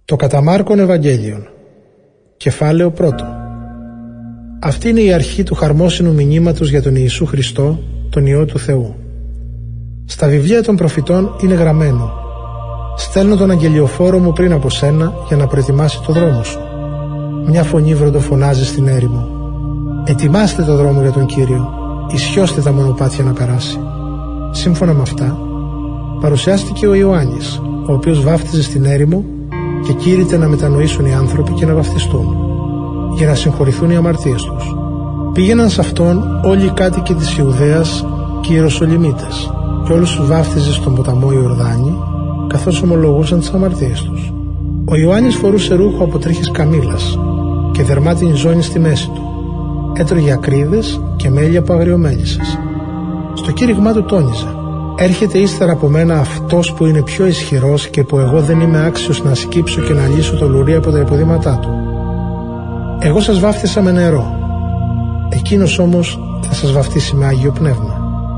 Το κατά Μάρκον Ευαγγέλιον. Κεφάλαιο 1. Αυτή είναι η αρχή του χαρμόσυνου μηνύματος για τον Ιησού Χριστό, τον Υιό του Θεού. Στα βιβλία των προφητών είναι γραμμένο: «Στέλνω τον αγγελιοφόρο μου πριν από σένα για να προετοιμάσει το δρόμο σου». Μια φωνή βροντοφωνάζει στην έρημο: «Ετοιμάστε το δρόμο για τον Κύριο, ισιώστε τα μονοπάτια να περάσει». Σύμφωνα με αυτά, παρουσιάστηκε ο Ιωάννης, ο οποίος βάφτιζε στην έρημο και κήρυτε να μετανοήσουν οι άνθρωποι και να βαφτιστούν, για να συγχωρηθούν οι αμαρτίες τους. Πήγαιναν σε αυτόν όλοι οι κάτοικοι της Ιουδαίας και οι Ιεροσολυμίτες, και όλους τους βάφτιζε στον ποταμό Ιορδάνη, καθώς ομολογούσαν τις αμαρτίες τους. Ο Ιωάννης φορούσε ρούχο από τρίχες καμήλας και δερμάτινη ζώνη στη μέση του. Έτρωγε ακρίδες και μέλι από αγριομέλισσες. Στο κήρυγμά του τόνιζε: «Έρχεται ύστερα από μένα αυτός που είναι πιο ισχυρός και που εγώ δεν είμαι άξιος να σκύψω και να λύσω το λουρί από τα υποδήματά του. Εγώ σας βάφτισα με νερό, εκείνος όμως θα σας βαφτίσει με Άγιο Πνεύμα».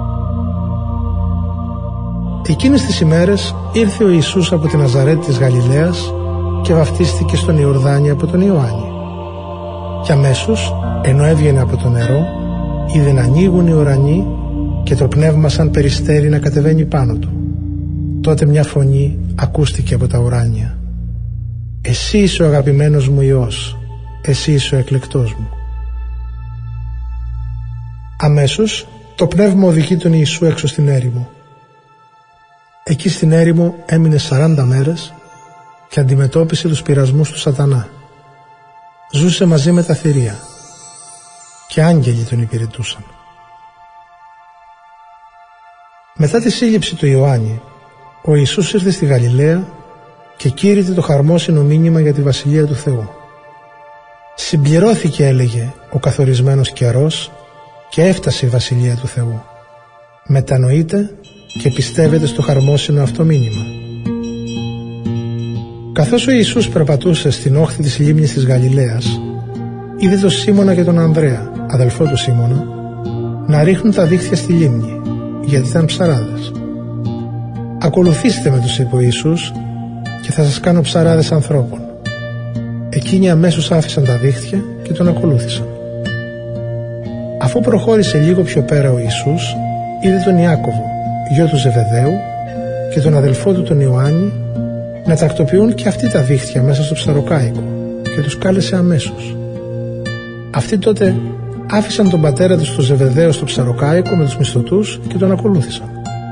Εκείνες τις ημέρες ήρθε ο Ιησούς από τη Ναζαρέτη της Γαλιλαίας και βαφτίστηκε στον Ιορδάνη από τον Ιωάννη. Και αμέσως, ενώ έβγαινε από το νερό, είδε να ανοίγουν οι ουρανοί και το πνεύμα σαν περιστέρι να κατεβαίνει πάνω του. Τότε μια φωνή ακούστηκε από τα ουράνια: «Εσύ είσαι ο αγαπημένος μου Υιός, εσύ είσαι ο εκλεκτός μου». Αμέσως το πνεύμα οδηγεί τον Ιησού έξω στην έρημο. Εκεί στην έρημο έμεινε 40 μέρες και αντιμετώπισε τους πειρασμούς του Σατανά. Ζούσε μαζί με τα θηρία και άγγελοι τον υπηρετούσαν. Μετά τη σύλληψη του Ιωάννη, ο Ιησούς ήρθε στη Γαλιλαία και κήρυτε το χαρμόσυνο μήνυμα για τη Βασιλεία του Θεού. Συμπληρώθηκε, έλεγε, ο καθορισμένος καιρός και έφτασε η Βασιλεία του Θεού. Μετανοείτε και πιστεύετε στο χαρμόσυνο αυτό μήνυμα. Καθώς ο Ιησούς περπατούσε στην όχθη της λίμνης της Γαλιλαίας, είδε τον Σίμωνα και τον Ανδρέα, αδελφό του Σίμωνα, να ρίχνουν τα δίχτυα στη λίμνη, γιατί ήταν ψαράδες. «Ακολουθήστε με», τους είπε ο Ιησούς, «και θα σας κάνω ψαράδες ανθρώπων». Εκείνοι αμέσως άφησαν τα δίχτυα και τον ακολούθησαν. Αφού προχώρησε λίγο πιο πέρα ο Ιησούς, είδε τον Ιάκωβο, γιο του Ζεβεδαίου, και τον αδελφό του τον Ιωάννη να τακτοποιούν και αυτοί τα δίχτυα μέσα στο ψαροκάικο, και τους κάλεσε αμέσως. Αυτοί τότε άφησαν τον πατέρα τους τον Ζεβεδαίο στο ψαροκάικο με τους μισθωτούς και τον ακολούθησαν.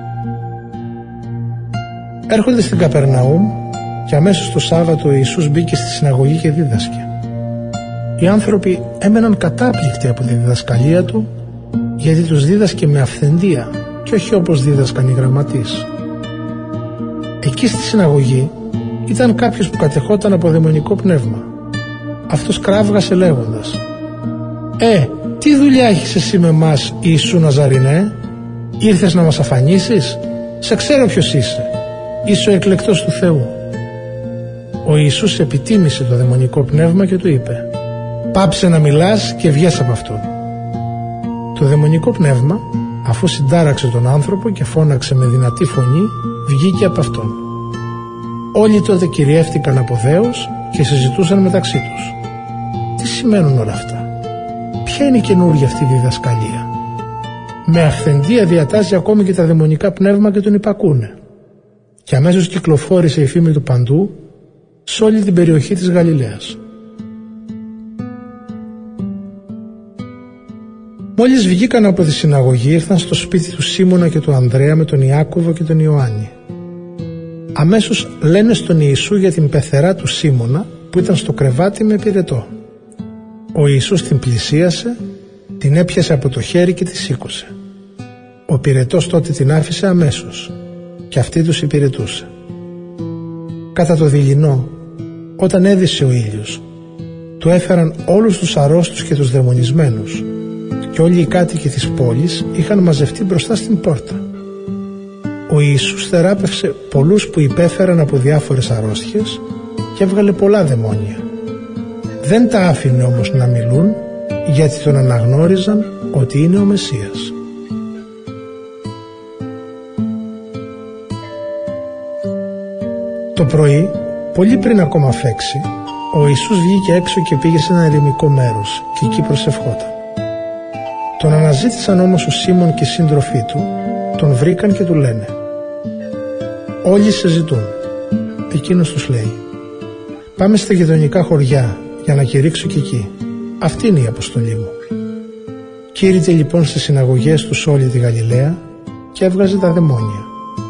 Έρχονται στην Καπερναούμ και αμέσως το Σάββατο ο Ιησούς μπήκε στη συναγωγή και δίδασκε. Οι άνθρωποι έμεναν κατάπληκτοι από τη διδασκαλία του, γιατί τους δίδασκε με αυθεντία και όχι όπως δίδασκαν οι γραμματείς. Εκεί στη συναγωγή ήταν κάποιος που κατεχόταν από δαιμονικό πνεύμα. Αυτός κράβγασε λέγοντας: «Τι δουλειά έχεις εσύ με μας, Ιησού Ναζαρινέ? Ήρθες να μας αφανίσεις? Σε ξέρω ποιος είσαι. Είσαι ο εκλεκτός του Θεού». Ο Ιησούς επιτίμησε το δαιμονικό πνεύμα και του είπε: «Πάψε να μιλάς και βγες από αυτόν». Το δαιμονικό πνεύμα, αφού συντάραξε τον άνθρωπο και φώναξε με δυνατή φωνή, βγήκε από αυτόν. Όλοι τότε κυριεύτηκαν από δέος και συζητούσαν μεταξύ τους: «Τι σημαίνουν όλα αυτά? Ποια είναι η καινούργια αυτή διδασκαλία? Με αυθεντία διατάζει ακόμη και τα δαιμονικά πνεύμα και τον υπακούνε». Και αμέσως κυκλοφόρησε η φήμη του παντού σε όλη την περιοχή της Γαλιλαίας. Μόλις βγήκαν από τη συναγωγή, ήρθαν στο σπίτι του Σίμωνα και του Ανδρέα με τον Ιάκωβο και τον Ιωάννη. Αμέσως λένε στον Ιησού για την πεθερά του Σίμωνα που ήταν στο κρεβάτι με πυρετό. Ο Ιησούς την πλησίασε, την έπιασε από το χέρι και τη σήκωσε. Ο πυρετός τότε την άφησε αμέσως και αυτή τους υπηρετούσε. Κατά το δειλινό, όταν έδυσε ο ήλιος, του έφεραν όλους τους αρρώστους και τους δαιμονισμένους, και όλοι οι κάτοικοι της πόλης είχαν μαζευτεί μπροστά στην πόρτα. Ο Ιησούς θεράπευσε πολλούς που υπέφεραν από διάφορες αρρώστιες και έβγαλε πολλά δαιμόνια. Δεν τα άφηνε όμως να μιλούν, γιατί τον αναγνώριζαν ότι είναι ο Μεσσίας. Το πρωί, Πολύ πριν ακόμα φέξει, ο Ιησούς βγήκε έξω και πήγε σε ένα ερημικό μέρος και εκεί προσευχόταν. Τον αναζήτησαν όμως ο Σίμων και οι σύντροφοί του, τον βρήκαν και του λένε: «Όλοι σε ζητούν». Εκείνος τους λέει: «Πάμε στα γειτονικά χωριά για να κηρύξω και εκεί. Αυτή είναι η αποστολή μου». Κήρυτε λοιπόν στις συναγωγές τους όλη τη Γαλιλαία και έβγαζε τα δαιμόνια.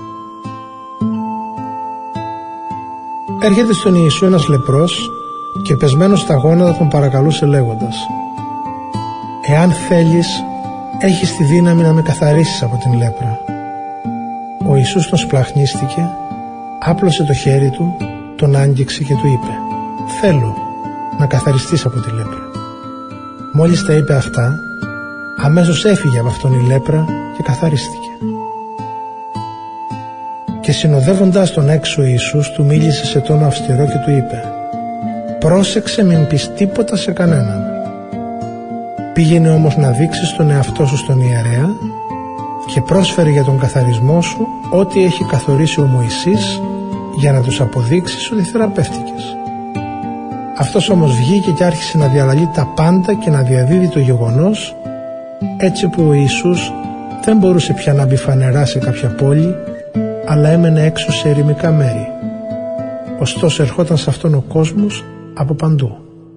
Έρχεται στον Ιησού ένας λεπρός και πεσμένος στα γόνατα τον παρακαλούσε λέγοντας: «Εάν θέλεις, έχεις τη δύναμη να με καθαρίσεις από την λέπρα». Ο Ιησούς τον σπλαχνίστηκε, άπλωσε το χέρι του, τον άγγιξε και του είπε: «Θέλω να καθαριστείς από τη λέπρα». Μόλις τα είπε αυτά, αμέσως έφυγε από αυτόν η λέπρα και καθαρίστηκε. Και συνοδεύοντας τον έξω ο Ιησούς του μίλησε σε τόνο αυστηρό και του είπε: «Πρόσεξε μην πεις τίποτα σε κανέναν. Πήγαινε όμως να δείξεις τον εαυτό σου στον ιερέα και πρόσφερε για τον καθαρισμό σου ό,τι έχει καθορίσει ο Μωυσής, για να τους αποδείξεις ότι θεραπεύτηκες». Αυτός όμως βγήκε και άρχισε να διαλαλεί τα πάντα και να διαδίδει το γεγονός, έτσι που ο Ιησούς δεν μπορούσε πια να μπει φανερά σε κάποια πόλη, αλλά έμενε έξω σε ερημικά μέρη. Ωστόσο ερχόταν σε αυτόν ο κόσμος από παντού.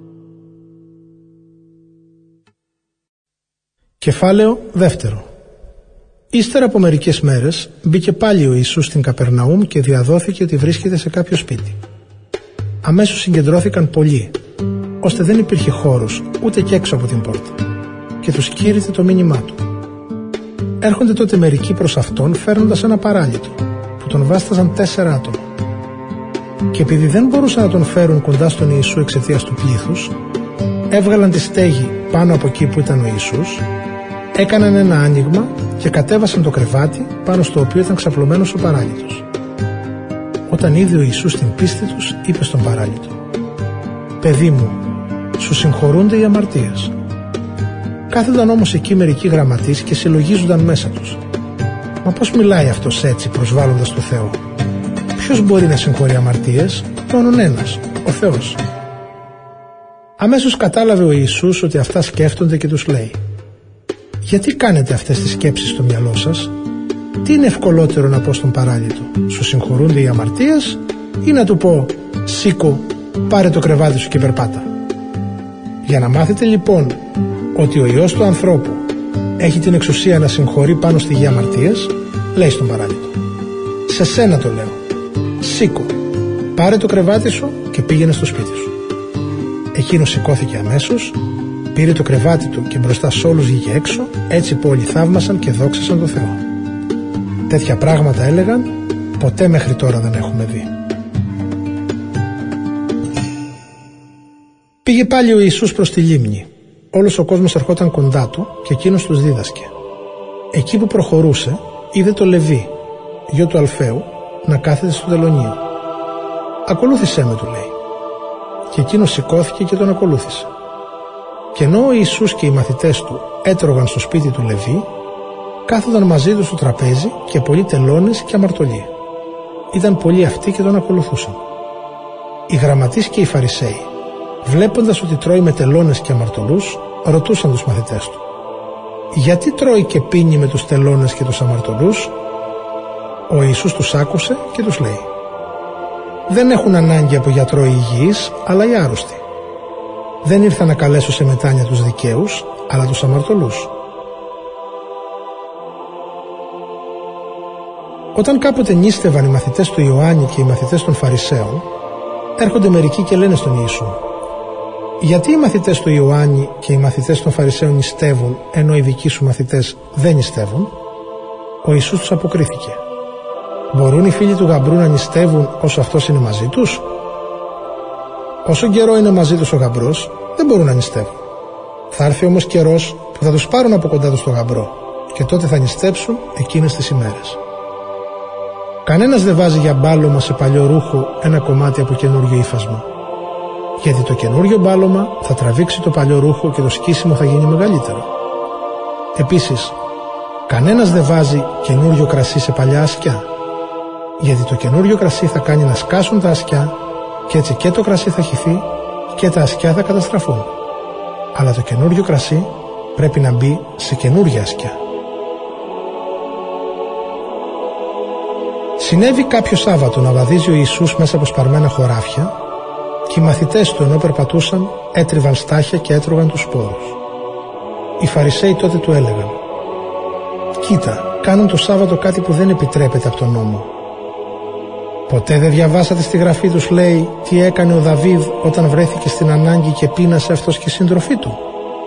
Κεφάλαιο δεύτερο. Ύστερα από μερικές μέρες μπήκε πάλι ο Ιησούς στην Καπερναούμ και διαδόθηκε ότι βρίσκεται σε κάποιο σπίτι. Αμέσως συγκεντρώθηκαν πολλοί, ώστε δεν υπήρχε χώρος ούτε και έξω από την πόρτα, και τους κήρυτε το μήνυμά του. Έρχονται τότε μερικοί προς αυτόν φέρνοντας ένα παράλυτο, που τον βάσταζαν 4 άτομα. Και επειδή δεν μπορούσαν να τον φέρουν κοντά στον Ιησού εξαιτίας του πλήθους, έβγαλαν τη στέγη πάνω από εκεί που ήταν ο Ιησούς, έκαναν ένα άνοιγμα και κατέβασαν το κρεβάτι πάνω στο οποίο ήταν ξαπλωμένος ο παράλυτος. Όταν είδε ο Ιησούς την πίστη τους, είπε στον παράλυτο: «Παιδί μου, σου συγχωρούνται οι αμαρτίες». Κάθονταν όμως εκεί μερικοί γραμματείς και συλλογίζονταν μέσα τους: «Μα πώς μιλάει αυτός έτσι, προσβάλλοντας το Θεό? Ποιος μπορεί να συγχωρεί αμαρτίες? Μόνον ένας, ο Θεός». Αμέσως κατάλαβε ο Ιησούς ότι αυτά σκέφτονται και τους λέει: «Γιατί κάνετε αυτές τις σκέψεις στο μυαλό σας? Τι είναι ευκολότερο να πω στον παράλυτο, σου συγχωρούνται οι αμαρτίες, ή να του πω, σήκω, πάρε το κρεβάτι σου και περπάτα? Για να μάθετε λοιπόν ότι ο Υιός του ανθρώπου έχει την εξουσία να συγχωρεί πάνω στη γη αμαρτίες, λέει στον παράλυτο: σε σένα το λέω, σήκω, πάρε το κρεβάτι σου και πήγαινε στο σπίτι σου. Εκείνος σηκώθηκε αμέσως, πήρε το κρεβάτι του και μπροστά σ' όλους βγήκε έξω, έτσι που όλοι θαύμασαν και δόξασαν τον Θεό. Τέτοια πράγματα έλεγαν, ποτέ μέχρι τώρα δεν έχουμε δει. Πήγε πάλι ο Ιησούς προς τη λίμνη. Όλος ο κόσμος ερχόταν κοντά του και εκείνος τους δίδασκε. Εκεί που προχωρούσε, είδε το Λεβί, γιο του Αλφαίου, να κάθεται στο τελωνείο. «Ακολούθησέ με», του λέει. Και εκείνος σηκώθηκε και τον ακολούθησε. Και ενώ ο Ιησούς και οι μαθητές του έτρωγαν στο σπίτι του Λεβί, κάθονταν μαζί του στο τραπέζι και πολλοί τελώνες και αμαρτωλοί. Ήταν πολλοί αυτοί και τον ακολουθούσαν. Οι γραμματείς και οι Φαρισαίοι, βλέποντας ότι τρώει με τελώνες και αμαρτωλούς, ρωτούσαν τους μαθητές του: «Γιατί τρώει και πίνει με τους τελώνες και τους αμαρτωλούς?» Ο Ιησούς τους άκουσε και τους λέει: «Δεν έχουν ανάγκη από γιατρό οι υγιείς, αλλά οι άρρωστοι. Δεν ήρθα να καλέσω σε μετάνοια τους δικαίους, αλλά τους αμαρτωλούς». Όταν κάποτε νήστευαν οι μαθητές του Ιωάννη και οι μαθητές των Φαρισαίων, έρχονται μερικοί και λένε στον Ιησού: «Γιατί οι μαθητές του Ιωάννη και οι μαθητές των Φαρισαίων νηστεύουν, ενώ οι δικοί σου μαθητές δεν νηστεύουν?» Ο Ιησούς τους αποκρίθηκε: «Μπορούν οι φίλοι του γαμπρού να νηστεύουν όσο αυτός είναι μαζί τους? Όσο καιρό είναι μαζί τους ο γαμπρός, δεν μπορούν να νηστεύουν. Θα έρθει όμως καιρός που θα τους πάρουν από κοντά τους το γαμπρό, και τότε θα νηστέψουν εκείνες τις ημέρες. Κανένας δεν βάζει για μπάλωμα σε παλιό ρούχο ένα κομμάτι από καινούριο ύφασμα, γιατί το καινούριο μπάλωμα θα τραβήξει το παλιό ρούχο και το σκίσιμο θα γίνει μεγαλύτερο. Επίσης, κανένας δεν βάζει καινούριο κρασί σε παλιά ασκιά, γιατί το καινούριο κρασί θα κάνει να σκάσουν τα ασκιά Κι έτσι και το κρασί θα χυθεί και τα ασκιά θα καταστραφούν. Αλλά το καινούριο κρασί πρέπει να μπει σε καινούρια ασκιά. Συνέβη κάποιο Σάββατο να βαδίζει ο Ιησούς μέσα από σπαρμένα χωράφια και οι μαθητές του ενώ περπατούσαν έτριβαν στάχια και έτρωγαν τους σπόρους. Οι Φαρισαίοι τότε του έλεγαν: «Κοίτα, κάνουν το Σάββατο κάτι που δεν επιτρέπεται από τον νόμο». «Ποτέ δεν διαβάσατε στη γραφή τους», λέει, «τι έκανε ο Δαβίδ όταν βρέθηκε στην ανάγκη και πείνασε αυτός και η σύντροφή του?»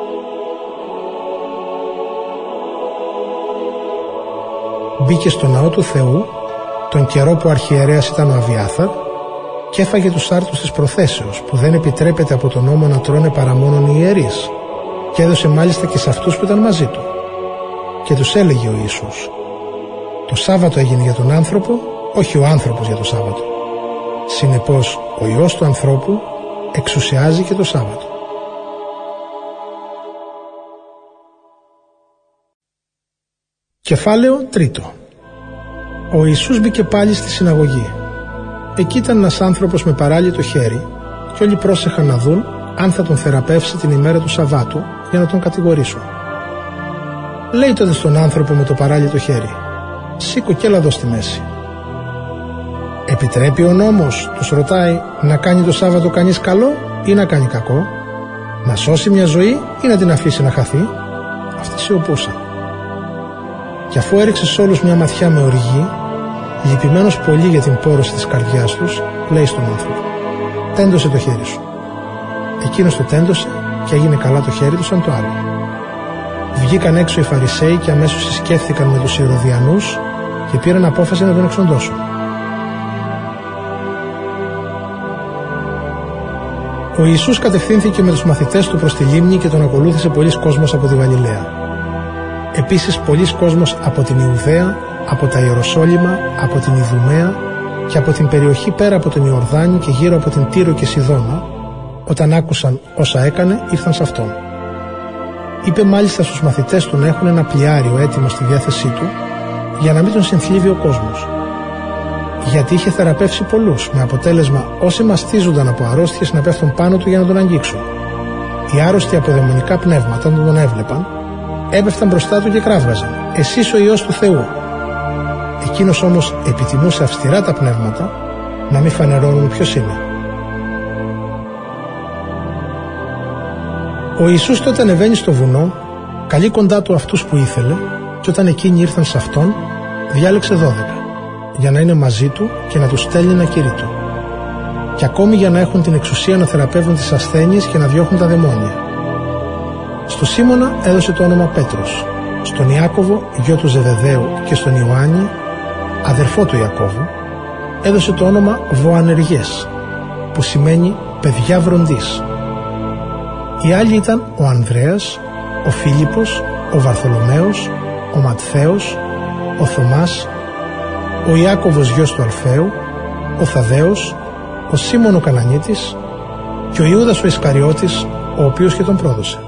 Μπήκε στο ναό του Θεού τον καιρό που ο αρχιερέας ήταν ο Αβιάθαρ και έφαγε τους άρτους της προθέσεως που δεν επιτρέπεται από τον νόμο να τρώνε παρά μόνον οι ιερείς, και έδωσε μάλιστα και σε αυτούς που ήταν μαζί του. Και τους έλεγε ο Ιησούς: «Το Σάββατο έγινε για τον άνθρωπο, όχι ο άνθρωπος για το Σάββατο. Συνεπώς ο Υιός του ανθρώπου εξουσιάζει και το Σάββατο». Κεφάλαιο 3. Ο Ιησούς μπήκε πάλι στη συναγωγή. Εκεί ήταν ένας άνθρωπος με παράλυτο χέρι και όλοι πρόσεχαν να δουν αν θα τον θεραπεύσει την ημέρα του Σαββάτου για να τον κατηγορήσουν. Λέει τότε στον άνθρωπο με το παράλυτο χέρι: «Σήκω και έλα εδώ στη μέση». «Επιτρέπει ο νόμος», τους ρωτάει, «να κάνει το Σάββατο κανείς καλό ή να κάνει κακό, να σώσει μια ζωή ή να την αφήσει να χαθεί?» Αυτοί σιωπούσαν. Και αφού έριξε σε όλους μια ματιά με οργή, λυπημένος πολύ για την πόρωση της καρδιάς τους, λέει στον άνθρωπο: «Τέντωσε το χέρι σου». Εκείνος το τέντωσε και έγινε καλά το χέρι του σαν το άλλο. Βγήκαν έξω οι Φαρισαίοι και αμέσως συσκέφθηκαν με τους Ηρωδιανούς και πήραν απόφαση να τον εξοντώσουν. Ο Ιησούς κατευθύνθηκε με τους μαθητές του προς τη λίμνη και τον ακολούθησε πολλής κόσμος από τη Γαλιλαία. Επίσης πολλής κόσμος από την Ιουδαία, από τα Ιεροσόλυμα, από την Ιδουμαία και από την περιοχή πέρα από τον Ιορδάνη και γύρω από την Τύρο και Σιδώνα, όταν άκουσαν όσα έκανε, ήρθαν σε αυτόν. Είπε μάλιστα στους μαθητές του να έχουν ένα πλοιάριο έτοιμο στη διάθεσή του για να μην τον συνθλίβει ο κόσμος. Γιατί είχε θεραπεύσει πολλούς, με αποτέλεσμα όσοι μαστίζονταν από αρρώστιες να πέφτουν πάνω του για να τον αγγίξουν. Οι άρρωστοι από δαιμονικά πνεύματα, όταν τον έβλεπαν, έπεφταν μπροστά του και κράβγαζαν: «Εσείς ο Υιός του Θεού». Εκείνος όμως επιτιμούσε αυστηρά τα πνεύματα να μην φανερώνουν ποιος είναι. Ο Ιησούς τότε ανεβαίνει στο βουνό, καλεί κοντά του αυτούς που ήθελε, και όταν εκείνοι ήρθαν σε αυτόν, διάλεξε 12 για να είναι μαζί του και να τους στέλνει ένα κηρύττω. Και ακόμη για να έχουν την εξουσία να θεραπεύουν τις ασθένειες και να διώχνουν τα δαιμόνια. Στο Σίμωνα έδωσε το όνομα Πέτρος, στον Ιάκωβο γιο του Ζεβεδαίου και στον Ιωάννη αδερφό του Ιακώβου έδωσε το όνομα Βοανεργές, που σημαίνει παιδιά βροντής. Οι άλλοι ήταν ο Ανδρέας, ο Φίλιππος, ο Βαρθολομαίος, ο Ματθαίος, ο Θωμάς, ο Ιάκωβος γιος του Αλφαίου, ο Θαδδαίος, ο Σίμων ο Κανανίτης και ο Ιούδας ο Ισκαριώτης, ο οποίος και τον πρόδωσε.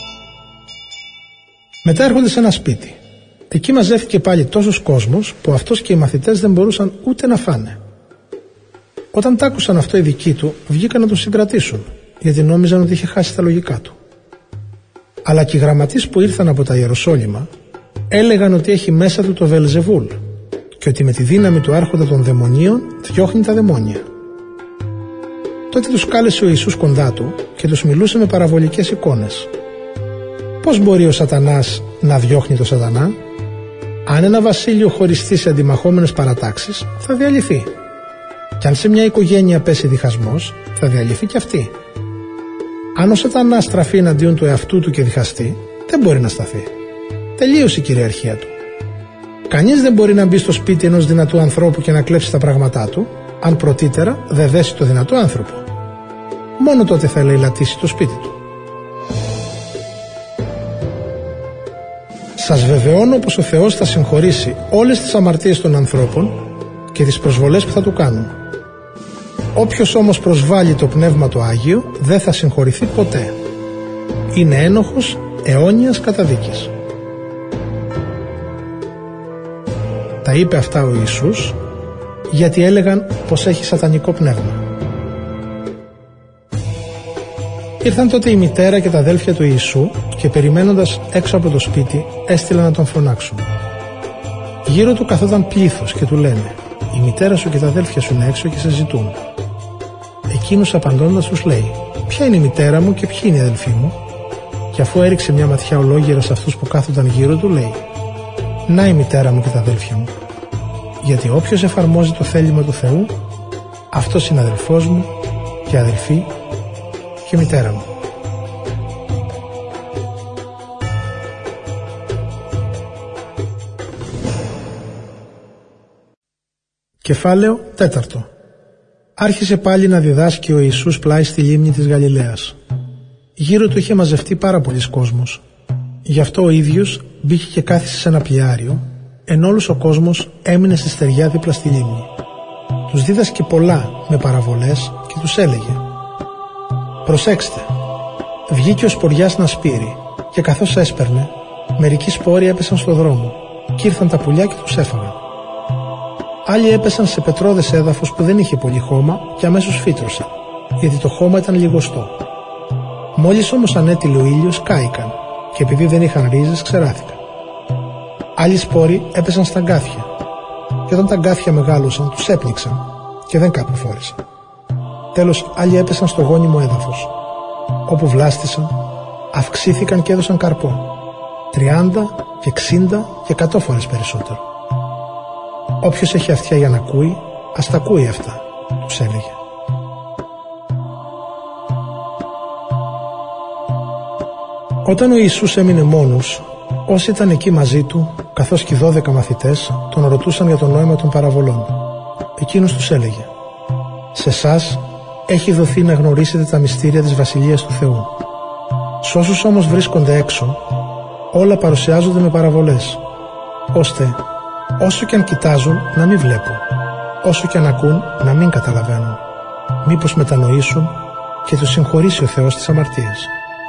Μετά έρχονται σε ένα σπίτι. Εκεί μαζεύτηκε πάλι τόσος κόσμος που αυτός και οι μαθητές δεν μπορούσαν ούτε να φάνε. Όταν τ' άκουσαν αυτό οι δικοί του, βγήκαν να τον συγκρατήσουν, γιατί νόμιζαν ότι είχε χάσει τα λογικά του. Αλλά και οι γραμματείς που ήρθαν από τα Ιεροσόλυμα έλεγαν ότι έχει μέσα του το Βελζεβούλ και ότι με τη δύναμη του άρχοντα των δαιμονίων διώχνει τα δαιμόνια. Τότε τους κάλεσε ο Ιησούς κοντά του και τους μιλούσε με παραβολικές εικόνες. Πώς μπορεί ο Σατανάς να διώχνει το Σατανά? Αν ένα βασίλειο χωριστεί σε αντιμαχόμενες παρατάξεις, θα διαλυθεί. Κι αν σε μια οικογένεια πέσει διχασμός, θα διαλυθεί κι αυτή. Αν ο Σατανάς στραφεί εναντίον του εαυτού του και διχαστεί, δεν μπορεί να σταθεί. Τελείωσε η κυριαρχία του. Κανείς δεν μπορεί να μπει στο σπίτι ενός δυνατού ανθρώπου και να κλέψει τα πράγματά του, αν πρωτήτερα δεν δέσει το δυνατό άνθρωπο. Μόνο τότε θα ελεηλατήσει το σπίτι του. Σας βεβαιώνω πως ο Θεός θα συγχωρήσει όλες τις αμαρτίες των ανθρώπων και τις προσβολές που θα του κάνουν. Όποιος όμως προσβάλλει το Πνεύμα το Άγιο δεν θα συγχωρηθεί ποτέ. Είναι ένοχος αιώνιας καταδίκης. Τα είπε αυτά ο Ιησούς γιατί έλεγαν πως έχει σατανικό πνεύμα. Ήρθαν τότε η μητέρα και τα αδέλφια του Ιησού και περιμένοντας έξω από το σπίτι έστειλαν να τον φωνάξουν. Γύρω του καθόταν πλήθος και του λένε: «Η μητέρα σου και τα αδέλφια σου είναι έξω και σε ζητούν». Εκείνος απαντώντας τους λέει: «Ποια είναι η μητέρα μου και ποιοι είναι οι αδελφοί μου?» Και αφού έριξε μια ματιά ολόγυρα σε αυτούς που κάθονταν γύρω του, λέει: «Να η μητέρα μου και τα αδέλφια μου. Γιατί όποιος εφαρμόζει το θέλημα του Θεού, αυτός είναι αδελφός μου και αδελφή και μητέρα μου». Κεφάλαιο 4. Άρχισε πάλι να διδάσκει ο Ιησούς πλάι στη λίμνη της Γαλιλαίας. Γύρω του είχε μαζευτεί πάρα πολύς κόσμος. Γι' αυτό ο ίδιος μπήκε και κάθισε σε ένα πλοιάριο, ενώ όλος ο κόσμος έμεινε στη στεριά δίπλα στη λίμνη. Τους δίδασκε πολλά με παραβολές και τους έλεγε: «Προσέξτε, βγήκε ο σποριάς να σπείρει, και καθώς έσπερνε, μερικοί σπόροι έπεσαν στο δρόμο και ήρθαν τα πουλιά και τους έφαγαν. Άλλοι έπεσαν σε πετρώδες έδαφος που δεν είχε πολύ χώμα και αμέσως φύτρωσαν, γιατί το χώμα ήταν λιγοστό. Μόλις όμως ανέτειλε ο ήλιος, κάηκαν και επειδή δεν είχαν ρίζες, ξεράθηκαν. Άλλοι σπόροι έπεσαν στα αγκάθια και όταν τα αγκάθια μεγάλωσαν, τους έπνιξαν και δεν καρποφόρησαν. Τέλος, άλλοι έπεσαν στο γόνιμο έδαφος, όπου βλάστησαν, αυξήθηκαν και έδωσαν καρπό, 30 και 60 και 100 φορές περισσότερο. Όποιος έχει αυτιά για να ακούει, ας τα ακούει αυτά», τους έλεγε. Όταν ο Ιησούς έμεινε μόνος, όσοι ήταν εκεί μαζί του, καθώς και οι 12 μαθητές, τον ρωτούσαν για το νόημα των παραβολών. Εκείνος τους έλεγε: «Σε εσάς έχει δοθεί να γνωρίσετε τα μυστήρια της Βασιλείας του Θεού. Σ' όσους όμως βρίσκονται έξω, όλα παρουσιάζονται με παραβολές, ώστε όσο και αν κοιτάζουν να μην βλέπουν, όσο και αν ακούν να μην καταλαβαίνουν, μήπως μετανοήσουν και τους συγχωρήσει ο Θεός τις αμαρτίες».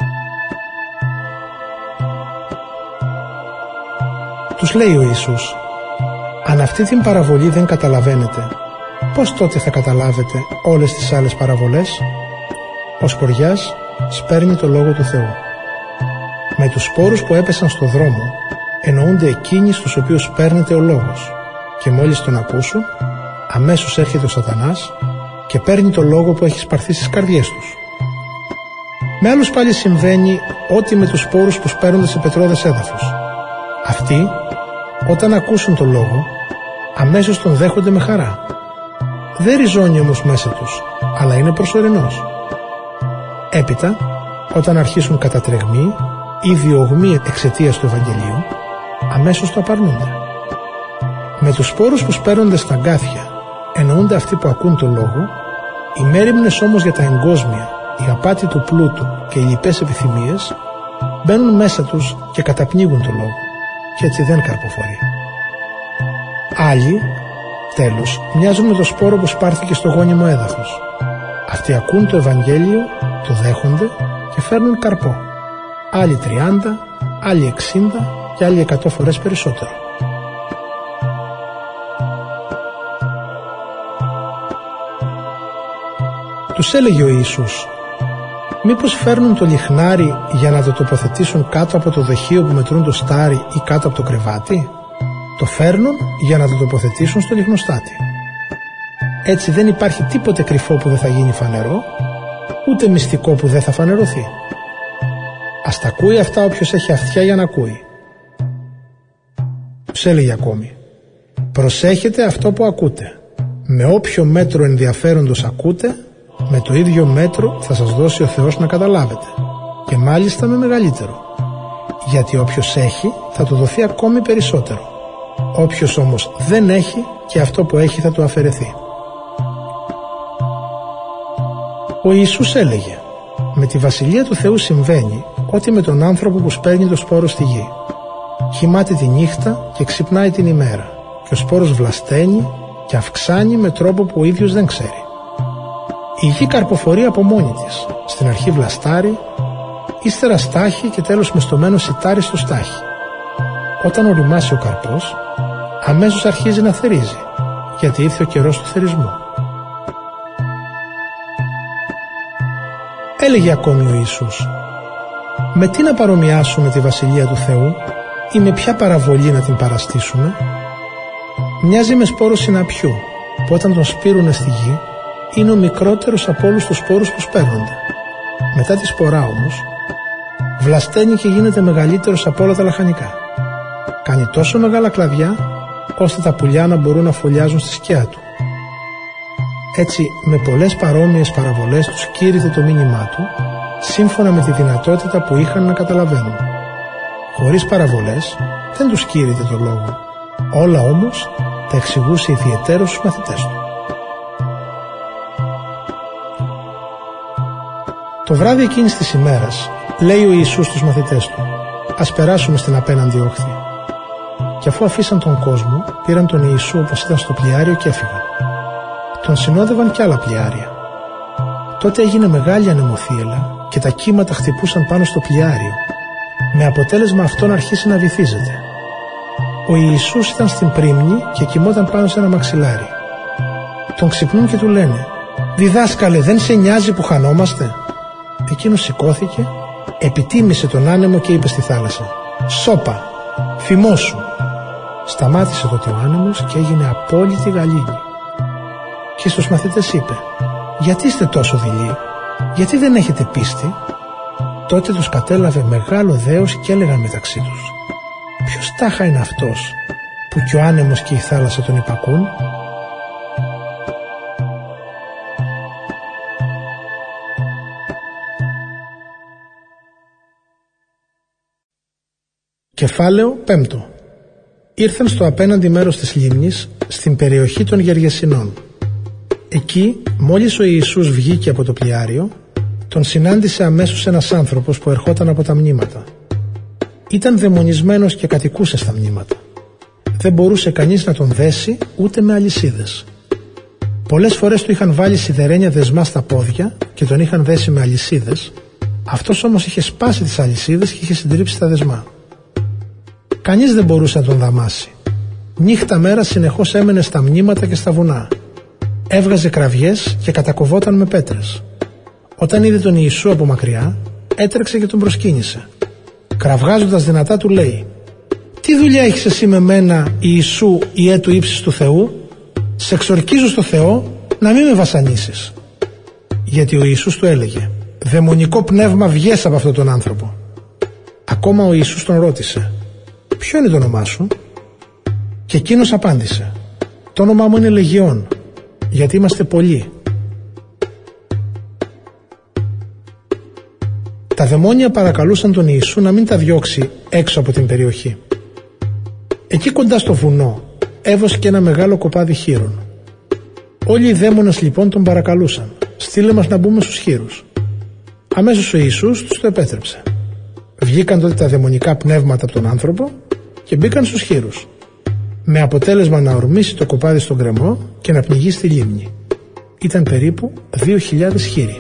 Τους λέει ο Ιησούς: «Αν αυτή την παραβολή δεν καταλαβαίνετε, πώς τότε θα καταλάβετε όλες τις άλλες παραβολές?» Ο σποριάς σπέρνει το Λόγο του Θεού. Με τους σπόρους που έπεσαν στο δρόμο εννοούνται εκείνοι στους οποίους παίρνεται ο λόγος, και μόλις τον ακούσουν, αμέσως έρχεται ο Σατανάς και παίρνει το λόγο που έχει σπαρθεί στις καρδιές τους. Με άλλους πάλι συμβαίνει ό,τι με τους σπόρους που σπέρνονται σε πετρώδες έδαφος. Αυτοί, όταν ακούσουν το λόγο, αμέσως τον δέχονται με χαρά. Δεν ριζώνει όμως μέσα τους, αλλά είναι προσωρινός. Έπειτα, όταν αρχίσουν κατατρεγμοί ή διωγμοί εξαιτίας του Ευαγγελίου, αμέσως το απαρνούνται. Με τους σπόρους που σπέρνονται στα αγκάθια εννοούνται αυτοί που ακούν το λόγο, οι μέριμνες όμως για τα εγκόσμια, η απάτη του πλούτου και οι λοιπές επιθυμίες μπαίνουν μέσα τους και καταπνίγουν το λόγο και έτσι δεν καρποφορεί. Άλλοι, τέλος, μοιάζουν με το σπόρο που σπάρθηκε στο γόνιμο έδαφος. Αυτοί ακούν το Ευαγγέλιο, το δέχονται και φέρνουν καρπό. Άλλοι 30, άλλοι 60 και άλλοι 100 φορές περισσότερο. Τους έλεγε ο Ιησούς: «Μήπως φέρνουν το λιχνάρι για να το τοποθετήσουν κάτω από το δοχείο που μετρούν το στάρι ή κάτω από το κρεβάτι? Το φέρνουν για να το τοποθετήσουν στο λιχνοστάτη. Έτσι δεν υπάρχει τίποτε κρυφό που δεν θα γίνει φανερό, ούτε μυστικό που δεν θα φανερωθεί. Ας τα ακούει αυτά όποιος έχει αυτιά για να ακούει». Τους έλεγε ακόμη: «Προσέχετε αυτό που ακούτε. Με όποιο μέτρο ενδιαφέροντος ακούτε, με το ίδιο μέτρο θα σας δώσει ο Θεός να καταλάβετε, και μάλιστα με μεγαλύτερο. Γιατί όποιος έχει θα του δοθεί ακόμη περισσότερο. Όποιος όμως δεν έχει, και αυτό που έχει θα του αφαιρεθεί». Ο Ιησούς έλεγε: «Με τη Βασιλεία του Θεού συμβαίνει ό,τι με τον άνθρωπο που σπέρνει το σπόρο στη γη. Κοιμάται τη νύχτα και ξυπνάει την ημέρα, και ο σπόρος βλασταίνει και αυξάνει με τρόπο που ο ίδιος δεν ξέρει. Η γη καρποφορεί από μόνη της, στην αρχή βλαστάρει, ύστερα στάχει και τέλος με στωμένο σιτάρι στο στάχι. Όταν οριμάσει ο καρπός, αμέσως αρχίζει να θερίζει, γιατί ήρθε ο καιρός του θερισμού. Έλεγε ακόμη ο Ιησούς: με τι να παρομοιάσουμε τη Βασιλεία του Θεού ή με ποια παραβολή να την παραστήσουμε? Μοιάζει με σπόρο συναπιού που όταν τον σπείρουνε στη γη είναι ο μικρότερος από όλους τους σπόρους που σπέρνονται. Μετά τη σπορά όμως βλασταίνει και γίνεται μεγαλύτερος από όλα τα λαχανικά. Κάνει τόσο μεγάλα κλαδιά ώστε τα πουλιά να μπορούν να φωλιάζουν στη σκιά του. Έτσι, με πολλές παρόμοιες παραβολές τους κήρυτε το μήνυμά του, σύμφωνα με τη δυνατότητα που είχαν να καταλαβαίνουν. Χωρίς παραβολές δεν τους κήρυτε το λόγο. Όλα όμως τα εξηγούσε ιδιαιτέρως στους μαθητές του. Το βράδυ εκείνης της ημέρας λέει ο Ιησούς στους μαθητές του: ας περάσουμε στην απέναντι όχθη. Και αφού αφήσαν τον κόσμο, πήραν τον Ιησού όπως ήταν στο πλοιάριο και έφυγαν. Τον συνόδευαν κι άλλα πλοιάρια. Τότε έγινε μεγάλη ανεμοθύελλα και τα κύματα χτυπούσαν πάνω στο πλοιάριο, με αποτέλεσμα αυτό να αρχίσει να βυθίζεται. Ο Ιησούς ήταν στην πρίμνη και κοιμόταν πάνω σε ένα μαξιλάρι. Τον ξυπνούν και του λένε: «Διδάσκαλε, δεν σε νοιάζει που χανόμαστε?» Εκείνος σηκώθηκε, επιτίμησε τον άνεμο και είπε στη θάλασσα: «Σώπα, φημώσου». Σταμάτησε τότε ο άνεμος και έγινε απόλυτη γαλήνη. Και στους μαθητές είπε: «Γιατί είστε τόσο δειλοί, γιατί δεν έχετε πίστη?» Τότε τους κατέλαβε μεγάλο δέος και έλεγαν μεταξύ τους: «Ποιος τάχα είναι αυτός που και ο άνεμος και η θάλασσα τον υπακούν?» Κεφάλαιο 5. Ήρθαν στο απέναντι μέρος της λίμνης, στην περιοχή των Γεργεσινών. Εκεί, μόλις ο Ιησούς βγήκε από το πλοιάριο, τον συνάντησε αμέσως ένας άνθρωπος που ερχόταν από τα μνήματα. Ήταν δαιμονισμένος και κατοικούσε στα μνήματα. Δεν μπορούσε κανείς να τον δέσει ούτε με αλυσίδες. Πολλές φορές του είχαν βάλει σιδερένια δεσμά στα πόδια και τον είχαν δέσει με αλυσίδες. Αυτός όμως είχε σπάσει τις αλυσίδες και είχε συντρίψει τα δεσμά. Κανείς δεν μπορούσε να τον δαμάσει. Νύχτα μέρα συνεχώς έμενε στα μνήματα και στα βουνά. Έβγαζε κραυγές και κατακοβόταν με πέτρες. Όταν είδε τον Ιησού από μακριά, έτρεξε και τον προσκύνησε. Κραυγάζοντας δυνατά του λέει: «Τι δουλειά έχεις εσύ με μένα, Ιησού, Ιε του ύψης του Θεού? Σε εξορκίζω στο Θεό να μην με βασανίσεις». Γιατί ο Ιησούς του έλεγε: «Δαιμονικό πνεύμα, βγες από αυτόν τον άνθρωπο». Ακόμα ο Ιησούς τον ρώτησε: «Ποιο είναι το όνομά σου?» Και εκείνος απάντησε: «Το όνομά μου είναι Λεγιών, γιατί είμαστε πολλοί». Τα δαιμόνια παρακαλούσαν τον Ιησού να μην τα διώξει έξω από την περιοχή. Εκεί κοντά στο βουνό έβοσκε ένα μεγάλο κοπάδι χοίρων. Όλοι οι δαίμονες λοιπόν τον παρακαλούσαν: «Στείλε μας να μπούμε στους χοίρους». Αμέσως ο Ιησούς τους το επέτρεψε. Βγήκαν τότε τα δαιμονικά πνεύματα από τον άνθρωπο και μπήκαν στους χοίρους, με αποτέλεσμα να ορμήσει το κοπάδι στον γκρεμό και να πνιγεί στη λίμνη. Ήταν περίπου 2.000 χοίροι.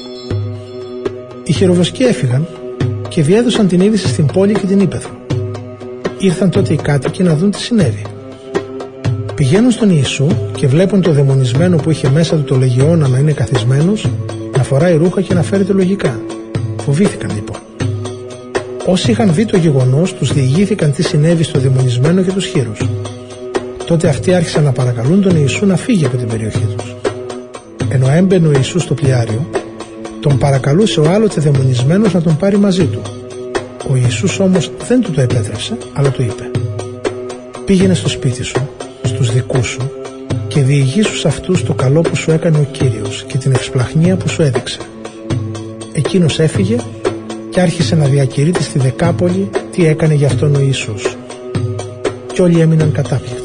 Οι χειροβοσκοί έφυγαν και διέδωσαν την είδηση στην πόλη και την ύπαιθρο. Ήρθαν τότε οι κάτοικοι να δουν τι συνέβη. Πηγαίνουν στον Ιησού και βλέπουν το δαιμονισμένο που είχε μέσα του το Λεγιώνα να είναι καθισμένος, να φοράει ρούχα και να φέρεται λογικά. Φοβήθηκαν λοιπόν. Όσοι είχαν δει το γεγονός τους διηγήθηκαν τι συνέβη στο δαιμονισμένο και τους χοίρους. Τότε αυτοί άρχισαν να παρακαλούν τον Ιησού να φύγει από την περιοχή τους. Ενώ έμπαινε ο Ιησούς στο πλοιάριο, τον παρακαλούσε ο άλλοτε δαιμονισμένος να τον πάρει μαζί του. Ο Ιησούς όμως δεν του το επέτρεψε, αλλά του είπε: «Πήγαινε στο σπίτι σου, στους δικούς σου και διηγήσου σε αυτούς το καλό που σου έκανε ο Κύριος και την ευσπλαχνία που σου έδειξε». Εκείνος έφυγε και άρχισε να διακηρύττει στη Δεκάπολη τι έκανε για αυτόν ο Ιησούς. Και όλοι έμειναν κατάπληκτοι.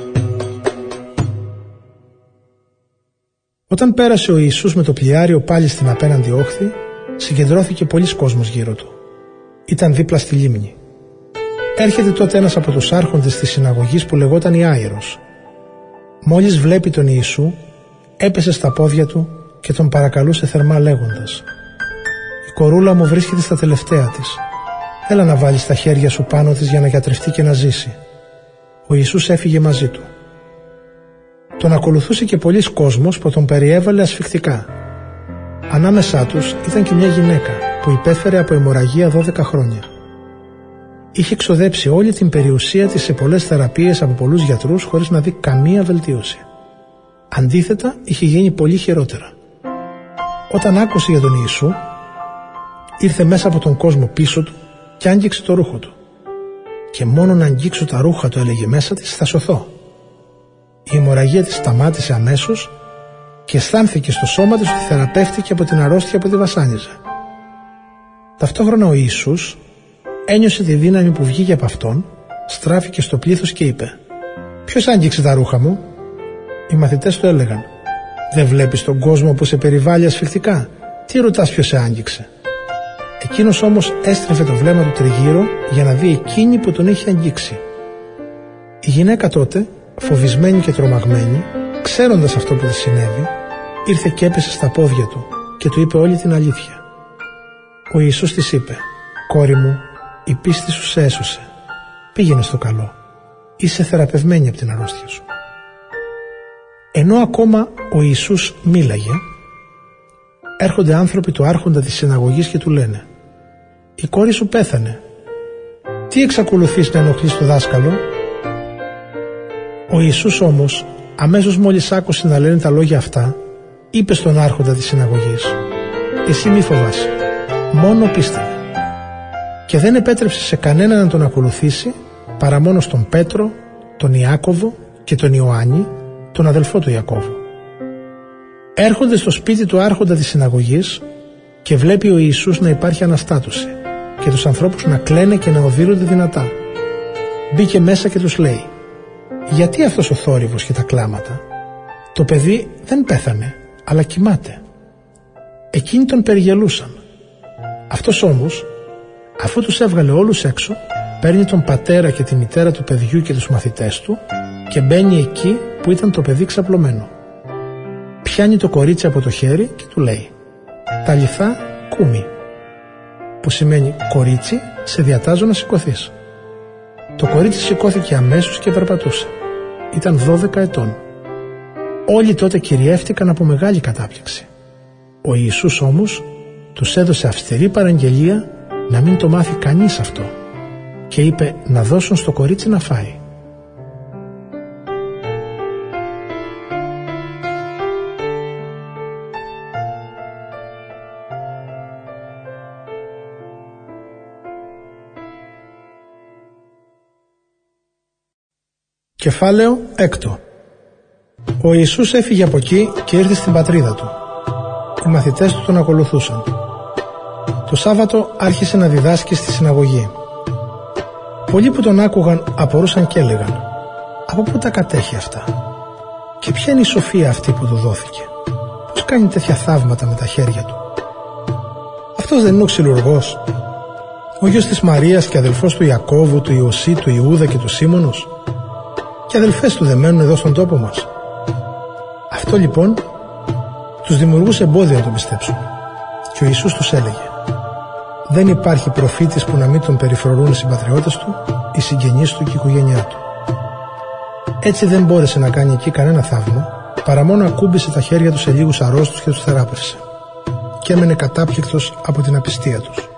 Όταν πέρασε ο Ιησούς με το πλοιάριο πάλι στην απέναντι όχθη, συγκεντρώθηκε πολύς κόσμος γύρω του. Ήταν δίπλα στη λίμνη. Έρχεται τότε ένας από τους άρχοντες της συναγωγής που λεγόταν Ιάειρος. Μόλις βλέπει τον Ιησού, έπεσε στα πόδια του και τον παρακαλούσε θερμά λέγοντας: «Η κορούλα μου βρίσκεται στα τελευταία της. Έλα να βάλεις τα χέρια σου πάνω της για να γιατρευτεί και να ζήσει». Ο Ιησούς έφυγε μαζί του. Τον ακολουθούσε και πολύς κόσμος που τον περιέβαλε ασφικτικά. Ανάμεσά τους ήταν και μια γυναίκα που υπέφερε από αιμορραγία 12 χρόνια. Είχε εξοδέψει όλη την περιουσία της σε πολλές θεραπείες από πολλούς γιατρούς χωρίς να δει καμία βελτίωση. Αντίθετα, είχε γίνει πολύ χειρότερα. Όταν άκουσε για τον Ιησού, ήρθε μέσα από τον κόσμο πίσω του και άγγιξε το ρούχο του. Και μόνο να αγγίξω τα ρούχα του, έλεγε μέσα της, θα σωθώ. Η αιμορραγία της σταμάτησε αμέσως και αισθάνθηκε στο σώμα της ότι θεραπεύτηκε από την αρρώστια που τη βασάνιζε. Ταυτόχρονα ο Ιησούς ένιωσε τη δύναμη που βγήκε από αυτόν, στράφηκε στο πλήθος και είπε: «Ποιος άγγιξε τα ρούχα μου?» Οι μαθητές του έλεγαν: «Δεν βλέπεις τον κόσμο που σε περιβάλλει ασφυκτικά? Τι ρωτάς ποιος σε άγγιξε?» Εκείνος όμως έστρεφε το βλέμμα του τριγύρω για να δει εκείνη που τον είχε αγγίξει. Η γυναίκα τότε, φοβισμένη και τρομαγμένη, ξέροντας αυτό που της συνέβη, ήρθε και έπεσε στα πόδια του και του είπε όλη την αλήθεια. Ο Ιησούς της είπε: «Κόρη μου, η πίστη σου σε έσωσε. Πήγαινε στο καλό. Είσαι θεραπευμένη από την αρρώστια σου». Ενώ ακόμα ο Ιησούς μίλαγε, έρχονται άνθρωποι του άρχοντα της συναγωγής και του λένε: «Η κόρη σου πέθανε. Τι εξακολουθείς να ενοχλείς το δάσκαλο?» Ο Ιησούς όμως, αμέσως μόλις άκουσε να λένε τα λόγια αυτά, είπε στον άρχοντα της συναγωγής: «Εσύ μη φοβάσαι, μόνο πίστευε». Και δεν επέτρεψε σε κανένα να τον ακολουθήσει παρά μόνο στον Πέτρο, τον Ιάκωβο και τον Ιωάννη, τον αδελφό του Ιακώβου. Έρχονται στο σπίτι του άρχοντα της συναγωγής και βλέπει ο Ιησούς να υπάρχει αναστάτωση και τους ανθρώπους να κλαίνε και να οδύρονται δυνατά. Μπήκε μέσα και τους λέει: «Γιατί αυτός ο θόρυβος και τα κλάματα? Το παιδί δεν πέθανε, αλλά κοιμάται». Εκείνοι τον περιγελούσαν. Αυτός όμως, αφού τους έβγαλε όλους έξω, παίρνει τον πατέρα και τη μητέρα του παιδιού και τους μαθητές του και μπαίνει εκεί που ήταν το παιδί ξαπλωμένο. Πιάνει το κορίτσι από το χέρι και του λέει: «Ταλιθά κούμι», που σημαίνει «Κορίτσι, σε διατάζω να σηκωθείς». Το κορίτσι σηκώθηκε αμέσως και περπατούσε. Ήταν 12 ετών. Όλοι τότε κυριεύτηκαν από μεγάλη κατάπληξη. Ο Ιησούς όμως τους έδωσε αυστηρή παραγγελία να μην το μάθει κανείς αυτό και είπε να δώσουν στο κορίτσι να φάει. Κεφάλαιο 6. Ο Ιησούς έφυγε από εκεί και ήρθε στην πατρίδα του. Οι μαθητές του τον ακολουθούσαν. Το Σάββατο άρχισε να διδάσκει στη συναγωγή. Πολλοί που τον άκουγαν απορούσαν και έλεγαν: «Από πού τα κατέχει αυτά? Και ποια είναι η σοφία αυτή που του δόθηκε? Πώς κάνει τέτοια θαύματα με τα χέρια του? Αυτός δεν είναι ο ξυλουργός, ο γιος της Μαρίας και αδελφός του Ιακώβου, του Ιωσή, του Ιούδα και του Σίμωνος? Και αδελφές του δεν μένουν εδώ στον τόπο μας?» Αυτό λοιπόν τους δημιουργούσε εμπόδια να τον πιστέψουν. Και ο Ιησούς τους έλεγε: «Δεν υπάρχει προφήτης που να μην τον περιφρονούν οι συμπατριώτες του, οι συγγενείς του και η οικογένειά του». Έτσι δεν μπόρεσε να κάνει εκεί κανένα θαύμα, παρά μόνο ακούμπησε τα χέρια του σε λίγους αρρώστους και τους θεράπευσε. Και έμενε κατάπληκτος από την απιστία τους.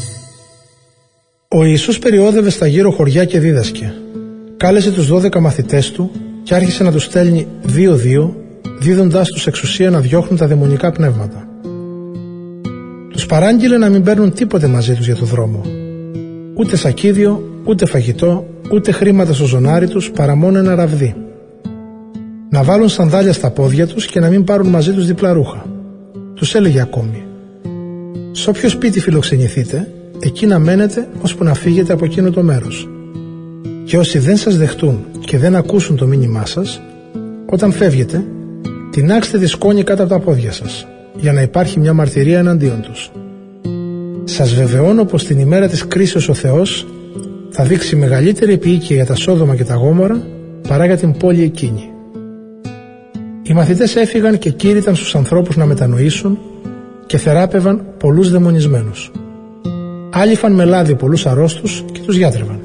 Ο Ιησούς περιόδευε στα γύρω χωριά και δίδασκε. Κάλεσε τους 12 μαθητές του και άρχισε να τους στέλνει 2-2, δίδοντάς τους εξουσία να διώχνουν τα δαιμονικά πνεύματα. Τους παράγγειλε να μην παίρνουν τίποτε μαζί τους για το δρόμο. Ούτε σακίδιο, ούτε φαγητό, ούτε χρήματα στο ζωνάρι τους, παρά μόνο ένα ραβδί. Να βάλουν σανδάλια στα πόδια τους και να μην πάρουν μαζί τους διπλά ρούχα. Τους έλεγε ακόμη: «Σε όποιο σπίτι φιλοξενηθείτε, εκεί να μένετε ώσπου να φύγετε από εκείνο το μέρος. Και όσοι δεν σας δεχτούν και δεν ακούσουν το μήνυμά σας, όταν φεύγετε, τεινάξτε τη σκόνη κάτω από τα πόδια σας, για να υπάρχει μια μαρτυρία εναντίον τους. Σας βεβαιώνω πως την ημέρα της κρίσεως ο Θεός θα δείξει μεγαλύτερη επίοικια για τα Σόδομα και τα Γόμορα παρά για την πόλη εκείνη». Οι μαθητές έφυγαν και κήρυταν στους ανθρώπους να μετανοήσουν και θεράπευαν πολλούς δαιμονισμένους. Άλλοι φαν με λάδι πολλούς αρρώστους και τους γιατρεύαν.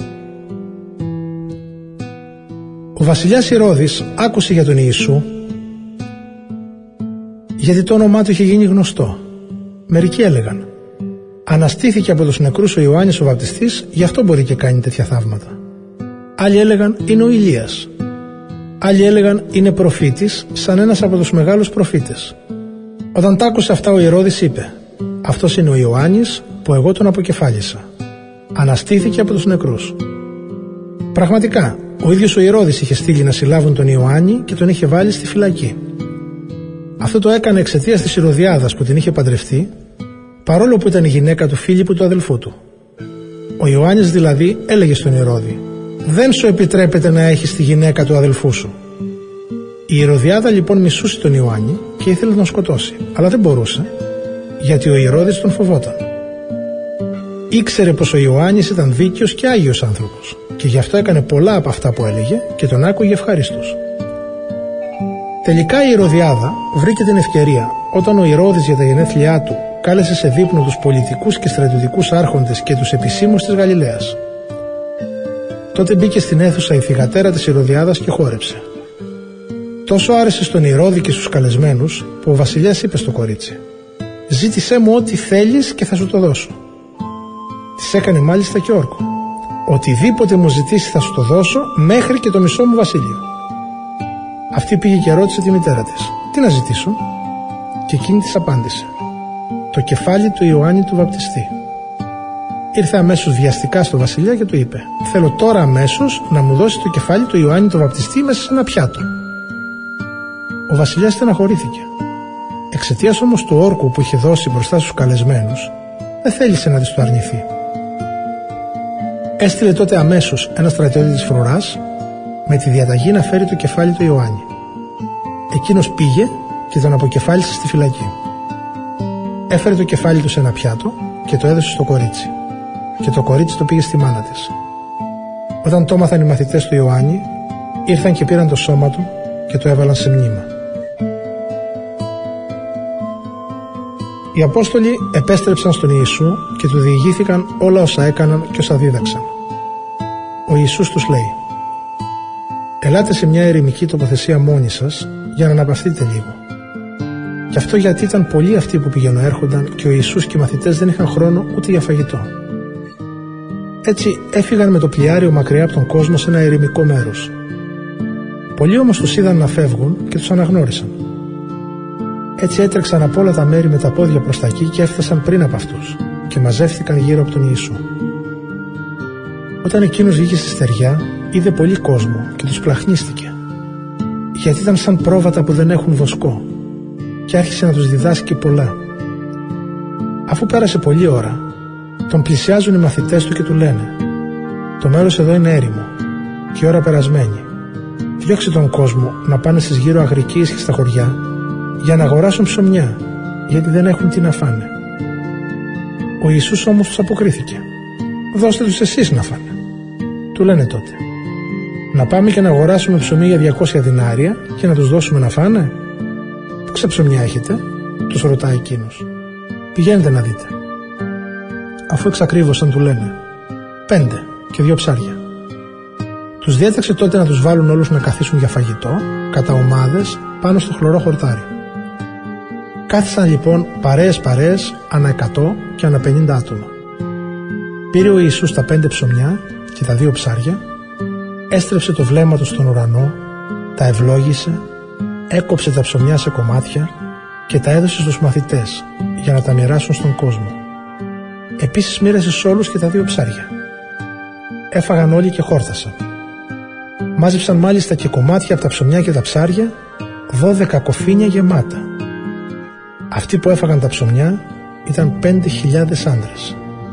Ο βασιλιάς Ηρώδης άκουσε για τον Ιησού, γιατί το όνομά του είχε γίνει γνωστό, Μερικοί έλεγαν: αναστήθηκε από τους νεκρούς ο Ιωάννης ο Βαπτιστής, γι' αυτό μπορεί και κάνει τέτοια θαύματα. Άλλοι έλεγαν: είναι ο Ηλίας. Άλλοι έλεγαν: είναι προφήτης, σαν ένας από τους μεγάλους προφήτες. Όταν τ' άκουσε αυτά, ο Ηρώδης είπε: αυτός είναι ο Ιωάννης που εγώ τον αποκεφάλισα. Αναστήθηκε από τους νεκρούς. Πραγματικά, ο ίδιος ο Ηρώδης είχε στείλει να συλλάβουν τον Ιωάννη και τον είχε βάλει στη φυλακή. Αυτό το έκανε εξαιτίας της Ηρωδιάδας που την είχε παντρευτεί, παρόλο που ήταν η γυναίκα του Φίλιππου του αδελφού του. Ο Ιωάννης δηλαδή έλεγε στον Ηρώδη: δεν σου επιτρέπεται να έχεις τη γυναίκα του αδελφού σου. Η Ηρωδιάδα λοιπόν μισούσε τον Ιωάννη και ήθελε να τον σκοτώσει, αλλά δεν μπορούσε, γιατί ο Ηρώδης τον φοβόταν. Ήξερε πως ο Ιωάννης ήταν δίκαιος και άγιος άνθρωπος και γι' αυτό έκανε πολλά από αυτά που έλεγε και τον άκουγε ευχαρίστως. Τελικά η Ηρωδιάδα βρήκε την ευκαιρία όταν ο Ηρώδης για τα γενέθλιά του κάλεσε σε δείπνο τους πολιτικούς και στρατιωτικούς άρχοντες και τους επισήμους της Γαλιλαίας. Τότε μπήκε στην αίθουσα η θυγατέρα της Ηρωδιάδας και χόρεψε. Τόσο άρεσε στον Ηρώδη και στους καλεσμένους που ο βασιλιάς είπε στο κορίτσι: ζήτησέ μου ό,τι θέλεις και θα σου το δώσω. Της έκανε μάλιστα και όρκο: οτιδήποτε μου ζητήσει θα σου το δώσω, μέχρι και το μισό μου βασίλειο. Αυτή πήγε και ρώτησε τη μητέρα της: τι να ζητήσω? Και εκείνη της απάντησε: το κεφάλι του Ιωάννη του Βαπτιστή. Ήρθε αμέσως βιαστικά στο βασιλιά και του είπε: θέλω τώρα αμέσως να μου δώσει το κεφάλι του Ιωάννη του Βαπτιστή μέσα σε ένα πιάτο. Ο βασιλιάς στεναχωρήθηκε. Εξαιτίας όμως του όρκου που είχε δώσει μπροστά στους καλεσμένους, δεν θέλησε να της το αρνηθεί. Έστειλε τότε αμέσως ένα στρατιώτη της φρουράς με τη διαταγή να φέρει το κεφάλι του Ιωάννη. Εκείνος πήγε και τον αποκεφάλισε στη φυλακή. Έφερε το κεφάλι του σε ένα πιάτο και το έδωσε στο κορίτσι. Και το κορίτσι το πήγε στη μάνα της. Όταν το έμαθαν οι μαθητές του Ιωάννη, ήρθαν και πήραν το σώμα του και το έβαλαν σε μνήμα. Οι Απόστολοι επέστρεψαν στον Ιησού και του διηγήθηκαν όλα όσα έκαναν και όσα δίδαξαν. Ο Ιησούς τους λέει: ελάτε σε μια ερημική τοποθεσία μόνοι σας για να αναπαυθείτε λίγο. Γι' αυτό γιατί ήταν πολλοί αυτοί που πηγαινοέρχονταν και ο Ιησούς και οι μαθητές δεν είχαν χρόνο ούτε για φαγητό. Έτσι έφυγαν με το πλοιάριο μακριά από τον κόσμο σε ένα ερημικό μέρος. Πολλοί όμως τους είδαν να φεύγουν και τους αναγνώρισαν. Έτσι έτρεξαν από όλα τα μέρη με τα πόδια προς τα εκεί και έφτασαν πριν από αυτούς και μαζεύτηκαν γύρω από τον Ιησού. Όταν εκείνος βγήκε στη στεριά, είδε πολύ κόσμο και τους πλαχνίστηκε, γιατί ήταν σαν πρόβατα που δεν έχουν βοσκό, και άρχισε να τους διδάσκει πολλά. Αφού πέρασε πολλή ώρα, τον πλησιάζουν οι μαθητές του και του λένε: το μέρος εδώ είναι έρημο και η ώρα περασμένη. Διώξε τον κόσμο να πάνε στις γύρω αγρικίες και στα χωριά για να αγοράσουν ψωμιά, γιατί δεν έχουν τι να φάνε. Ο Ιησούς όμως τους αποκρίθηκε: δώστε τους εσείς να φάνε. Του λένε τότε: να πάμε και να αγοράσουμε ψωμί για 200 δινάρια και να τους δώσουμε να φάνε? Πόσα ψωμιά έχετε? Τους ρωτάει εκείνος. Πηγαίνετε να δείτε. Αφού εξακρίβωσαν, του λένε: 5 και 2 ψάρια. Τους διέταξε τότε να τους βάλουν όλους να καθίσουν για φαγητό, κατά ομάδες, πάνω στο χλωρό χορτάρι. Κάθισαν λοιπόν παρέες ανά 100 και ανά 50 άτομα. Πήρε ο Ιησούς τα 5 ψωμιά και τα 2 ψάρια, έστρεψε το βλέμμα του στον ουρανό, τα ευλόγησε, έκοψε τα ψωμιά σε κομμάτια και τα έδωσε στους μαθητές για να τα μοιράσουν στον κόσμο. Επίσης μοίρασε σε όλους και τα 2 ψάρια. Έφαγαν όλοι και χόρτασαν. Μάζεψαν μάλιστα και κομμάτια από τα ψωμιά και τα ψάρια, 12 κοφίνια γεμάτα. Αυτοί που έφαγαν τα ψωμιά ήταν 5.000 άντρες.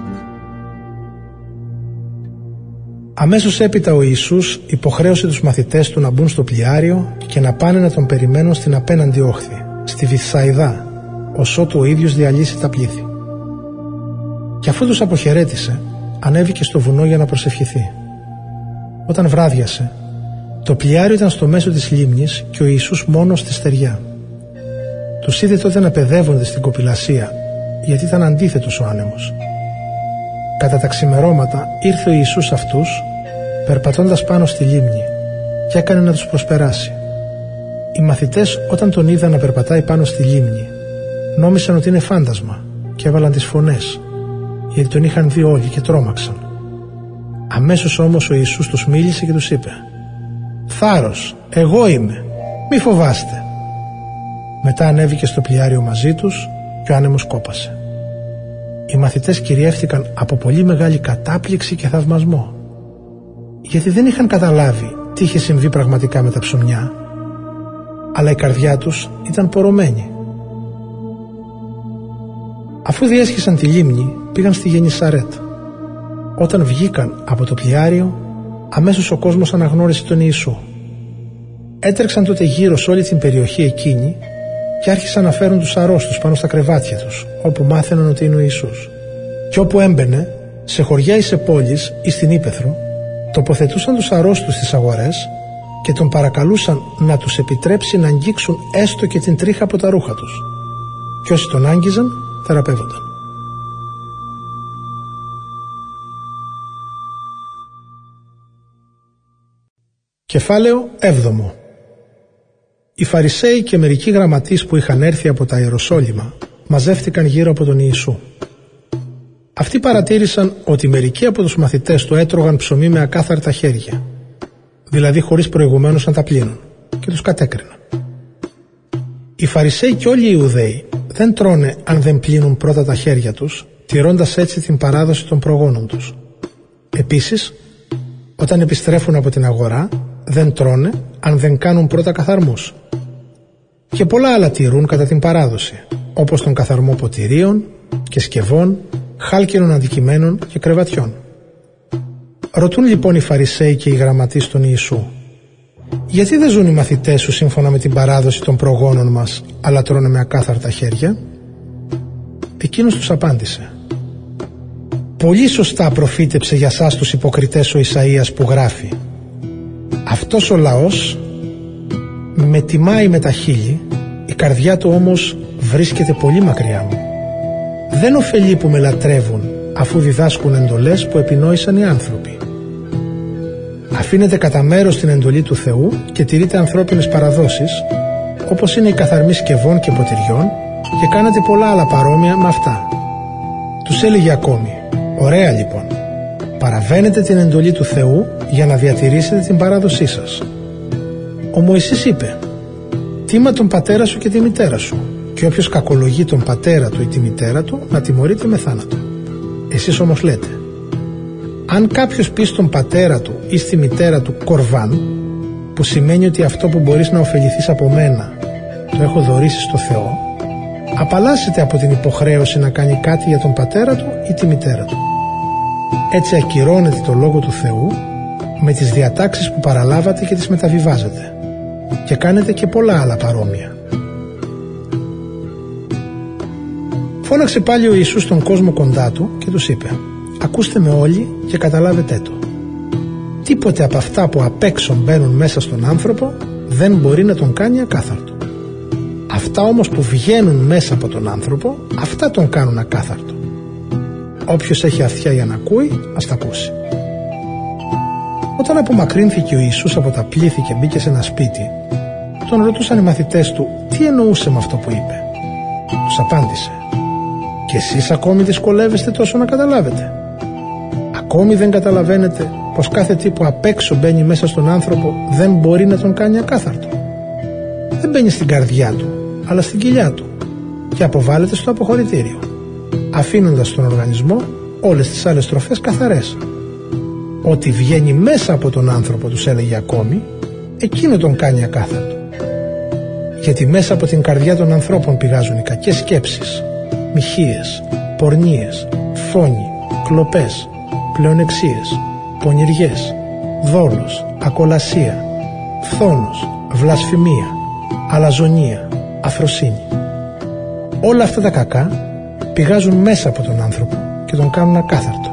Αμέσως έπειτα ο Ιησούς υποχρέωσε τους μαθητές του να μπουν στο πλοιάριο και να πάνε να τον περιμένουν στην απέναντι όχθη, στη Βηθσαϊδά, ωσότου ο ίδιος διαλύσει τα πλήθη. Και αφού τους αποχαιρέτησε, ανέβηκε στο βουνό για να προσευχηθεί. Όταν βράδιασε, το πλοιάριο ήταν στο μέσο της λίμνης και ο Ιησούς μόνος στη στεριά. Τους είδε τότε να παιδεύονται στην κοπηλασία, γιατί ήταν αντίθετος ο άνεμος. Κατά τα ξημερώματα ήρθε ο Ιησούς αυτούς, περπατώντας πάνω στη λίμνη, και έκανε να τους προσπεράσει. Οι μαθητές, όταν τον είδαν να περπατάει πάνω στη λίμνη, νόμισαν ότι είναι φάντασμα και έβαλαν τις φωνές, γιατί τον είχαν δει όλοι και τρόμαξαν. Αμέσως όμως ο Ιησούς τους μίλησε και τους είπε: «Θάρρος, εγώ είμαι, μη φοβάστε». Μετά ανέβηκε στο πλοιάριο μαζί τους και ο άνεμος κόπασε. Οι μαθητές κυριεύτηκαν από πολύ μεγάλη κατάπληξη και θαυμασμό, γιατί δεν είχαν καταλάβει τι είχε συμβεί πραγματικά με τα ψωμιά, αλλά η καρδιά τους ήταν πορωμένη. Αφού διέσχισαν τη λίμνη, πήγαν στη Γενισαρέτ. Όταν βγήκαν από το πλοιάριο, αμέσως ο κόσμος αναγνώρισε τον Ιησού. Έτρεξαν τότε γύρω σε όλη την περιοχή εκείνη και άρχισαν να φέρουν τους αρρώστους πάνω στα κρεβάτια τους, όπου μάθαιναν ότι είναι ο Ιησούς. Και όπου έμπαινε, σε χωριά ή σε πόλεις ή στην ύπαιθρο, τοποθετούσαν τους αρρώστους στις αγορές και τον παρακαλούσαν να τους επιτρέψει να αγγίξουν έστω και την τρίχα από τα ρούχα τους. Και όσοι τον άγγιζαν, θεραπεύονταν. Κεφάλαιο 7. Οι Φαρισαίοι και μερικοί γραμματείς που είχαν έρθει από τα Ιεροσόλυμα μαζεύτηκαν γύρω από τον Ιησού. Αυτοί παρατήρησαν ότι μερικοί από τους μαθητές του έτρωγαν ψωμί με ακάθαρτα χέρια, δηλαδή χωρίς προηγουμένως να τα πλύνουν, και τους κατέκριναν. Οι Φαρισαίοι και όλοι οι Ιουδαίοι δεν τρώνε αν δεν πλύνουν πρώτα τα χέρια τους, τηρώντας έτσι την παράδοση των προγόνων τους. Επίσης, όταν επιστρέφουν από την αγορά, δεν τρώνε αν δεν κάνουν πρώτα καθαρμούς. Και πολλά άλλα τηρούν κατά την παράδοση, όπως τον καθαρμό ποτηρίων και σκευών, χάλκινων αντικειμένων και κρεβατιών. Ρωτούν λοιπόν οι Φαρισαίοι και οι γραμματείς τον Ιησού: «Γιατί δεν ζουν οι μαθητές σου σύμφωνα με την παράδοση των προγόνων μας, αλλά τρώνε με ακάθαρτα χέρια?» Εκείνος τους απάντησε: «Πολύ σωστά προφήτεψε για σας τους υποκριτές ο Ισαΐας που γράφει: αυτός ο λαός με τιμάει με τα χείλη, η καρδιά του όμως βρίσκεται πολύ μακριά μου. Δεν ωφελεί που με λατρεύουν, αφού διδάσκουν εντολές που επινόησαν οι άνθρωποι. Αφήνετε κατά μέρος την εντολή του Θεού και τηρείτε ανθρώπινες παραδόσεις, όπως είναι η καθαρμή σκευών και ποτηριών, και κάνετε πολλά άλλα παρόμοια με αυτά». Τους έλεγε ακόμη: «Ωραία λοιπόν, παραβαίνετε την εντολή του Θεού για να διατηρήσετε την παράδοσή σας. Ο Μωυσής είπε: τίμα τον πατέρα σου και τη μητέρα σου, και όποιος κακολογεί τον πατέρα του ή τη μητέρα του να τιμωρείται με θάνατο. Εσείς όμως λέτε: αν κάποιος πει στον πατέρα του ή στη μητέρα του κορβάν, που σημαίνει ότι αυτό που μπορείς να ωφεληθείς από μένα το έχω δωρήσει στο Θεό, απαλλάσσεται από την υποχρέωση να κάνει κάτι για τον πατέρα του ή τη μητέρα του. Έτσι ακυρώνετε το λόγο του Θεού με τις διατάξεις που παραλάβατε και τις μεταβιβάζετε, και κάνετε και πολλά άλλα παρόμοια». Φώναξε πάλι ο Ιησούς τον κόσμο κοντά του και τους είπε: «Ακούστε με όλοι και καταλάβετε το. Τίποτε από αυτά που απ' έξω μπαίνουν μέσα στον άνθρωπο δεν μπορεί να τον κάνει ακάθαρτο. Αυτά όμως που βγαίνουν μέσα από τον άνθρωπο, αυτά τον κάνουν ακάθαρτο. Όποιος έχει αυτιά για να ακούει, ας τα ακούσει». Όταν απομακρύνθηκε ο Ιησούς από τα πλήθη και μπήκε σε ένα σπίτι, τον ρωτούσαν οι μαθητές του τι εννοούσε με αυτό που είπε. Τους απάντησε: «Και εσείς ακόμη δυσκολεύεστε τόσο να καταλάβετε? Ακόμη δεν καταλαβαίνετε πως κάθε τι που απ' έξω μπαίνει μέσα στον άνθρωπο δεν μπορεί να τον κάνει ακάθαρτο? Δεν μπαίνει στην καρδιά του, αλλά στην κοιλιά του, και αποβάλλεται στο αποχωρητήριο, αφήνοντας στον οργανισμό όλες τις άλλες τροφές καθαρές. Ό,τι βγαίνει μέσα από τον άνθρωπο», τους έλεγε ακόμη, «εκείνο τον κάνει ακάθαρτο. Γιατί μέσα από την καρδιά των ανθρώπων πηγάζουν οι κακές σκέψεις, μοιχείες, πορνίες, φόνοι, κλοπές, πλεονεξίες, πονηριές, δόλος, ακολασία, φθόνος, βλασφημία, αλαζονία, αφροσύνη. Όλα αυτά τα κακά πηγάζουν μέσα από τον άνθρωπο και τον κάνουν ακάθαρτο».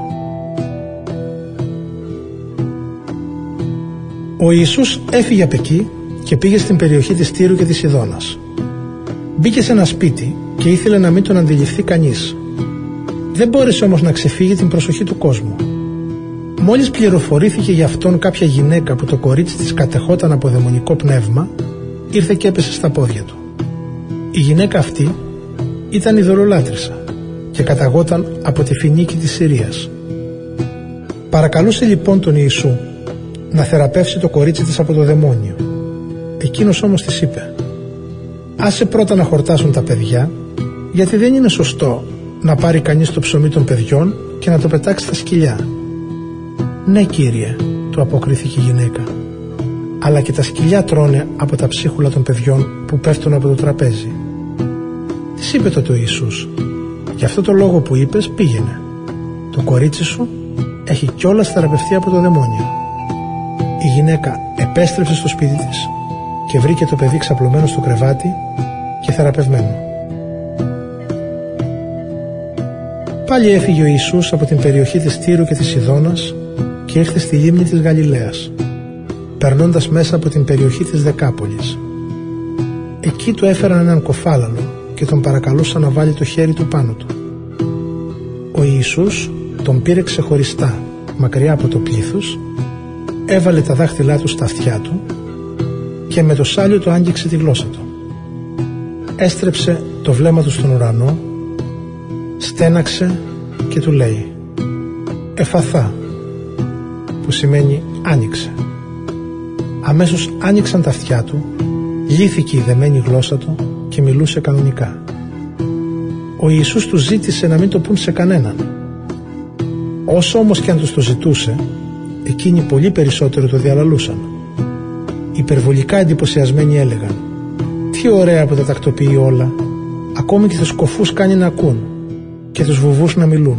Ο Ιησούς έφυγε από εκεί και πήγε στην περιοχή της Τύρου και της Σιδώνας. Μπήκε σε ένα σπίτι και ήθελε να μην τον αντιληφθεί κανείς. Δεν μπόρεσε όμως να ξεφύγει την προσοχή του κόσμου. Μόλις πληροφορήθηκε για αυτόν κάποια γυναίκα που το κορίτσι της κατεχόταν από δαιμονικό πνεύμα, ήρθε και έπεσε στα πόδια του. Η γυναίκα αυτή ήταν ειδωλολάτρησα και καταγόταν από τη Φινίκη της Συρίας. Παρακαλούσε λοιπόν τον Ιησού να θεραπεύσει το κορίτσι της από το δαιμόνιο. Εκείνος όμως της είπε: «Άσε πρώτα να χορτάσουν τα παιδιά, γιατί δεν είναι σωστό να πάρει κανείς το ψωμί των παιδιών και να το πετάξει στα σκυλιά». «Ναι, Κύριε», του αποκρίθηκε η γυναίκα, «αλλά και τα σκυλιά τρώνε από τα ψίχουλα των παιδιών που πέφτουν από το τραπέζι». Της είπε τότε ο Ιησούς: «Γι' αυτό το λόγο που είπες, πήγαινε. Το κορίτσι σου έχει κιόλας θεραπευτεί από το δαιμόνιο». Η γυναίκα επέστρεψε στο σπίτι της και βρήκε το παιδί ξαπλωμένο στο κρεβάτι και θεραπευμένο. Πάλι έφυγε ο Ιησούς από την περιοχή της Τύρου και της Σιδώνας και ήρθε στη λίμνη της Γαλιλαίας, περνώντας μέσα από την περιοχή της Δεκάπολης. Εκεί του έφεραν έναν κοφάλαλο και τον παρακαλούσαν να βάλει το χέρι του πάνω του. Ο Ιησούς τον πήρε ξεχωριστά, μακριά από το πλήθος, έβαλε τα δάχτυλά του στα αυτιά του και με το σάλιο του άγγιξε τη γλώσσα του. Έστρεψε το βλέμμα του στον ουρανό, στέναξε και του λέει: «Εφαθά», που σημαίνει άνοιξε. Αμέσως άνοιξαν τα αυτιά του, λύθηκε η δεμένη γλώσσα του και μιλούσε κανονικά. Ο Ιησούς του ζήτησε να μην το πούν σε κανέναν. Όσο όμως και αν τους το ζητούσε, εκείνοι πολύ περισσότερο το διαλαλούσαν. Υπερβολικά εντυπωσιασμένοι έλεγαν: «Τι ωραία που τα τακτοποιεί όλα, ακόμη και τους κοφούς κάνει να ακούν και τους βουβούς να μιλούν».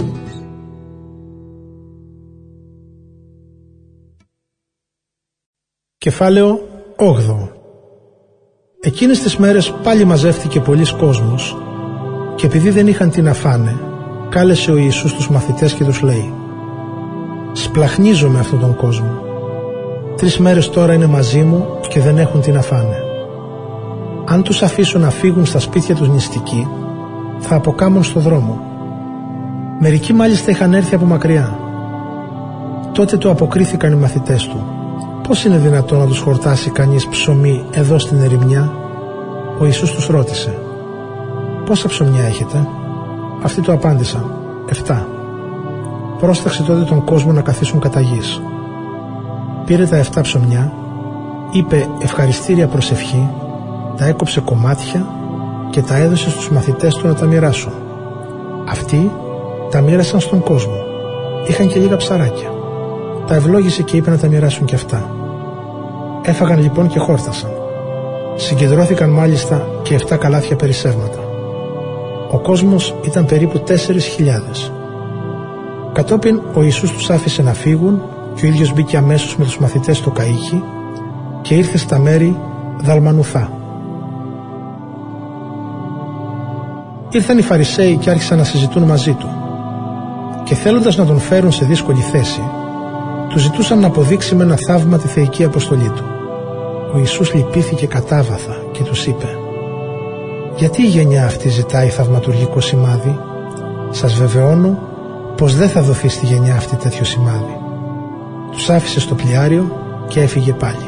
Κεφάλαιο 8. Εκείνες τις μέρες πάλι μαζεύτηκε πολλής κόσμος και επειδή δεν είχαν τι να φάνε, κάλεσε ο Ιησούς τους μαθητές και τους λέει: «Σπλαχνίζω με αυτόν τον κόσμο. 3 μέρες τώρα είναι μαζί μου και δεν έχουν τι να φάνε. Αν τους αφήσω να φύγουν στα σπίτια τους νηστικοί, θα αποκάμουν στο δρόμο». Μερικοί μάλιστα είχαν έρθει από μακριά. Τότε του αποκρίθηκαν οι μαθητές του: «Πώς είναι δυνατόν να τους χορτάσει κανείς ψωμί εδώ στην ερημιά?» Ο Ιησούς τους ρώτησε: «Πόσα ψωμιά έχετε?» Αυτοί του απάντησαν: 7. Πρόσταξε τότε τον κόσμο να καθίσουν κατά γης. Πήρε τα 7 ψωμιά, είπε ευχαριστήρια προσευχή, τα έκοψε κομμάτια και τα έδωσε στους μαθητές του να τα μοιράσουν. Αυτοί τα μοίρασαν στον κόσμο. Είχαν και λίγα ψαράκια. Τα ευλόγησε και είπε να τα μοιράσουν και αυτά. Έφαγαν λοιπόν και χόρτασαν. Συγκεντρώθηκαν μάλιστα και 7 καλάθια περισσεύματα. Ο κόσμος ήταν περίπου 4.000. Κατόπιν ο Ιησούς τους άφησε να φύγουν και ο ίδιος μπήκε αμέσως με τους μαθητές στο καΐκι και ήρθε στα μέρη Δαλμανουθά. Ήρθαν οι Φαρισαίοι και άρχισαν να συζητούν μαζί του και θέλοντας να τον φέρουν σε δύσκολη θέση, του ζητούσαν να αποδείξει με ένα θαύμα τη θεϊκή αποστολή του. Ο Ιησούς λυπήθηκε κατάβαθα και τους είπε: «Γιατί η γενιά αυτή ζητάει θαυματουργικό σημάδι? Σας βεβαιώνω πως δεν θα δοθεί στη γενιά αυτή τέτοιο σημάδι». Τους άφησε στο πλοιάριο και έφυγε πάλι.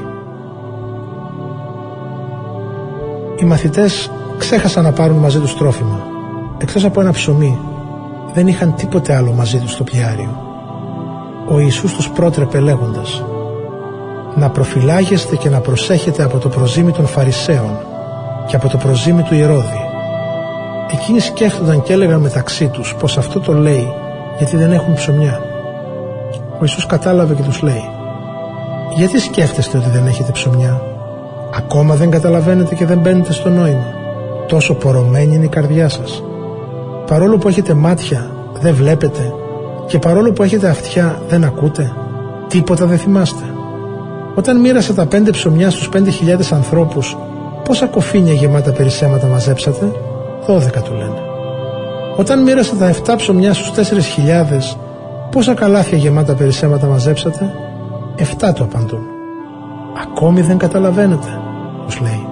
Οι μαθητές ξέχασαν να πάρουν μαζί τους τρόφιμα. Εκτός από ένα ψωμί, δεν είχαν τίποτε άλλο μαζί τους στο πλοιάριο. Ο Ιησούς τους πρότρεπε λέγοντας: «Να προφυλάγεστε και να προσέχετε από το προζύμι των Φαρισαίων και από το προζύμι του Ηρώδη». Εκείνοι σκέφτονταν και έλεγαν μεταξύ τους πως αυτό το λέει γιατί δεν έχουν ψωμιά. Ο Ιησούς κατάλαβε και τους λέει: «Γιατί σκέφτεστε ότι δεν έχετε ψωμιά? Ακόμα δεν καταλαβαίνετε και δεν μπαίνετε στο νόημα? Τόσο πορωμένη είναι η καρδιά σας. Παρόλο που έχετε μάτια δεν βλέπετε και παρόλο που έχετε αυτιά δεν ακούτε? Τίποτα δεν θυμάστε? Όταν μοίρασα τα 5 ψωμιά στους 5.000 ανθρώπους, πόσα κοφίνια γεμάτα περισσέματα μαζέψατε? 12 του λένε. Όταν μοίρασα τα 7 ψωμιά στους 4.000, πόσα καλάθια γεμάτα περισσέματα μαζέψατε? 7 του απαντούν. Ακόμη δεν καταλαβαίνετε?» τους λέει.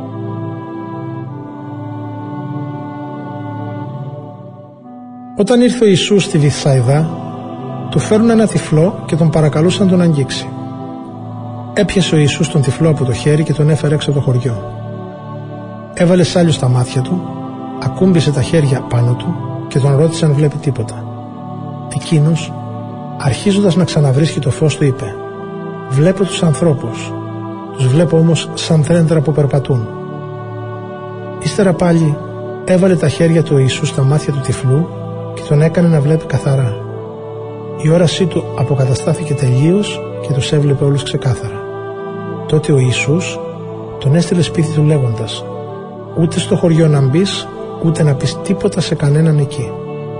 Όταν ήρθε ο Ιησούς στη Βηθσαϊδά, του φέρουν ένα τυφλό και τον παρακαλούσαν να τον αγγίξει. Έπιασε ο Ιησούς τον τυφλό από το χέρι και τον έφερε έξω από το χωριό. Έβαλε σάλιο στα μάτια του, ακούμπησε τα χέρια πάνω του και τον ρώτησε αν βλέπει τίποτα. Εκείνος, αρχίζοντας να ξαναβρίσκει το φως, του είπε: «Βλέπω τους ανθρώπους, τους βλέπω όμως σαν δέντρα που περπατούν». Ύστερα πάλι έβαλε τα χέρια του ο Ιησούς στα μάτια του τυφλού και τον έκανε να βλέπει καθαρά. Η όρασή του αποκαταστάθηκε τελείως και τους έβλεπε όλους ξεκάθαρα. Τότε ο Ιησούς τον έστειλε σπίτι του λέγοντας: «Ούτε στο χωριό να μπεις, ούτε να πεις τίποτα σε κανέναν εκεί».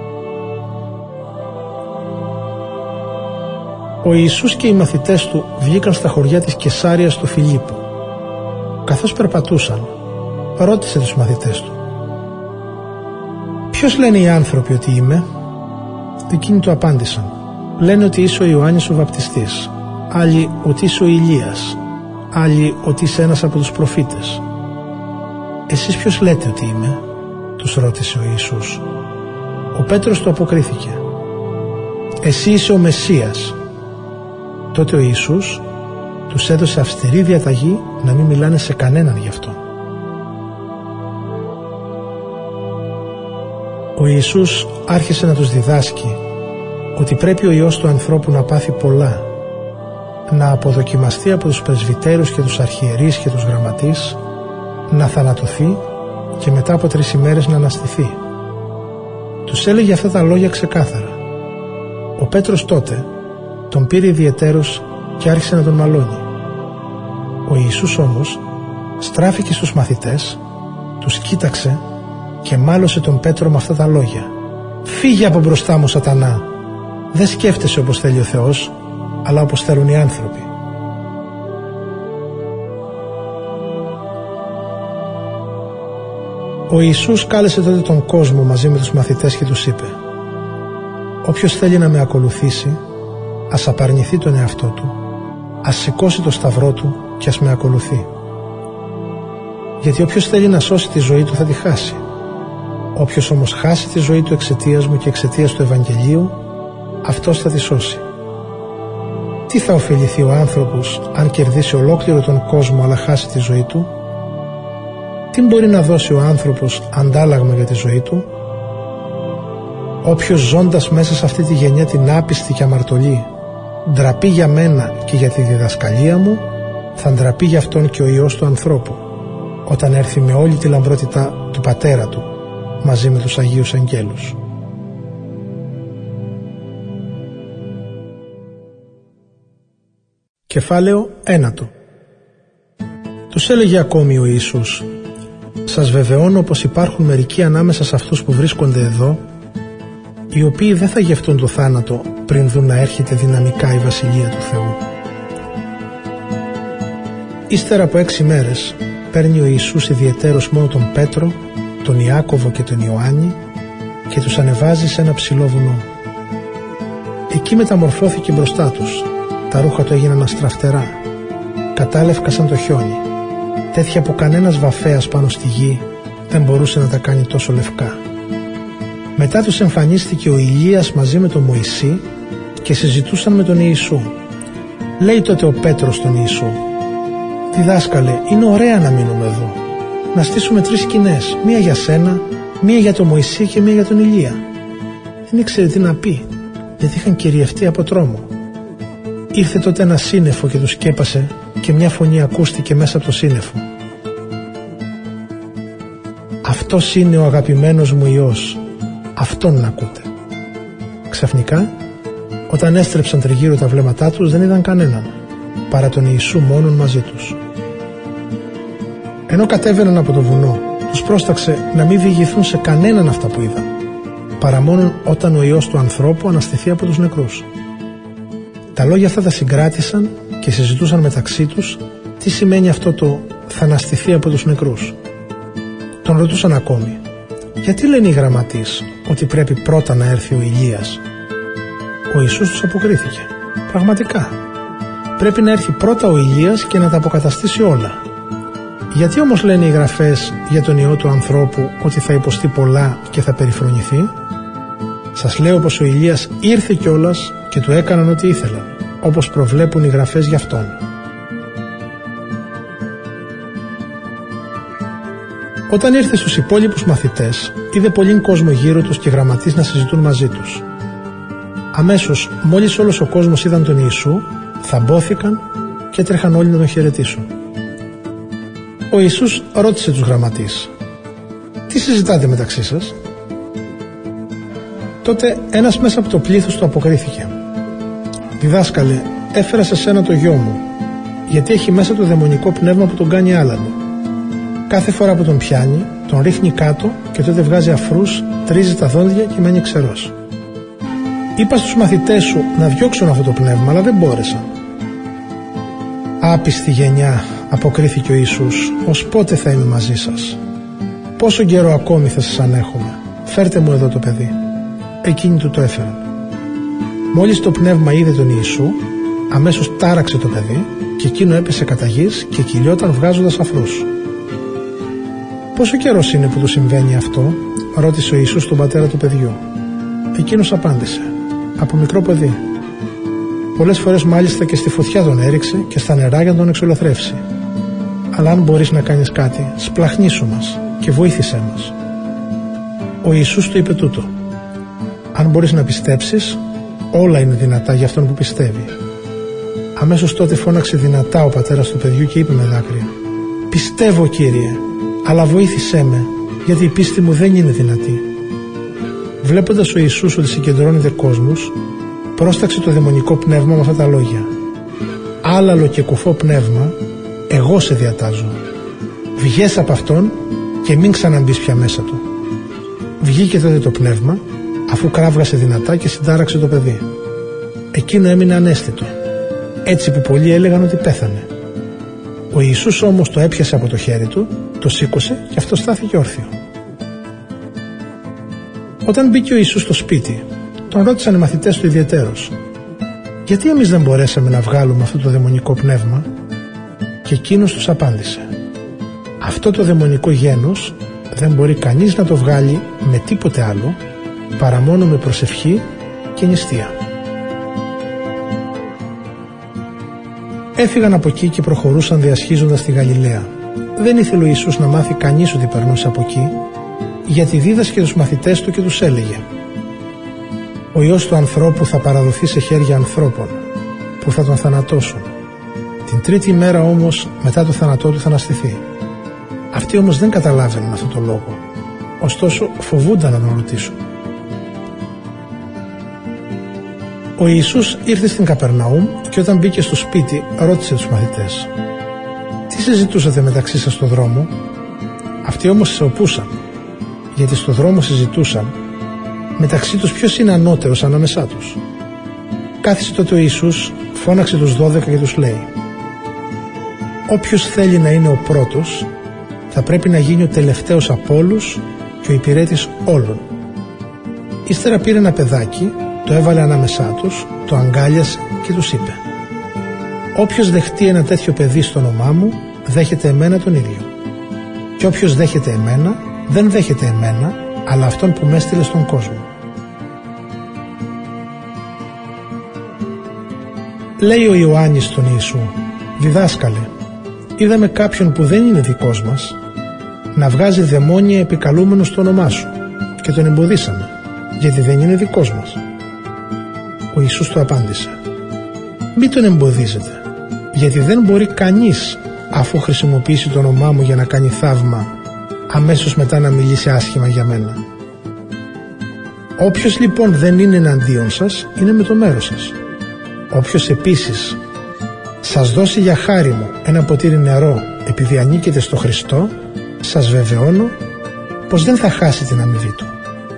Ο Ιησούς και οι μαθητές του βγήκαν στα χωριά της Κεσάριας του Φιλίππου. Καθώς περπατούσαν, ρώτησε τους μαθητές του: «Ποιος λένε οι άνθρωποι ότι είμαι?» Εκείνοι του απάντησαν: «Λένε ότι είσαι ο Ιωάννης ο Βαπτιστής, άλλοι ότι είσαι ο Ηλίας, άλλοι ότι είσαι ένας από τους προφήτες». «Εσείς ποιος λέτε ότι είμαι?» τους ρώτησε ο Ιησούς. Ο Πέτρος του αποκρίθηκε: «Εσύ είσαι ο Μεσσίας». Τότε ο Ιησούς τους έδωσε αυστηρή διαταγή να μην μιλάνε σε κανέναν γι' αυτό. Ο Ιησούς άρχισε να τους διδάσκει ότι πρέπει ο Υιός του ανθρώπου να πάθει πολλά, να αποδοκιμαστεί από τους πρεσβυτέρους και τους αρχιερείς και τους γραμματείς, να θανατωθεί και μετά από 3 ημέρες να αναστηθεί. Τους έλεγε αυτά τα λόγια ξεκάθαρα. Ο Πέτρος τότε τον πήρε ιδιαιτέρως και άρχισε να τον μαλώνει. Ο Ιησούς όμως στράφηκε στους μαθητές, τους κοίταξε και μάλωσε τον Πέτρο με αυτά τα λόγια: «Φύγε από μπροστά μου, Σατανά! Δεν σκέφτεσαι όπως θέλει ο Θεός, αλλά όπως θέλουν οι άνθρωποι». Ο Ιησούς κάλεσε τότε τον κόσμο μαζί με τους μαθητές και τους είπε: «Όποιος θέλει να με ακολουθήσει, ας απαρνηθεί τον εαυτό του, ας σηκώσει το σταυρό του και ας με ακολουθεί. Γιατί όποιος θέλει να σώσει τη ζωή του θα τη χάσει. Όποιος όμως χάσει τη ζωή του εξαιτίας μου και εξαιτίας του Ευαγγελίου, αυτός θα τη σώσει. Τι θα ωφεληθεί ο άνθρωπος αν κερδίσει ολόκληρο τον κόσμο αλλά χάσει τη ζωή του? Τι μπορεί να δώσει ο άνθρωπος αντάλλαγμα για τη ζωή του? Όποιος ζώντας μέσα σε αυτή τη γενιά την άπιστη και αμαρτωλή ντραπεί για μένα και για τη διδασκαλία μου, θα ντραπεί για αυτόν και ο Υιός του ανθρώπου, όταν έρθει με όλη τη λαμπρότητα του Πατέρα του, μαζί με τους Αγίους Αγγέλους». Κεφάλαιο 1. Τους έλεγε ακόμη ο Ιησούς: «Σας βεβαιώνω πως υπάρχουν μερικοί ανάμεσα σε αυτούς που βρίσκονται εδώ, οι οποίοι δεν θα γευτούν το θάνατο πριν δουν να έρχεται δυναμικά η Βασιλεία του Θεού». Ύστερα από 6 μέρες παίρνει ο Ιησούς ιδιαιτέρως μόνο τον Πέτρο, τον Ιάκωβο και τον Ιωάννη και τους ανεβάζει σε ένα ψηλό βουνό. Εκεί μεταμορφώθηκε μπροστά τους. Τα ρούχα του έγιναν αστραφτερά, κατάλευκα σαν το χιόνι, τέτοια που κανένας βαφέας πάνω στη γη δεν μπορούσε να τα κάνει τόσο λευκά. Μετά τους εμφανίστηκε ο Ηλίας μαζί με τον Μωυσή και συζητούσαν με τον Ιησού. Λέει τότε ο Πέτρος στον Ιησού: «Διδάσκαλε, είναι ωραία να μείνουμε εδώ. Να στήσουμε 3 σκηνές, μία για σένα, μία για τον Μωυσή και μία για τον Ηλία». Δεν ήξερε τι να πει, γιατί είχαν κυριευτεί από τρόμο. Ήρθε τότε ένα σύννεφο και τους σκέπασε και μια φωνή ακούστηκε μέσα από το σύννεφο: «Αυτός είναι ο αγαπημένος μου Υιός, αυτόν να ακούτε». Ξαφνικά, όταν έστρεψαν τριγύρω τα βλέμματά τους, δεν είδαν κανέναν παρά τον Ιησού μόνον μαζί τους. Ενώ κατέβαιναν από το βουνό, τους πρόσταξε να μην διηγηθούν σε κανέναν αυτά που είδαν, παρά μόνον όταν ο Υιός του ανθρώπου αναστηθεί από τους νεκρούς. Τα λόγια αυτά τα συγκράτησαν και συζητούσαν μεταξύ τους τι σημαίνει αυτό το «θα αναστηθεί από τους νεκρούς». Τον ρωτούσαν ακόμη: «Γιατί λένε οι γραμματείς ότι πρέπει πρώτα να έρθει ο Ηλίας?» Ο Ιησούς τους αποκρίθηκε: «Πραγματικά, πρέπει να έρθει πρώτα ο Ηλίας και να τα αποκαταστήσει όλα. Γιατί όμως λένε οι γραφές για τον Υιό του ανθρώπου ότι θα υποστεί πολλά και θα περιφρονηθεί? Σας λέω πως ο Ηλίας ήρθε κιόλας και του έκαναν ό,τι ήθελαν, όπως προβλέπουν οι γραφές γι' αυτόν». Όταν ήρθε στους υπόλοιπους μαθητές, είδε πολλήν κόσμο γύρω τους και γραμματείς να συζητούν μαζί τους. Αμέσως, μόλις όλος ο κόσμος είδαν τον Ιησού, θαμπόθηκαν και έτρεχαν όλοι να τον χαιρετήσουν. Ο Ιησούς ρώτησε τους γραμματείς: «Τι συζητάτε μεταξύ σας?» Τότε ένας μέσα από το πλήθος του αποκρίθηκε: «Διδάσκαλε, έφερα σε σένα το γιο μου, γιατί έχει μέσα το δαιμονικό πνεύμα που τον κάνει άλανο. Κάθε φορά που τον πιάνει, τον ρίχνει κάτω και τότε βγάζει αφρούς, τρίζει τα δόντια και μένει ξερός. Είπα στους μαθητές σου να διώξουν αυτό το πνεύμα, αλλά δεν μπόρεσαν». «Άπιστη γενιά», αποκρίθηκε ο Ιησούς, «ως πότε θα είμαι μαζί σας? Πόσο καιρό ακόμη θα σας ανέχομαι? Φέρτε μου εδώ το παιδί». Εκείνοι του το έφεραν. Μόλις το πνεύμα είδε τον Ιησού, αμέσως τάραξε το παιδί και εκείνο έπεσε κατά γης και κυλιόταν βγάζοντας αφρούς. «Πόσο καιρός είναι που του συμβαίνει αυτό?» ρώτησε ο Ιησούς τον πατέρα του παιδιού. Εκείνος απάντησε: «Από μικρό παιδί. Πολλές φορές μάλιστα και στη φωτιά τον έριξε και στα νερά για να τον εξολοθρεύσει. Αλλά αν μπορείς να κάνεις κάτι, σπλαχνίσου μας και βοήθησέ μας». Ο Ιησούς του είπε τούτο: «Αν μπορείς να πιστέψεις, όλα είναι δυνατά για αυτόν που πιστεύει». Αμέσως τότε φώναξε δυνατά ο πατέρας του παιδιού και είπε με δάκρυα: «Πιστεύω, Κύριε, αλλά βοήθησέ με, γιατί η πίστη μου δεν είναι δυνατή». Βλέποντας ο Ιησούς ότι συγκεντρώνεται κόσμος, πρόσταξε το δαιμονικό πνεύμα με αυτά τα λόγια: «Άλαλο και κουφό πνεύμα, εγώ σε διατάζω. Βγες από αυτόν και μην ξαναμπείς πια μέσα του». Βγήκε τότε το πνεύμα, αφού κράβγασε δυνατά και συντάραξε το παιδί. Εκείνο έμεινε αναίσθητο, έτσι που πολλοί έλεγαν ότι πέθανε. Ο Ιησούς όμως το έπιασε από το χέρι του, το σήκωσε και αυτό στάθηκε όρθιο. Όταν μπήκε ο Ιησούς στο σπίτι, τον ρώτησαν οι μαθητές του ιδιαιτέρως: «Γιατί εμείς δεν μπορέσαμε να βγάλουμε αυτό το δαιμονικό πνεύμα?» Και εκείνος τους απάντησε: «Αυτό το δαιμονικό γένος δεν μπορεί κανείς να το βγάλει με τίποτε άλλο παρά μόνο με προσευχή και νηστεία». Έφυγαν από εκεί και προχωρούσαν διασχίζοντας τη Γαλιλαία. Δεν ήθελε ο Ιησούς να μάθει κανείς ότι περνούσε από εκεί, γιατί δίδασκε τους μαθητές του και τους έλεγε: «Ο Υιός του ανθρώπου θα παραδοθεί σε χέρια ανθρώπων, που θα τον θανατώσουν. Την τρίτη μέρα όμως, μετά το θάνατό του, θα αναστηθεί». Αυτοί όμως δεν καταλάβαιναν αυτό το λόγο, ωστόσο φοβούνταν να τον ρωτήσουν. Ο Ιησούς ήρθε στην Καπερναούμ και όταν μπήκε στο σπίτι ρώτησε τους μαθητές: «Τι συζητούσατε μεταξύ σας στο δρόμο?» Αυτοί όμως σιωπούσαν, γιατί στο δρόμο συζητούσαν μεταξύ τους ποιος είναι ανώτερος ανάμεσά τους. Κάθισε τότε ο Ιησούς, φώναξε τους 12 και τους λέει: «Όποιος θέλει να είναι ο πρώτος, θα πρέπει να γίνει ο τελευταίος από όλους και ο υπηρέτης όλων». Ύστερα πήρε ένα παιδάκι, το έβαλε ανάμεσά τους, το αγκάλιασε και τους είπε: «Όποιος δεχτεί ένα τέτοιο παιδί στο όνομά μου, δέχεται εμένα τον ίδιο. Και όποιος δέχεται εμένα, δεν δέχεται εμένα, αλλά αυτόν που με έστειλε στον κόσμο». Λέει ο Ιωάννης στον Ιησού: «Διδάσκαλε, είδαμε κάποιον που δεν είναι δικός μας να βγάζει δαιμόνια επικαλούμενο στο όνομά σου και τον εμποδίσαμε, γιατί δεν είναι δικός μας». Ο Ιησούς του απάντησε: «Μη τον εμποδίζετε, γιατί δεν μπορεί κανείς, αφού χρησιμοποιήσει το όνομά μου για να κάνει θαύμα, αμέσως μετά να μιλήσει άσχημα για μένα. Όποιος λοιπόν δεν είναι εναντίον σας, είναι με το μέρος σας. Όποιος επίσης σας δώσει για χάρη μου ένα ποτήρι νερό επειδή ανήκετε στο Χριστό, σας βεβαιώνω πως δεν θα χάσει την αμοιβή του.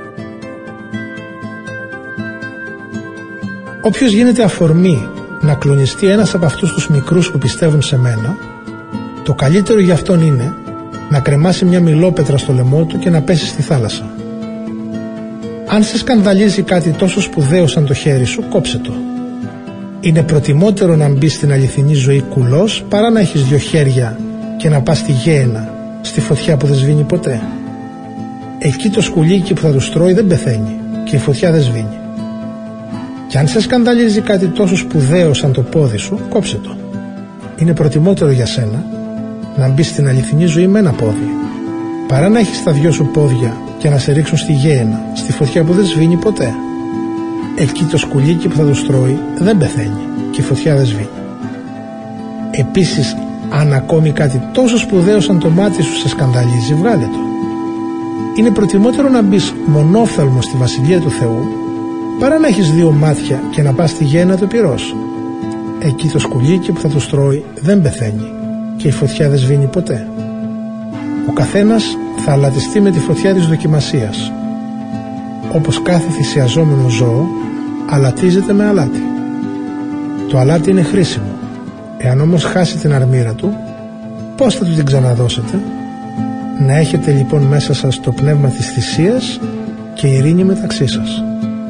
Όποιος γίνεται αφορμή να κλονιστεί ένας από αυτούς τους μικρούς που πιστεύουν σε μένα, το καλύτερο για αυτόν είναι να κρεμάσει μια μιλόπετρα στο λαιμό του και να πέσει στη θάλασσα. Αν σε σκανδαλίζει κάτι τόσο σπουδαίο σαν το χέρι σου, κόψε το. Είναι προτιμότερο να μπει στην αληθινή ζωή κουλός παρά να έχεις 2 χέρια και να πας στη γέενα, στη φωτιά που δεν σβήνει ποτέ. Εκεί το σκουλίκι που θα του τρώει δεν πεθαίνει και η φωτιά δεν σβήνει. Και αν σε σκανδαλίζει κάτι τόσο σπουδαίο σαν το πόδι σου, κόψε το. Είναι προτιμότερο για σένα να μπει στην αληθινή ζωή με ένα πόδι παρά να έχεις τα δυο σου πόδια και να σε ρίξουν στη γέενα, στη φωτιά που δεν σβήνει ποτέ. Εκεί το σκουλίκι που θα το στρώει δεν πεθαίνει και η φωτιά δεν σβήνει. Επίσης, αν ακόμη κάτι τόσο σπουδαίο σαν το μάτι σου σε σκανδαλίζει, βγάλε το. Είναι προτιμότερο να μπεις μονόφθαλμος στη Βασιλεία του Θεού, παρά να έχεις δύο μάτια και να πας στη γέενα του πυρός. Εκεί το σκουλίκι που θα το στρώει δεν πεθαίνει και η φωτιά δεν σβήνει ποτέ. Ο καθένας θα αλατιστεί με τη φωτιά της δοκιμασίας. Όπως κάθε θυσιαζόμενο ζώο αλατίζεται με αλάτι. Το αλάτι είναι χρήσιμο. Εάν όμως χάσει την αρμύρα του, πώς θα του την ξαναδώσετε? Να έχετε λοιπόν μέσα σας το πνεύμα της θυσίας και ειρήνη μεταξύ σας.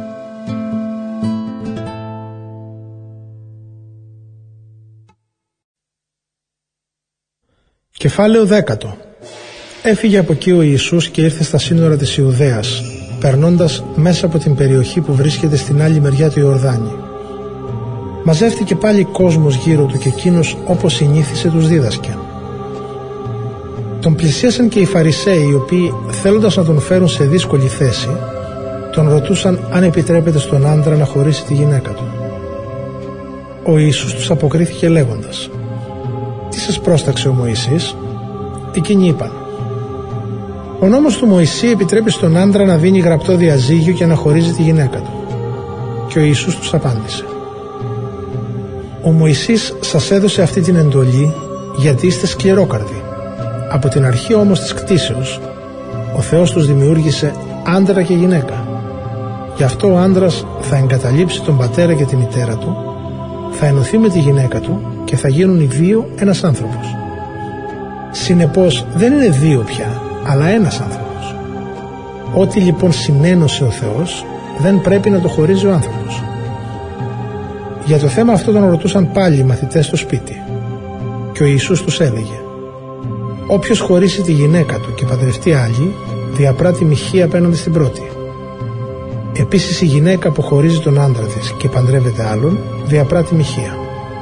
Κεφάλαιο 10. Έφυγε από εκεί ο Ιησούς και ήρθε στα σύνορα της Ιουδαίας, περνώντας μέσα από την περιοχή που βρίσκεται στην άλλη μεριά του Ιορδάνη. Μαζεύτηκε πάλι κόσμος γύρω του και εκείνος, όπως συνήθισε, τους δίδασκε. Τον πλησίασαν και οι Φαρισαίοι, οι οποίοι, θέλοντας να τον φέρουν σε δύσκολη θέση, τον ρωτούσαν αν επιτρέπεται στον άντρα να χωρίσει τη γυναίκα του. Ο Ιησούς τους αποκρίθηκε λέγοντας: «Τι σας πρόσταξε ο Μωυσής?» Εκείνοι είπαν: «Ο νόμος του Μωυσή επιτρέπει στον άντρα να δίνει γραπτό διαζύγιο και να χωρίζει τη γυναίκα του». Και ο Ιησούς τους απάντησε: «Ο Μωυσής σας έδωσε αυτή την εντολή γιατί είστε σκληρόκαρδοι. Από την αρχή όμως της κτήσεως ο Θεός τους δημιούργησε άντρα και γυναίκα. Γι' αυτό ο άντρας θα εγκαταλείψει τον πατέρα και τη μητέρα του, θα ενωθεί με τη γυναίκα του και θα γίνουν οι δύο ένας άνθρωπος. Συνεπώς δεν είναι δύο πια, αλλά ένας άνθρωπος. Ό,τι λοιπόν συνένωσε ο Θεός δεν πρέπει να το χωρίζει ο άνθρωπος». Για το θέμα αυτό τον ρωτούσαν πάλι οι μαθητές στο σπίτι και ο Ιησούς τους έλεγε: «Όποιος χωρίσει τη γυναίκα του και παντρευτεί άλλη, διαπράττει μοιχεία απέναντι στην πρώτη. Επίσης η γυναίκα που χωρίζει τον άντρα της και παντρεύεται άλλον, διαπράττει μοιχεία».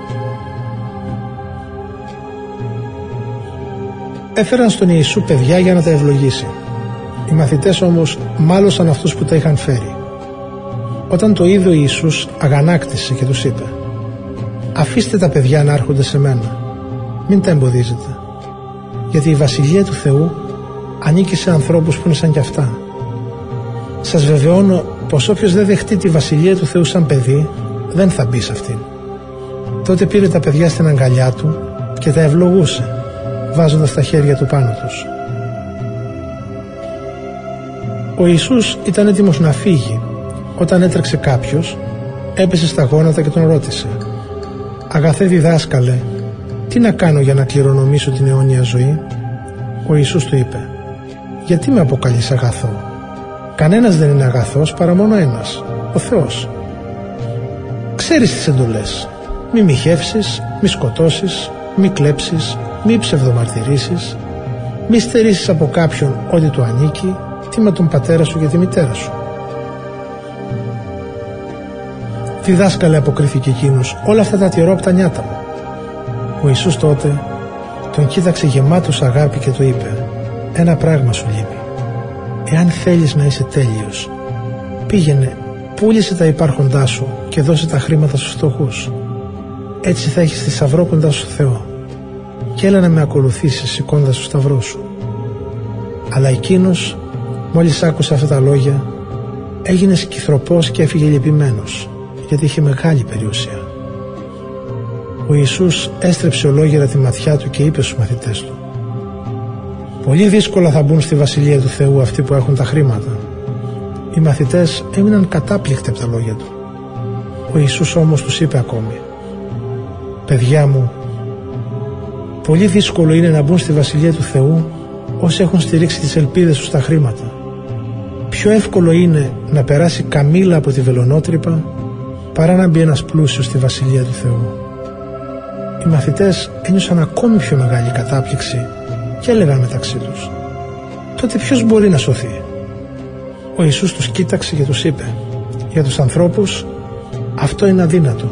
Έφεραν στον Ιησού παιδιά για να τα ευλογήσει. Οι μαθητές όμως μάλωσαν αυτούς που τα είχαν φέρει. Όταν το είδε ο Ιησούς, αγανάκτησε και τους είπε: «Αφήστε τα παιδιά να έρχονται σε μένα, μην τα εμποδίζετε, γιατί η Βασιλεία του Θεού ανήκει σε ανθρώπους που είναι σαν κι αυτά. Σας βεβαιώνω πως όποιος δεν δεχτεί τη Βασιλεία του Θεού σαν παιδί, δεν θα μπει σε αυτήν». Τότε πήρε τα παιδιά στην αγκαλιά του και τα ευλογούσε, βάζοντας τα χέρια του πάνω τους. Ο Ιησούς ήταν έτοιμος να φύγει όταν έτρεξε κάποιος, έπεσε στα γόνατα και τον ρώτησε: «Αγαθέ διδάσκαλε, τι να κάνω για να κληρονομήσω την αιώνια ζωή?» Ο Ιησούς του είπε: «Γιατί με αποκαλείς αγαθό? Κανένας δεν είναι αγαθός παρά μόνο ένας, ο Θεός. Ξέρεις τις εντολές: μη μοιχεύσεις, μη σκοτώσεις, μη κλέψεις, μη ψευδομαρτυρήσεις, μη στερήσεις από κάποιον ό,τι του ανήκει, τίμα τον πατέρα σου και τη μητέρα σου». «Διδάσκαλε», αποκρίθηκε εκείνος, «όλα αυτά τα τηρώ από τα νιάτα μου». Ο Ιησούς τότε τον κοίταξε γεμάτος αγάπη και του είπε: «Ένα πράγμα σου λείπει. Εάν θέλεις να είσαι τέλειος, πήγαινε, πούλησε τα υπάρχοντά σου και δώσε τα χρήματα στους φτωχούς. Έτσι θα έχεις θησαυρό κοντά στο Θεό. Και έλα να με ακολουθήσεις σηκώντας το σταυρό σου». Αλλά εκείνος, μόλις άκουσε αυτά τα λόγια, έγινε σκυθροπός και έφυγε λυπημένος, γιατί είχε μεγάλη περιουσία. Ο Ιησούς έστρεψε ολόγερα τη ματιά του και είπε στους μαθητές του: «Πολύ δύσκολα θα μπουν στη Βασιλεία του Θεού αυτοί που έχουν τα χρήματα». Οι μαθητές έμειναν κατάπληκτοι από τα λόγια του. Ο Ιησούς όμως τους είπε ακόμη: «Παιδιά μου, πολύ δύσκολο είναι να μπουν στη Βασιλεία του Θεού όσοι έχουν στηρίξει τις ελπίδες τους στα χρήματα. Πιο εύκολο είναι να περάσει καμήλα από τη βελονότρυπα παρά να μπει ένας πλούσιος στη Βασιλεία του Θεού». Οι μαθητές ένιωσαν ακόμη πιο μεγάλη κατάπληξη και έλεγαν μεταξύ τους: «Τότε ποιος μπορεί να σωθεί?» Ο Ιησούς τους κοίταξε και τους είπε: «Για τους ανθρώπους αυτό είναι αδύνατο.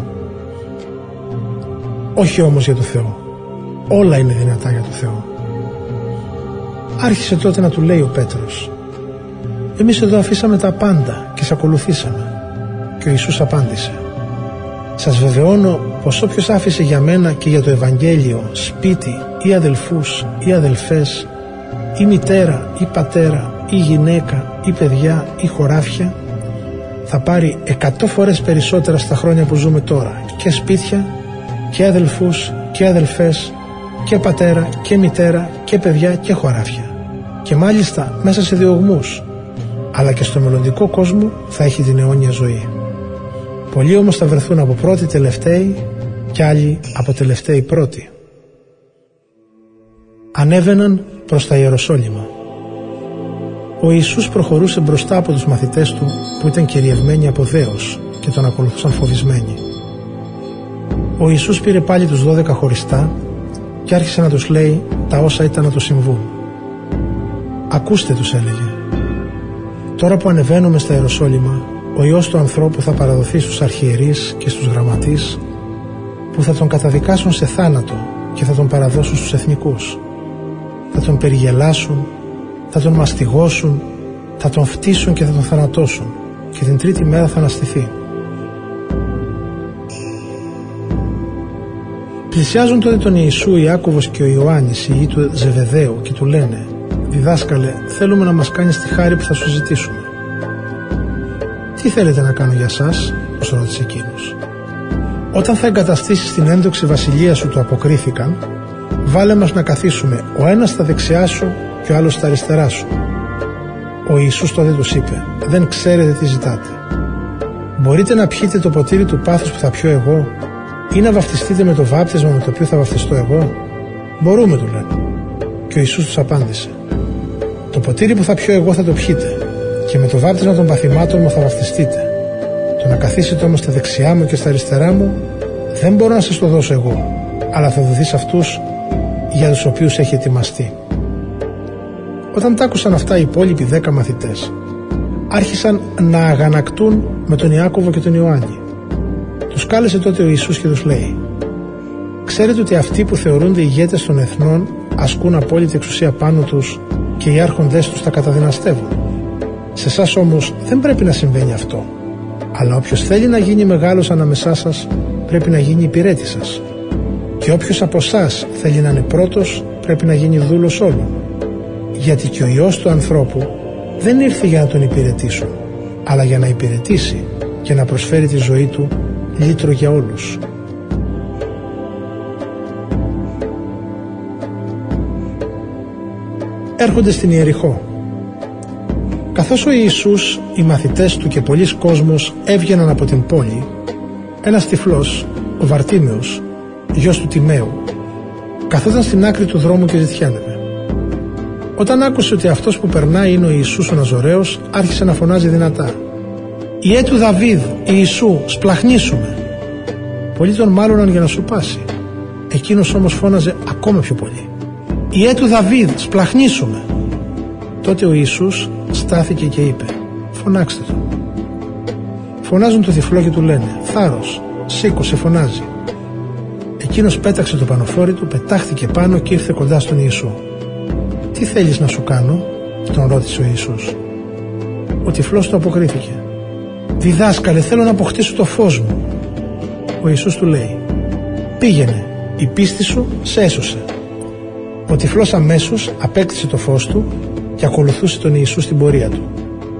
Όχι όμως για το Θεό. Όλα είναι δυνατά για το Θεό». Άρχισε τότε να του λέει ο Πέτρος: «Εμείς εδώ αφήσαμε τα πάντα και σε ακολουθήσαμε». Και ο Ιησούς απάντησε: «Σας βεβαιώνω πως όποιος άφησε για μένα και για το Ευαγγέλιο σπίτι ή αδελφούς ή αδελφές ή μητέρα ή πατέρα ή γυναίκα ή παιδιά ή χωράφια, θα πάρει 100 φορές περισσότερα στα χρόνια που ζούμε τώρα, και σπίτια και αδελφούς και αδελφές και πατέρα και μητέρα και παιδιά και χωράφια, και μάλιστα μέσα σε διωγμούς, αλλά και στο μελλοντικό κόσμο θα έχει την αιώνια ζωή. Πολλοί όμως θα βρεθούν από πρώτοι τελευταίοι και άλλοι από τελευταίοι πρώτοι». Ανέβαιναν προς τα Ιεροσόλυμα. Ο Ιησούς προχωρούσε μπροστά από τους μαθητές του, που ήταν κυριευμένοι από δέος και τον ακολουθούσαν φοβισμένοι. Ο Ιησούς πήρε πάλι τους 12 χωριστά και άρχισε να τους λέει τα όσα ήταν να τους συμβούν. «Ακούστε», τους έλεγε, «τώρα που ανεβαίνουμε στα Ιεροσόλυμα, ο Υιός του ανθρώπου θα παραδοθεί στους αρχιερείς και στους γραμματείς, που θα τον καταδικάσουν σε θάνατο και θα τον παραδώσουν στους εθνικούς. Θα τον περιγελάσουν, θα τον μαστιγώσουν, θα τον φτύσουν και θα τον θανατώσουν, και την τρίτη μέρα θα αναστηθεί». Πλησιάζουν τότε τον Ιησού Ιάκωβος και ο Ιωάννης, οι γη του Ζεβεδαίου, και του λένε: «Διδάσκαλε, θέλουμε να μας κάνεις τη χάρη που θα σου ζητήσουμε». «Τι θέλετε να κάνω για σας?» τους ρώτησε εκείνος. «Όταν θα εγκαταστήσεις την ένδοξη βασιλεία σου», του αποκρίθηκαν, «βάλε μας να καθίσουμε, ο ένας στα δεξιά σου και ο άλλος στα αριστερά σου». Ο Ιησούς τότε τους είπε: «Δεν ξέρετε τι ζητάτε. Μπορείτε να πιείτε το ποτήρι του πάθους που θα πιω εγώ, ή να βαφτιστείτε με το βάπτισμα με το οποίο θα βαφτιστώ εγώ?» «Μπορούμε», του λένε. Και ο Ιησούς τους απάντησε: «Το ποτήρι που θα πιω εγώ θα το πιείτε, και με το βάπτισμα των παθημάτων μου θα βαφτιστείτε. Το να καθίσετε όμως στα δεξιά μου και στα αριστερά μου δεν μπορώ να σας το δώσω εγώ, αλλά θα δοθεί σε αυτούς για τους οποίους έχει ετοιμαστεί». Όταν τ' άκουσαν αυτά οι υπόλοιποι 10 μαθητές, άρχισαν να αγανακτούν με τον Ιάκωβο και τον Ιωάννη. Τους κάλεσε τότε ο Ιησούς και τους λέει: «Ξέρετε ότι αυτοί που θεωρούνται ηγέτες των εθνών ασκούν απόλυτη εξουσία πάνω τους και οι άρχοντές τους τα καταδυναστεύουν. Σε εσάς όμως δεν πρέπει να συμβαίνει αυτό, αλλά όποιος θέλει να γίνει μεγάλος ανάμεσά σας πρέπει να γίνει υπηρέτης σας, και όποιος από εσάς θέλει να είναι πρώτος πρέπει να γίνει δούλος όλων. Γιατί και ο Υιός του ανθρώπου δεν ήρθε για να τον υπηρετήσουν, αλλά για να υπηρετήσει και να προσφέρει τη ζωή του λύτρο για όλους». Έρχονται στην Ιεριχώ. Καθώς ο Ιησούς, οι μαθητές του και πολλοί κόσμος έβγαιναν από την πόλη, ένας τυφλός, ο Βαρτίμεος, γιος του Τιμαίου, καθόταν στην άκρη του δρόμου και ζητιάνευε. Όταν άκουσε ότι αυτός που περνάει είναι ο Ιησούς ο Ναζωραίος, άρχισε να φωνάζει δυνατά: «Υιέ του Δαβίδ, Ιησού, σπλαχνίσουμε». Πολλοί τον μάλωναν για να σου πάσει. Εκείνος όμως φώναζε ακόμα πιο πολύ: «Υιέ του Δαβίδ, σπλαχνίσουμε». Τότε ο Ιησούς στάθηκε και είπε: «Φωνάξτε τον». Φωνάζουν το τυφλό και του λένε: «Θάρρος, σήκωσε, φωνάζει». Εκείνος πέταξε το πανοφόρι του, πετάχθηκε πάνω και ήρθε κοντά στον Ιησού. «Τι θέλεις να σου κάνω?» τον ρώτησε ο Ιησούς. Ο τυφλός του αποκρίθηκε: «Διδάσκαλε, θέλω να αποκτήσω το φως μου». Ο Ιησούς του λέει: «Πήγαινε, η πίστη σου σε έσωσε». Ο τυφλός αμέσως απέκτησε το φως του και ακολουθούσε τον Ιησού στην πορεία του.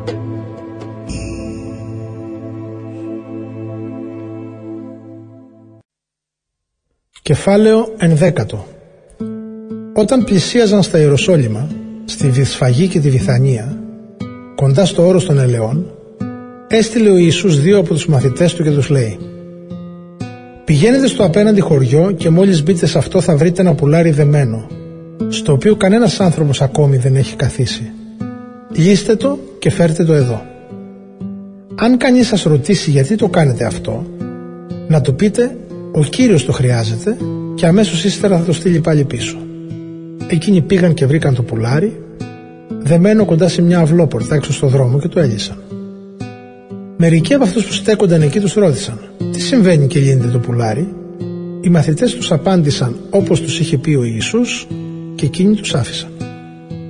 Κεφάλαιο 11. Όταν πλησίαζαν στα Ιεροσόλυμα, στη Βηθσφαγή και τη Βηθανία, κοντά στο όρος των Ελαιών, έστειλε ο Ιησούς 2 από τους μαθητές του και τους λέει: «Πηγαίνετε στο απέναντι χωριό και μόλις μπείτε σε αυτό θα βρείτε ένα πουλάρι δεμένο, στο οποίο κανένας άνθρωπος ακόμη δεν έχει καθίσει. Λύστε το και φέρτε το εδώ. Αν κανείς σας ρωτήσει γιατί το κάνετε αυτό, να του πείτε: ο Κύριος το χρειάζεται, και αμέσως ύστερα θα το στείλει πάλι πίσω». Εκείνοι πήγαν και βρήκαν το πουλάρι δεμένο κοντά σε μια αυλόπορτα έξω στο δρόμο και το έλυσαν. Μερικοί από αυτούς που στέκονταν εκεί τους ρώτησαν: «Τι συμβαίνει και λύνεται το πουλάρι?» Οι μαθητές τους απάντησαν όπως τους είχε πει ο Ιησούς, και εκείνοι τους άφησαν.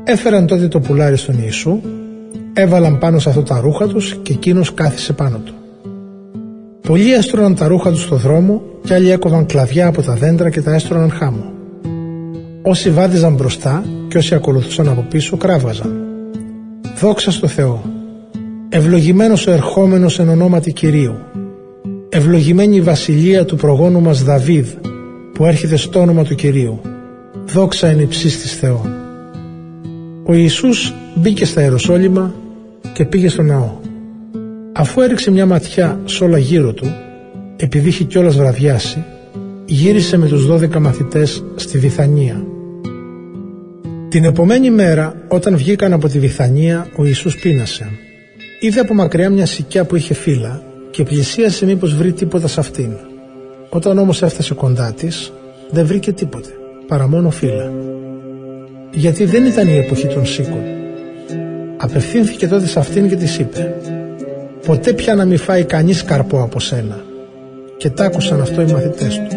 Έφεραν τότε το πουλάρι στον Ιησού, έβαλαν πάνω σε αυτό τα ρούχα τους και εκείνος κάθισε πάνω του. Πολλοί έστρωναν τα ρούχα τους στο δρόμο και άλλοι έκοβαν κλαδιά από τα δέντρα και τα έστρωναν χάμω. Όσοι βάδιζαν μπροστά και όσοι ακολουθούσαν από πίσω κράβγαζαν. Δόξα στο Θεό. Ευλογημένος ο ερχόμενος εν ονόματι Κυρίου. Ευλογημένη η βασιλεία του προγόνου μας Δαβίδ που έρχεται στο όνομα του Κυρίου. Δόξα εν υψίστοις Θεό. Ο Ιησούς μπήκε στα Ιεροσόλυμα και πήγε στο ναό. Αφού έριξε μια ματιά σ' όλα γύρω του, επειδή είχε κιόλας βραδιάσει, γύρισε με τους 12 μαθητές στη Βιθανία. Την επομένη μέρα, όταν βγήκαν από τη Βιθανία, ο Ιησούς πείνασε. Είδε από μακριά μια σικιά που είχε φύλλα και πλησίασε μήπως βρει τίποτα σε αυτήν. Όταν όμως έφτασε κοντά της, δεν βρήκε τίποτε, παρά μόνο φύλλα. Γιατί δεν ήταν η εποχή των σίκων. Απευθύνθηκε τότε σε αυτήν και της είπε: «Ποτέ πια να μη φάει κανείς καρπό από σένα». Και τ' άκουσαν αυτό οι μαθητές του.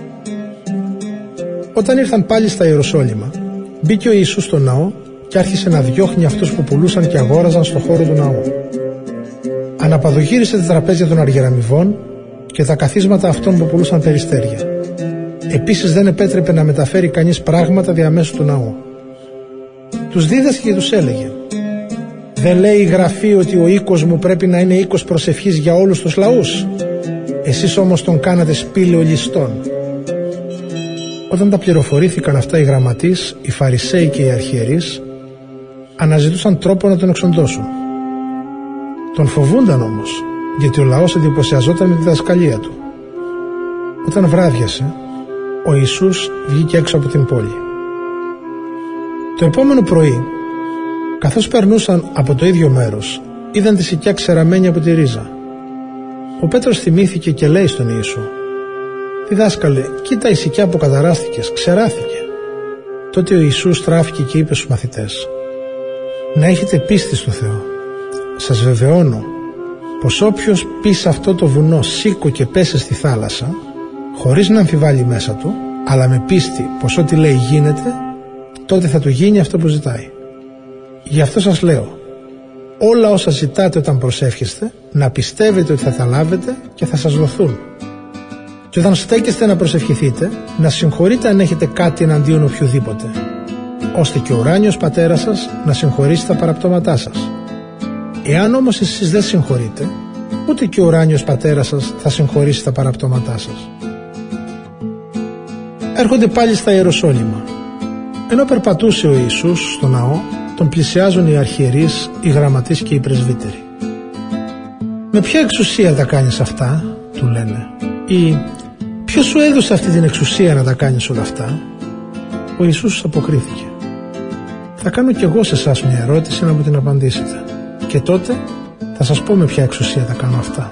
Όταν ήρθαν πάλι στα Ιεροσόλυμα, μπήκε ο Ιησούς στο ναό και άρχισε να διώχνει αυτούς που πουλούσαν και αγόραζαν στο χώρο του ναού. Αναπαδογύρισε τα τραπέζια των αργυραμιβών και τα καθίσματα αυτών που πουλούσαν περιστέρια. Επίσης δεν επέτρεπε να μεταφέρει κανείς πράγματα διαμέσου του ναού. Τους δίδασκε και τους έλεγε: «Δεν λέει η Γραφή ότι ο οίκος μου πρέπει να είναι οίκος προσευχής για όλους τους λαούς? Εσείς όμως τον κάνατε σπήλαιο ληστών». Όταν τα πληροφορήθηκαν αυτά οι γραμματείς, οι Φαρισαίοι και οι αρχιερείς, αναζητούσαν τρόπο να τον εξοντώσουν. Τον φοβούνταν όμως, γιατί ο λαός εντυπωσιαζόταν με τη διδασκαλία του. Όταν βράδιασε, ο Ιησούς βγήκε έξω από την πόλη. Το επόμενο πρωί, καθώς περνούσαν από το ίδιο μέρος, είδαν τη σικιά ξεραμένη από τη ρίζα. Ο Πέτρος θυμήθηκε και λέει στον Ιησού: «Διδάσκαλε, κοίτα η σικιά που καταράστηκες, ξεράθηκε». Τότε ο Ιησούς στράφηκε και είπε στους μαθητές: «Να έχετε πίστη στο Θεό. Σας βεβαιώνω πως όποιος πει σε αυτό το βουνό σήκω και πέσε στη θάλασσα, χωρίς να αμφιβάλλει μέσα του, αλλά με πίστη πως ό,τι λέει γίνεται, τότε θα του γίνει αυτό που ζητάει. Γι' αυτό σας λέω, όλα όσα ζητάτε όταν προσεύχεστε, να πιστεύετε ότι θα τα λάβετε και θα σας δοθούν. Και όταν στέκεστε να προσευχηθείτε, να συγχωρείτε αν έχετε κάτι εναντίον οποιοδήποτε, ώστε και ο ουράνιος πατέρας σας να συγχωρήσει τα παραπτώματά σας. Εάν όμως εσείς δεν συγχωρείτε, ούτε και ο ουράνιος πατέρας σας θα συγχωρήσει τα παραπτώματά σας». Έρχονται πάλι στα Ιεροσόλυμα. Ενώ περπατούσε ο Ιησούς στο ναό, τον πλησιάζουν οι αρχιερείς, οι γραμματείς και οι πρεσβύτεροι. «Με ποια εξουσία τα κάνεις αυτά?» του λένε. «Ή ποιος σου έδωσε αυτή την εξουσία να τα κάνεις όλα αυτά?» Ο Ιησούς αποκρίθηκε: «Θα κάνω κι εγώ σε εσάς μια ερώτηση να μου την απαντήσετε, και τότε θα σας πω με ποια εξουσία τα κάνω αυτά.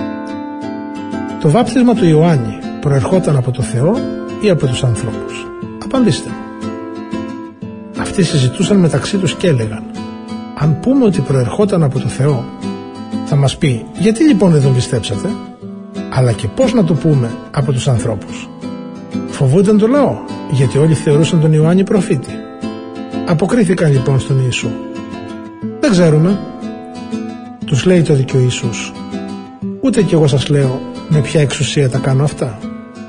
Το βάπτισμα του Ιωάννη προερχόταν από το Θεό ή από τους ανθρώπους? Απαντήστε μου». Αυτοί συζητούσαν μεταξύ τους και έλεγαν: «Αν πούμε ότι προερχόταν από το Θεό, θα μας πει γιατί λοιπόν δεν τον πιστέψατε? Αλλά και πώς να το πούμε από τους ανθρώπους?» Φοβούνταν το λαό, γιατί όλοι θεωρούσαν τον Ιωάννη προφήτη. Αποκρίθηκαν λοιπόν στον Ιησού: «Δεν ξέρουμε». Τους λέει τότε και ο Ιησούς: «Ούτε κι εγώ σας λέω με ποια εξουσία τα κάνω αυτά».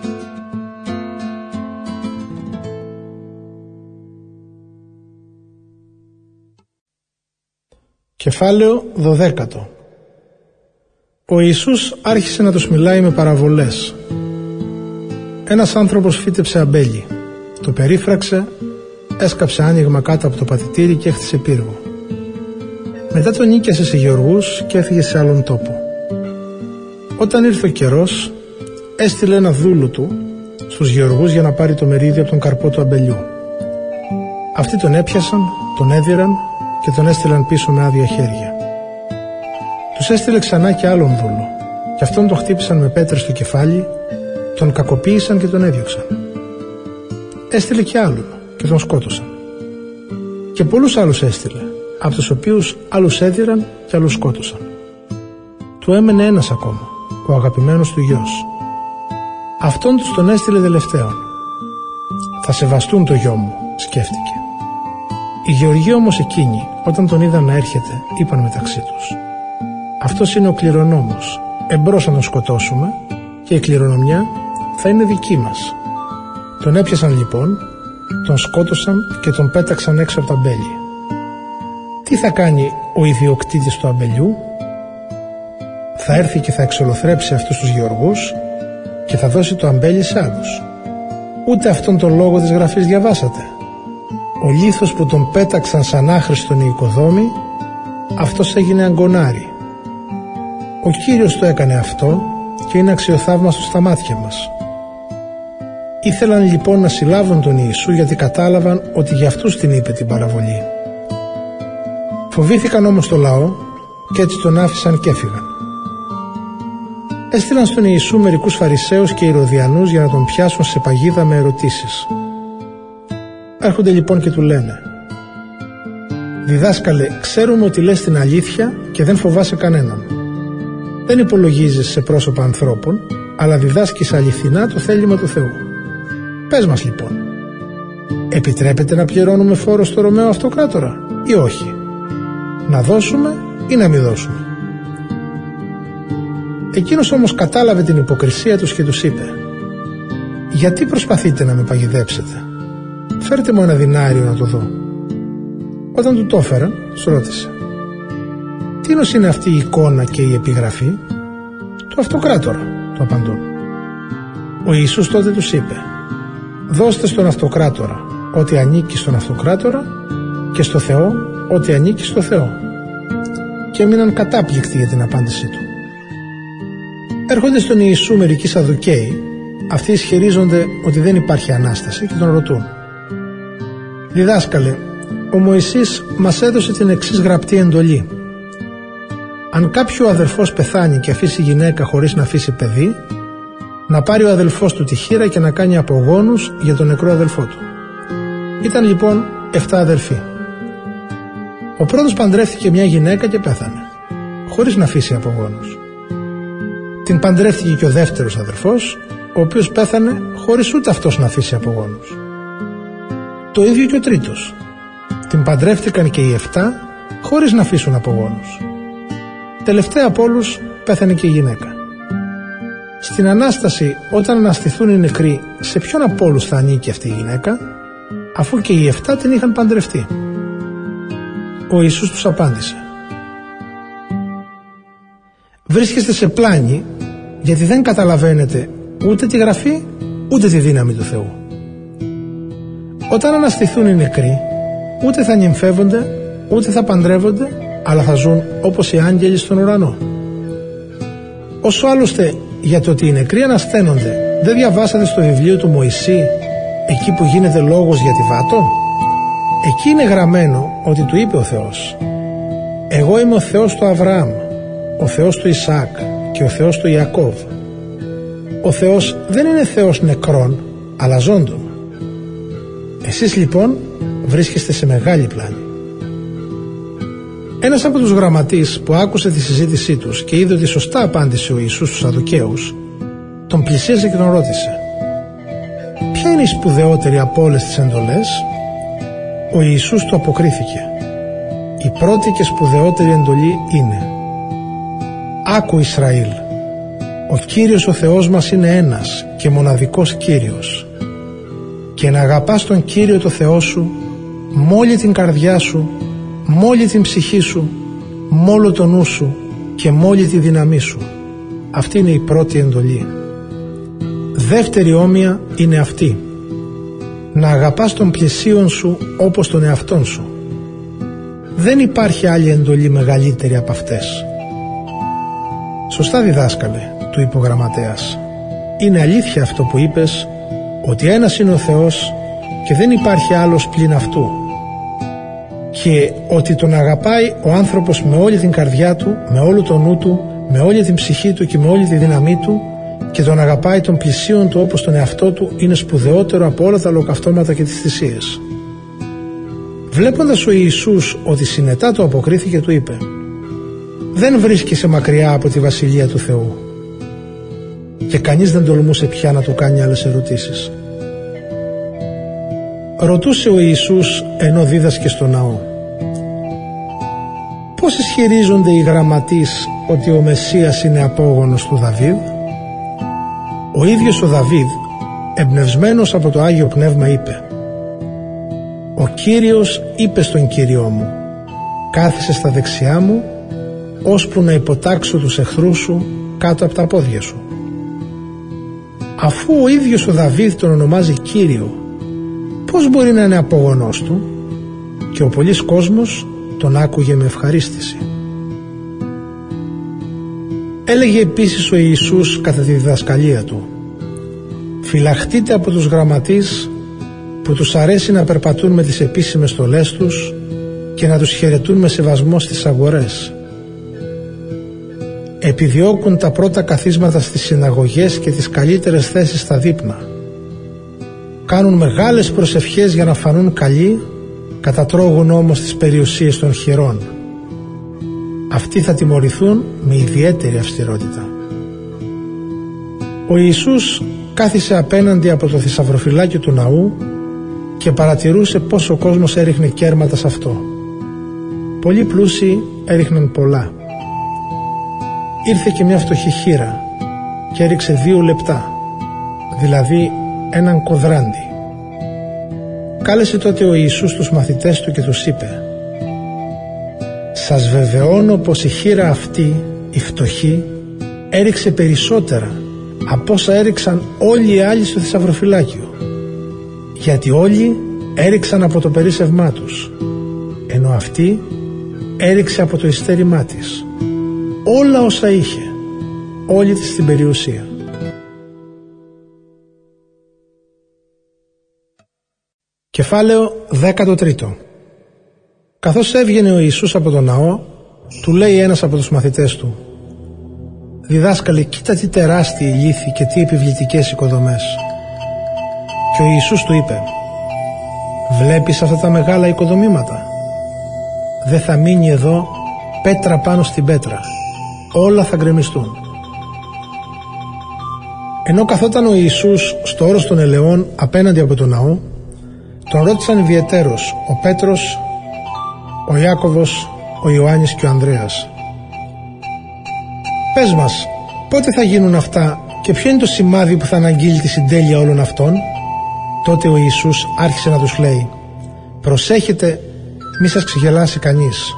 Κεφάλαιο 12. Ο Ιησούς άρχισε να τους μιλάει με παραβολές. Ένας άνθρωπος φύτεψε αμπέλι, το περίφραξε, έσκαψε άνοιγμα κάτω από το πατητήρι και έχτισε πύργο. Μετά τον νίκιασε σε γεωργούς και έφυγε σε άλλον τόπο. Όταν ήρθε ο καιρός, έστειλε ένα δούλο του στους γεωργούς για να πάρει το μερίδιο από τον καρπό του αμπελιού. Αυτοί τον έπιασαν, τον έδιραν και τον έστειλαν πίσω με άδεια χέρια. Τους έστειλε ξανά και άλλον δούλο, και αυτόν τον χτύπησαν με πέτρες στο κεφάλι, τον κακοποίησαν και τον έδιωξαν. Έστειλε και άλλον και τον σκότωσαν. Και πολλούς άλλους έστειλε, από τους οποίους άλλους έδιραν και άλλους σκότωσαν. Του έμενε ένας ακόμα, ο αγαπημένος του γιος. Αυτόν τους τον έστειλε τελευταίον. «Θα σεβαστούν το γιο μου», σκέφτηκε. Οι γεωργοί όμως εκείνοι, όταν τον είδαν να έρχεται, είπαν μεταξύ τους: «Αυτός είναι ο κληρονόμος, εμπρός να τον σκοτώσουμε και η κληρονομιά θα είναι δική μας». Τον έπιασαν λοιπόν, τον σκότωσαν και τον πέταξαν έξω από τα αμπέλια. Τι θα κάνει ο ιδιοκτήτης του αμπελιού? Θα έρθει και θα εξολοθρέψει αυτούς τους γεωργούς και θα δώσει το αμπέλι σε άλλους. Ούτε αυτόν τον λόγο της γραφής διαβάσατε? Ο λίθος που τον πέταξαν σαν άχρηστον οι οικοδόμοι, αυτός έγινε αγκονάρι. Ο Κύριος το έκανε αυτό και είναι αξιοθαύμαστο στα μάτια μας. Ήθελαν λοιπόν να συλλάβουν τον Ιησού, γιατί κατάλαβαν ότι για αυτούς την είπε την παραβολή. Φοβήθηκαν όμως το λαό και έτσι τον άφησαν και έφυγαν. Έστειλαν στον Ιησού μερικούς Φαρισαίους και Ηρωδιανούς για να τον πιάσουν σε παγίδα με ερωτήσεις. Έρχονται λοιπόν και του λένε: «Διδάσκαλε, ξέρουμε ότι λες την αλήθεια και δεν φοβάσαι κανέναν. Δεν υπολογίζεις σε πρόσωπα ανθρώπων, αλλά διδάσκεις αληθινά το θέλημα του Θεού. Πες μας λοιπόν, επιτρέπεται να πληρώνουμε φόρο στο Ρωμαίο Αυτοκράτορα ή όχι? Να δώσουμε ή να μην δώσουμε?» Εκείνος όμως κατάλαβε την υποκρισία τους και τους είπε: «Γιατί προσπαθείτε να με παγιδέψετε? Φέρτε μου 1 δινάριο να το δω». Όταν του το έφεραν, τους ρώτησε: «Τίνος είναι αυτή η εικόνα και η επιγραφή?» «Του Αυτοκράτορα», του απαντούν. Ο Ιησούς τότε τους είπε: «Δώστε στον Αυτοκράτορα ό,τι ανήκει στον Αυτοκράτορα και στο Θεό ό,τι ανήκει στο Θεό». Και έμειναν κατάπληκτοι για την απάντησή του. Έρχονται στον Ιησού μερικοί Σαδδουκαίοι. Αυτοί ισχυρίζονται ότι δεν υπάρχει Ανάσταση και τον ρωτούν: «Διδάσκαλε, ο Μωυσής μας έδωσε την εξής γραπτή εντολή. Αν κάποιο αδελφός πεθάνει και αφήσει γυναίκα χωρίς να αφήσει παιδί, να πάρει ο αδελφός του τη χήρα και να κάνει απογόνους για τον νεκρό αδελφό του». Ήταν λοιπόν 7 αδελφοί. Ο πρώτος παντρεύτηκε μια γυναίκα και πέθανε, χωρίς να αφήσει απογόνους. Την παντρεύτηκε και ο δεύτερος αδελφός, ο οποίος πέθανε χωρίς ούτε αυτός να αφήσει απογόνους. Το ίδιο και ο τρίτος. Την παντρεύτηκαν και οι 7 χωρίς να αφήσουν απογόνους. Τελευταία από όλους πέθανε και η γυναίκα. Στην Ανάσταση, όταν αναστηθούν οι νεκροί, σε ποιον από όλους θα ανήκει αυτή η γυναίκα, αφού και οι 7 την είχαν παντρευτεί? Ο Ιησούς τους απάντησε: «Βρίσκεστε σε πλάνη, γιατί δεν καταλαβαίνετε ούτε τη γραφή ούτε τη δύναμη του Θεού. Όταν αναστηθούν οι νεκροί, ούτε θα νυμφεύονται ούτε θα παντρεύονται, αλλά θα ζουν όπως οι άγγελοι στον ουρανό. Όσο άλλωστε για το ότι οι νεκροί ανασταίνονται, δεν διαβάσατε στο βιβλίο του Μωυσή, εκεί που γίνεται λόγος για τη βάτο? Εκεί είναι γραμμένο ότι του είπε ο Θεός: «Εγώ είμαι ο Θεός του Αβραάμ, ο Θεός του Ισαάκ και ο Θεός του Ιακώβ». Ο Θεός δεν είναι Θεός νεκρών, αλλά ζώντων. Εσείς λοιπόν βρίσκεστε σε μεγάλη πλάνη. Ένας από τους γραμματείς που άκουσε τη συζήτησή τους και είδε ότι σωστά απάντησε ο Ιησούς στους Σαδδουκαίους, τον πλησίασε και τον ρώτησε: «Ποια είναι η σπουδαιότερη από όλες τις εντολές?» Ο Ιησούς του αποκρίθηκε: «Η πρώτη και σπουδαιότερη εντολή είναι: Άκου Ισραήλ, ο Κύριος ο Θεός μας είναι ένας και μοναδικός Κύριος, και να αγαπάς τον Κύριο το Θεό σου μ' όλη την καρδιά σου, μ' όλη την ψυχή σου, μ' όλο το νου σου και μ' όλη τη δύναμή σου». Αυτή είναι η πρώτη εντολή. Δεύτερη όμοια είναι αυτή: να αγαπάς τον πλησίον σου όπως τον εαυτόν σου. Δεν υπάρχει άλλη εντολή μεγαλύτερη από αυτές. «Σωστά διδάσκαλε», του είπε ο γραμματέας. «Είναι αλήθεια αυτό που είπες, ότι ένας είναι ο Θεός και δεν υπάρχει άλλος πλην αυτού, και ότι τον αγαπάει ο άνθρωπος με όλη την καρδιά του, με όλο το νου του, με όλη την ψυχή του και με όλη τη δύναμή του, και τον αγαπάει τον πλησίον του όπως τον εαυτό του, είναι σπουδαιότερο από όλα τα ολοκαυτώματα και τις θυσίες». Βλέποντας ο Ιησούς ότι συνετά το αποκρίθηκε, του είπε: «Δεν βρίσκεσαι μακριά από τη Βασιλεία του Θεού». Και κανείς δεν τολμούσε πια να του κάνει άλλες ερωτήσεις. ρωτούσε ο Ιησούς ενώ δίδασκε στο ναό: πώς ισχυρίζονται οι γραμματείς ότι ο Μεσσίας είναι απόγονος του Δαβίδ? Ο ίδιος ο Δαβίδ, εμπνευσμένος από το Άγιο Πνεύμα, είπε: ο Κύριος είπε στον Κύριό μου, κάθισε στα δεξιά μου, ώσπου να υποτάξω τους εχθρούς σου κάτω από τα πόδια σου. Αφού ο ίδιος ο Δαβίδ τον ονομάζει Κύριο, πώς μπορεί να είναι απόγονός του? Και ο πολύς κόσμος τον άκουγε με ευχαρίστηση. Έλεγε επίσης ο Ιησούς κατά τη διδασκαλία του: φυλαχτείτε από τους γραμματείς που τους αρέσει να περπατούν με τις επίσημες στολές τους και να τους χαιρετούν με σεβασμό στις αγορές. Επιδιώκουν τα πρώτα καθίσματα στις συναγωγές και τις καλύτερες θέσεις στα δείπνα. Κάνουν μεγάλες προσευχές για να φανούν καλοί, κατατρώγουν όμως τις περιουσίες των χειρών. Αυτοί θα τιμωρηθούν με ιδιαίτερη αυστηρότητα. Ο Ιησούς κάθισε απέναντι από το θησαυροφυλάκιο του ναού και παρατηρούσε πως ο κόσμος έριχνε κέρματα σε αυτό. Πολλοί πλούσιοι έριχναν πολλά. Ήρθε και μια φτωχή χήρα και έριξε 2 λεπτά, δηλαδή έναν κοδράντι. Κάλεσε τότε ο Ιησούς τους μαθητές του και τους είπε: σας βεβαιώνω πως η χήρα αυτή, η φτωχή, έριξε περισσότερα από όσα έριξαν όλοι οι άλλοι στο θησαυροφυλάκιο, γιατί όλοι έριξαν από το περίσσευμά τους, ενώ αυτή έριξε από το ειστέρημά της όλα όσα είχε, όλη της την περιουσία. Κεφάλαιο 13. Καθώς έβγαινε ο Ιησούς από τον ναό, του λέει ένας από τους μαθητές του: διδάσκαλε, κοίτα τι τεράστιοι λίθοι και τι επιβλητικές οικοδομές. Και ο Ιησούς του είπε: βλέπεις αυτά τα μεγάλα οικοδομήματα? Δεν θα μείνει εδώ πέτρα πάνω στην πέτρα, όλα θα γκρεμιστούν. Ενώ καθόταν ο Ιησούς στο όρος των ελαιών απέναντι από τον ναό, τον ρώτησαν ιδιαιτέρως ο Πέτρος, ο Ιάκωβος, ο Ιωάννης και ο Ανδρέας: πες μας, πότε θα γίνουν αυτά και ποιο είναι το σημάδι που θα αναγγείλει τη συντέλεια όλων αυτών? Τότε ο Ιησούς άρχισε να τους λέει: προσέχετε μη σας ξεγελάσει κανείς.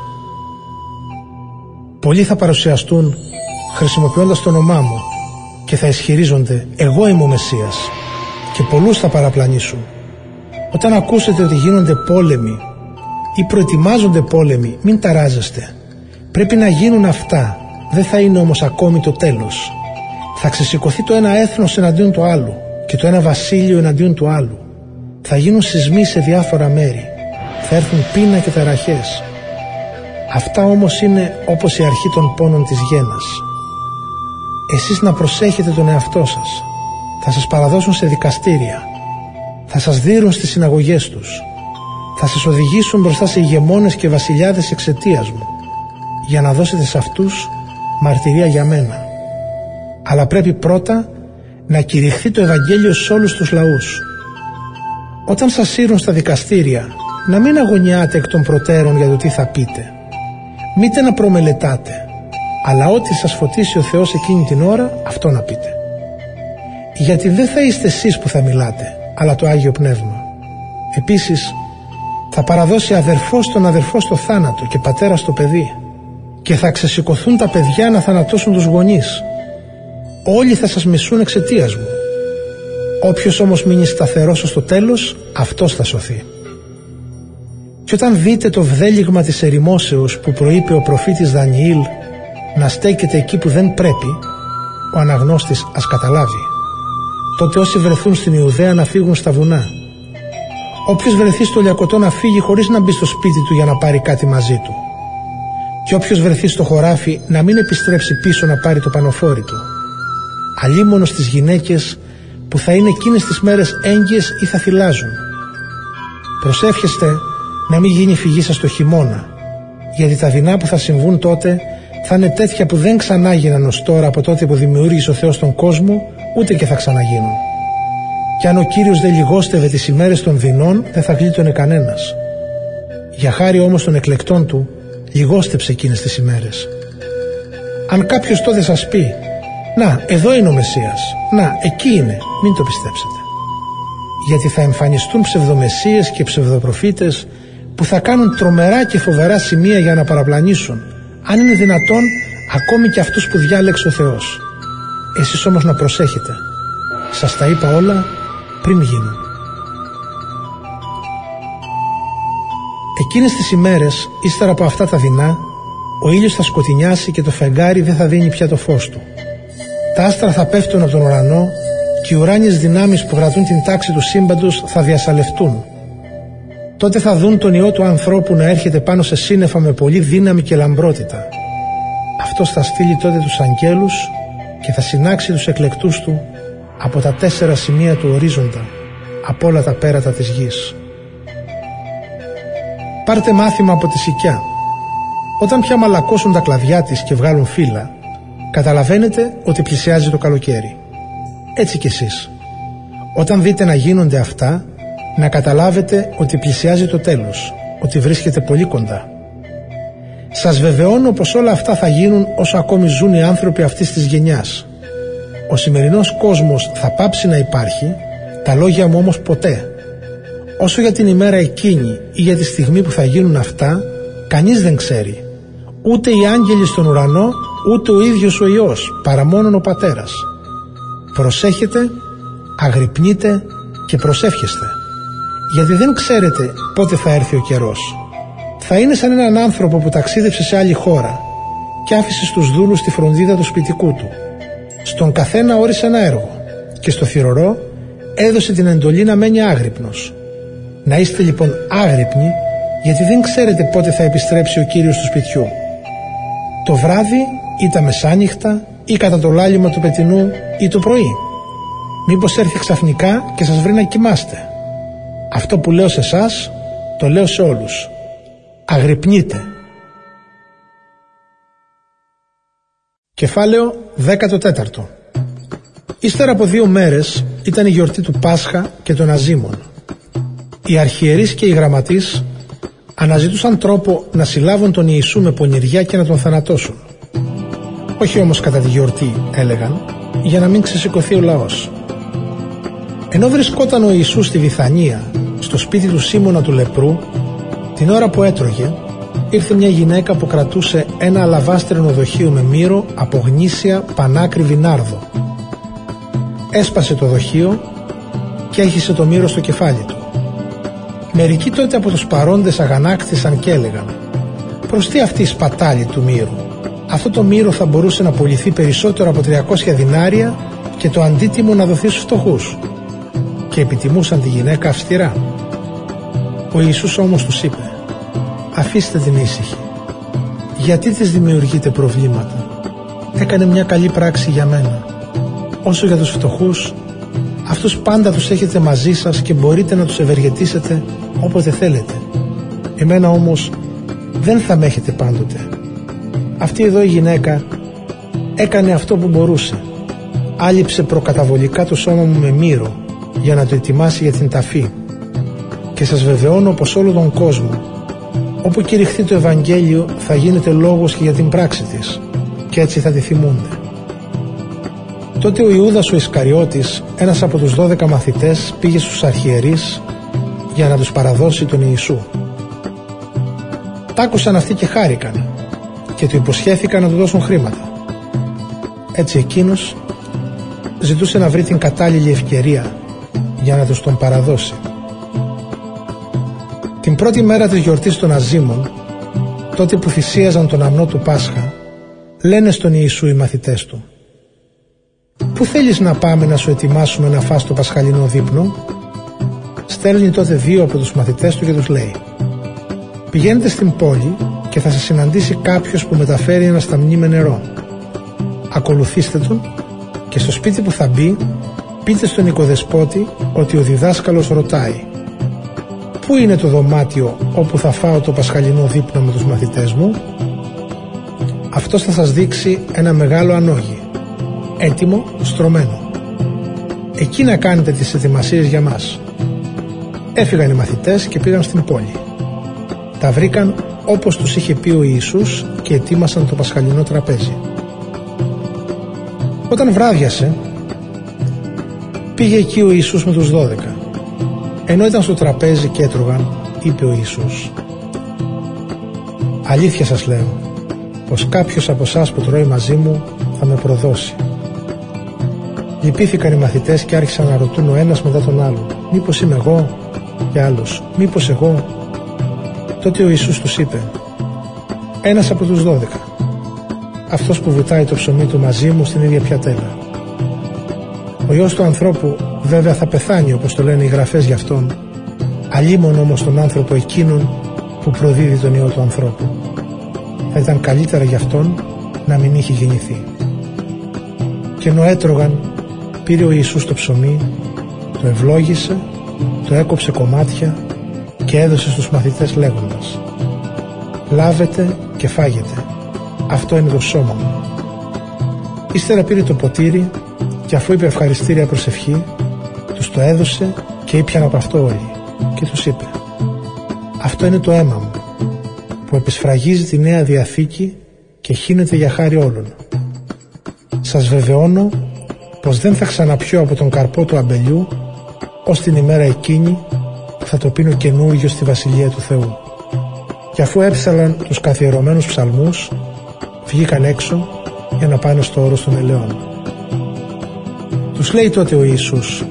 Πολλοί θα παρουσιαστούν χρησιμοποιώντας το όνομά μου και θα ισχυρίζονται εγώ είμαι ο Μεσσίας, και πολλούς θα παραπλανήσουν. Όταν ακούσετε ότι γίνονται πόλεμοι ή προετοιμάζονται πόλεμοι, μην ταράζεστε. Πρέπει να γίνουν αυτά, δεν θα είναι όμως ακόμη το τέλος. Θα ξεσηκωθεί το ένα έθνος εναντίον του άλλου και το ένα βασίλειο εναντίον του άλλου. Θα γίνουν σεισμοί σε διάφορα μέρη. Θα έρθουν πείνα και ταραχές. Αυτά όμως είναι όπως η αρχή των πόνων της γένας. Εσείς να προσέχετε τον εαυτό σας. Θα σας παραδώσουν σε δικαστήρια. Θα σας δείρουν στις συναγωγές τους. Θα σας οδηγήσουν μπροστά σε ηγεμόνες και βασιλιάδες εξαιτίας μου, για να δώσετε σε αυτούς μαρτυρία για μένα. Αλλά πρέπει πρώτα να κηρυχθεί το Ευαγγέλιο σε όλους τους λαούς. Όταν σας σύρουν στα δικαστήρια, να μην αγωνιάτε εκ των προτέρων για το τι θα πείτε. Μήτε να προμελετάτε, αλλά ό,τι σας φωτίσει ο Θεός εκείνη την ώρα, αυτό να πείτε. Γιατί δεν θα είστε εσείς που θα μιλάτε, αλλά το Άγιο Πνεύμα. Επίσης, θα παραδώσει αδερφός τον αδερφό στο θάνατο και πατέρα στο παιδί, και θα ξεσηκωθούν τα παιδιά να θανατώσουν τους γονείς. Όλοι θα σας μισούν εξαιτίας μου. Όποιος όμως μείνει σταθερός ως το τέλος, αυτός θα σωθεί. Και όταν δείτε το βδέλιγμα της ερημόσεως που προείπε ο προφήτης Δανιήλ να στέκεται εκεί που δεν πρέπει, ο αναγνώστης ας καταλάβει. Τότε όσοι βρεθούν στην Ιουδαία να φύγουν στα βουνά. Όποιος βρεθεί στο Λιακωτό να φύγει χωρίς να μπει στο σπίτι του για να πάρει κάτι μαζί του. Και όποιος βρεθεί στο χωράφι να μην επιστρέψει πίσω να πάρει το πανοφόρι του. Αλίμονο στις γυναίκες που θα είναι εκείνες τις μέρες έγκυες ή θα θυλάζουν. Προσεύχεστε να μην γίνει η φυγή σας το χειμώνα, γιατί τα δεινά που θα συμβούν τότε θα είναι τέτοια που δεν ξανάγιναν ως τώρα από τότε που δημιούργησε ο Θεός τον κόσμο, ούτε και θα ξαναγίνουν. Κι αν ο Κύριος δεν λιγόστευε τις ημέρες των δεινών, δεν θα γλίτωνε κανένας. Για χάρη όμως των εκλεκτών του, λιγόστεψε εκείνες τις ημέρες. Αν κάποιος τότε σας πει «Να, εδώ είναι ο Μεσσίας, να, εκεί είναι», μην το πιστέψετε. Γιατί θα εμφανιστούν ψευδομεσσίες και ψευδοπροφήτες που θα κάνουν τρομερά και φοβερά σημεία για να παραπλανήσουν, αν είναι δυνατόν, ακόμη και αυτούς που διάλεξε ο Θεός. Εσείς όμως να προσέχετε. Σας τα είπα όλα πριν γίνουν. Εκείνες τις ημέρες, ύστερα από αυτά τα δεινά, ο ήλιος θα σκοτεινιάσει και το φεγγάρι δεν θα δίνει πια το φως του. Τα άστρα θα πέφτουν από τον ουρανό και οι ουράνιες δυνάμεις που κρατούν την τάξη του σύμπαντος θα διασαλευτούν. Τότε θα δουν τον Υιό του ανθρώπου να έρχεται πάνω σε σύννεφα με πολλή δύναμη και λαμπρότητα. Αυτός θα στείλει τότε τους αγγέλους και θα συνάξει τους εκλεκτούς του από τα 4 σημεία του ορίζοντα, από όλα τα πέρατα της γης. Πάρτε μάθημα από τη σικιά. Όταν πια μαλακώσουν τα κλαδιά της και βγάλουν φύλλα, καταλαβαίνετε ότι πλησιάζει το καλοκαίρι. Έτσι κι εσείς. Όταν δείτε να γίνονται αυτά, να καταλάβετε ότι πλησιάζει το τέλος, ότι βρίσκεται πολύ κοντά. Σας βεβαιώνω πως όλα αυτά θα γίνουν όσο ακόμη ζουν οι άνθρωποι αυτής της γενιάς. Ο σημερινός κόσμος θα πάψει να υπάρχει, τα λόγια μου όμως ποτέ. Όσο για την ημέρα εκείνη ή για τη στιγμή που θα γίνουν αυτά, κανείς δεν ξέρει. Ούτε οι άγγελοι στον ουρανό, ούτε ο ίδιος ο Υιός, παρά μόνον ο Πατέρας. Προσέχετε, αγρυπνείτε και προσεύχεστε. Γιατί δεν ξέρετε πότε θα έρθει ο καιρός. Θα είναι σαν έναν άνθρωπο που ταξίδεψε σε άλλη χώρα και άφησε στους δούλους τη φροντίδα του σπιτικού του. Στον καθένα όρισε ένα έργο και στο θυρωρό έδωσε την εντολή να μένει άγρυπνος. Να είστε λοιπόν άγρυπνοι, γιατί δεν ξέρετε πότε θα επιστρέψει ο Κύριος του σπιτιού. Το βράδυ ή τα μεσάνυχτα ή κατά το λάλημα του πετεινού ή το πρωί. Μήπως έρθει ξαφνικά και σας βρει να κοιμάστε. Αυτό που λέω σε εσάς, το λέω σε όλους. Αγρυπνείτε. Κεφάλαιο 14. Ύστερα από 2 μέρες ήταν η γιορτή του Πάσχα και των Αζήμων. Οι αρχιερείς και οι γραμματείς αναζητούσαν τρόπο να συλλάβουν τον Ιησού με πονηριά και να τον θανατώσουν. Όχι όμως κατά τη γιορτή, έλεγαν, για να μην ξεσηκωθεί ο λαός. Ενώ βρισκόταν ο Ιησούς στη Βιθανία, στο σπίτι του Σίμωνα του λεπρού, την ώρα που έτρωγε, ήρθε μια γυναίκα που κρατούσε ένα αλαβάστρινο δοχείο με μύρο από γνήσια πανάκριβη νάρδο. Έσπασε το δοχείο και έχισε το μύρο στο κεφάλι του. Μερικοί τότε από τους παρόντες αγανάκτησαν και έλεγαν: «Προς τι αυτή η σπατάλη του μύρου? Αυτό το μύρο θα μπορούσε να πουληθεί περισσότερο από 300 δινάρια και το αντίτιμο να δοθεί στους φτωχούς». Και επιτιμούσαν τη γυναίκα αυστηρά. Ο Ιησούς όμως τους είπε: «Αφήστε την ήσυχη. Γιατί της δημιουργείτε προβλήματα? Έκανε μια καλή πράξη για μένα. Όσο για τους φτωχούς, αυτούς πάντα τους έχετε μαζί σας και μπορείτε να τους ευεργετήσετε όποτε θέλετε. Εμένα όμως δεν θα με έχετε πάντοτε. Αυτή εδώ η γυναίκα έκανε αυτό που μπορούσε. Άλυψε προκαταβολικά το σώμα μου με μύρο για να το ετοιμάσει για την ταφή. Και σας βεβαιώνω πως όλο τον κόσμο, όπου κηρυχθεί το Ευαγγέλιο, θα γίνεται λόγος και για την πράξη της, και έτσι θα τη θυμούνται». Τότε ο Ιούδας ο Ισκαριώτης, ένας από τους 12 μαθητές, πήγε στους αρχιερείς για να τους παραδώσει τον Ιησού. Τ' άκουσαν αυτοί και χάρηκαν και του υποσχέθηκαν να του δώσουν χρήματα. Έτσι εκείνος ζητούσε να βρει την κατάλληλη ευκαιρία για να τους τον παραδώσει. Την πρώτη μέρα της γιορτής των Αζήμων, τότε που θυσίαζαν τον αμνό του Πάσχα, λένε στον Ιησού οι μαθητές του: «Πού θέλεις να πάμε να σου ετοιμάσουμε να φας το πασχαλινό δείπνο?» Στέλνει τότε 2 από τους μαθητές του και τους λέει: «Πηγαίνετε στην πόλη και θα σας συναντήσει κάποιος που μεταφέρει ένα σταμνί με νερό. Ακολουθήστε τον και στο σπίτι που θα μπει πείτε στον οικοδεσπότη ότι ο διδάσκαλος ρωτάει: «Πού είναι το δωμάτιο όπου θα φάω το πασχαλινό δείπνο με τους μαθητές μου?» Αυτός θα σας δείξει ένα μεγάλο ανόγι, έτοιμο, στρωμένο. εκεί να κάνετε τις ετοιμασίες για μας. Έφυγαν οι μαθητές και πήγαν στην πόλη. Τα βρήκαν όπως τους είχε πει ο Ιησούς και ετοίμασαν το πασχαλινό τραπέζι. Όταν βράδιασε, πήγε εκεί ο Ιησούς με τους 12. Ενώ ήταν στο τραπέζι και έτρωγαν, είπε ο Ιησούς: «Αλήθεια σας λέω, πως κάποιος από εσάς που τρώει μαζί μου θα με προδώσει». Λυπήθηκαν οι μαθητές και άρχισαν να ρωτούν ο ένας μετά τον άλλον: «Μήπως είμαι εγώ?» Και άλλος: «Μήπως εγώ?» Τότε ο Ιησούς τους είπε: «Ένας από τους 12, αυτός που βουτάει το ψωμί του μαζί μου στην ίδια πιατέλα. Ο Υιός του ανθρώπου βέβαια θα πεθάνει, όπως το λένε οι γραφές για αυτόν, αλίμον όμως τον άνθρωπο εκείνον που προδίδει τον Υιό του ανθρώπου. Θα ήταν καλύτερα για αυτόν να μην είχε γεννηθεί». Και ενώ έτρωγαν, πήρε ο Ιησούς το ψωμί, το ευλόγησε, το έκοψε κομμάτια και έδωσε στους μαθητές λέγοντας: «Λάβετε και φάγετε, αυτό είναι το σώμα μου». Ύστερα πήρε το ποτήρι και αφού είπε ευχαριστήρια προσευχή, τους το έδωσε και ήπιαν από αυτό όλοι και τους είπε: «Αυτό είναι το αίμα μου που επισφραγίζει τη Νέα Διαθήκη και χύνεται για χάρη όλων. Σας βεβαιώνω πως δεν θα ξαναπιώ από τον καρπό του αμπελιού ως την ημέρα εκείνη που θα το πίνω καινούργιο στη Βασιλεία του Θεού». Και αφού έψαλαν τους καθιερωμένους ψαλμούς, βγήκαν έξω για να πάνε στο όρος των ελαιών. Τους λέει τότε ο Ιησούς: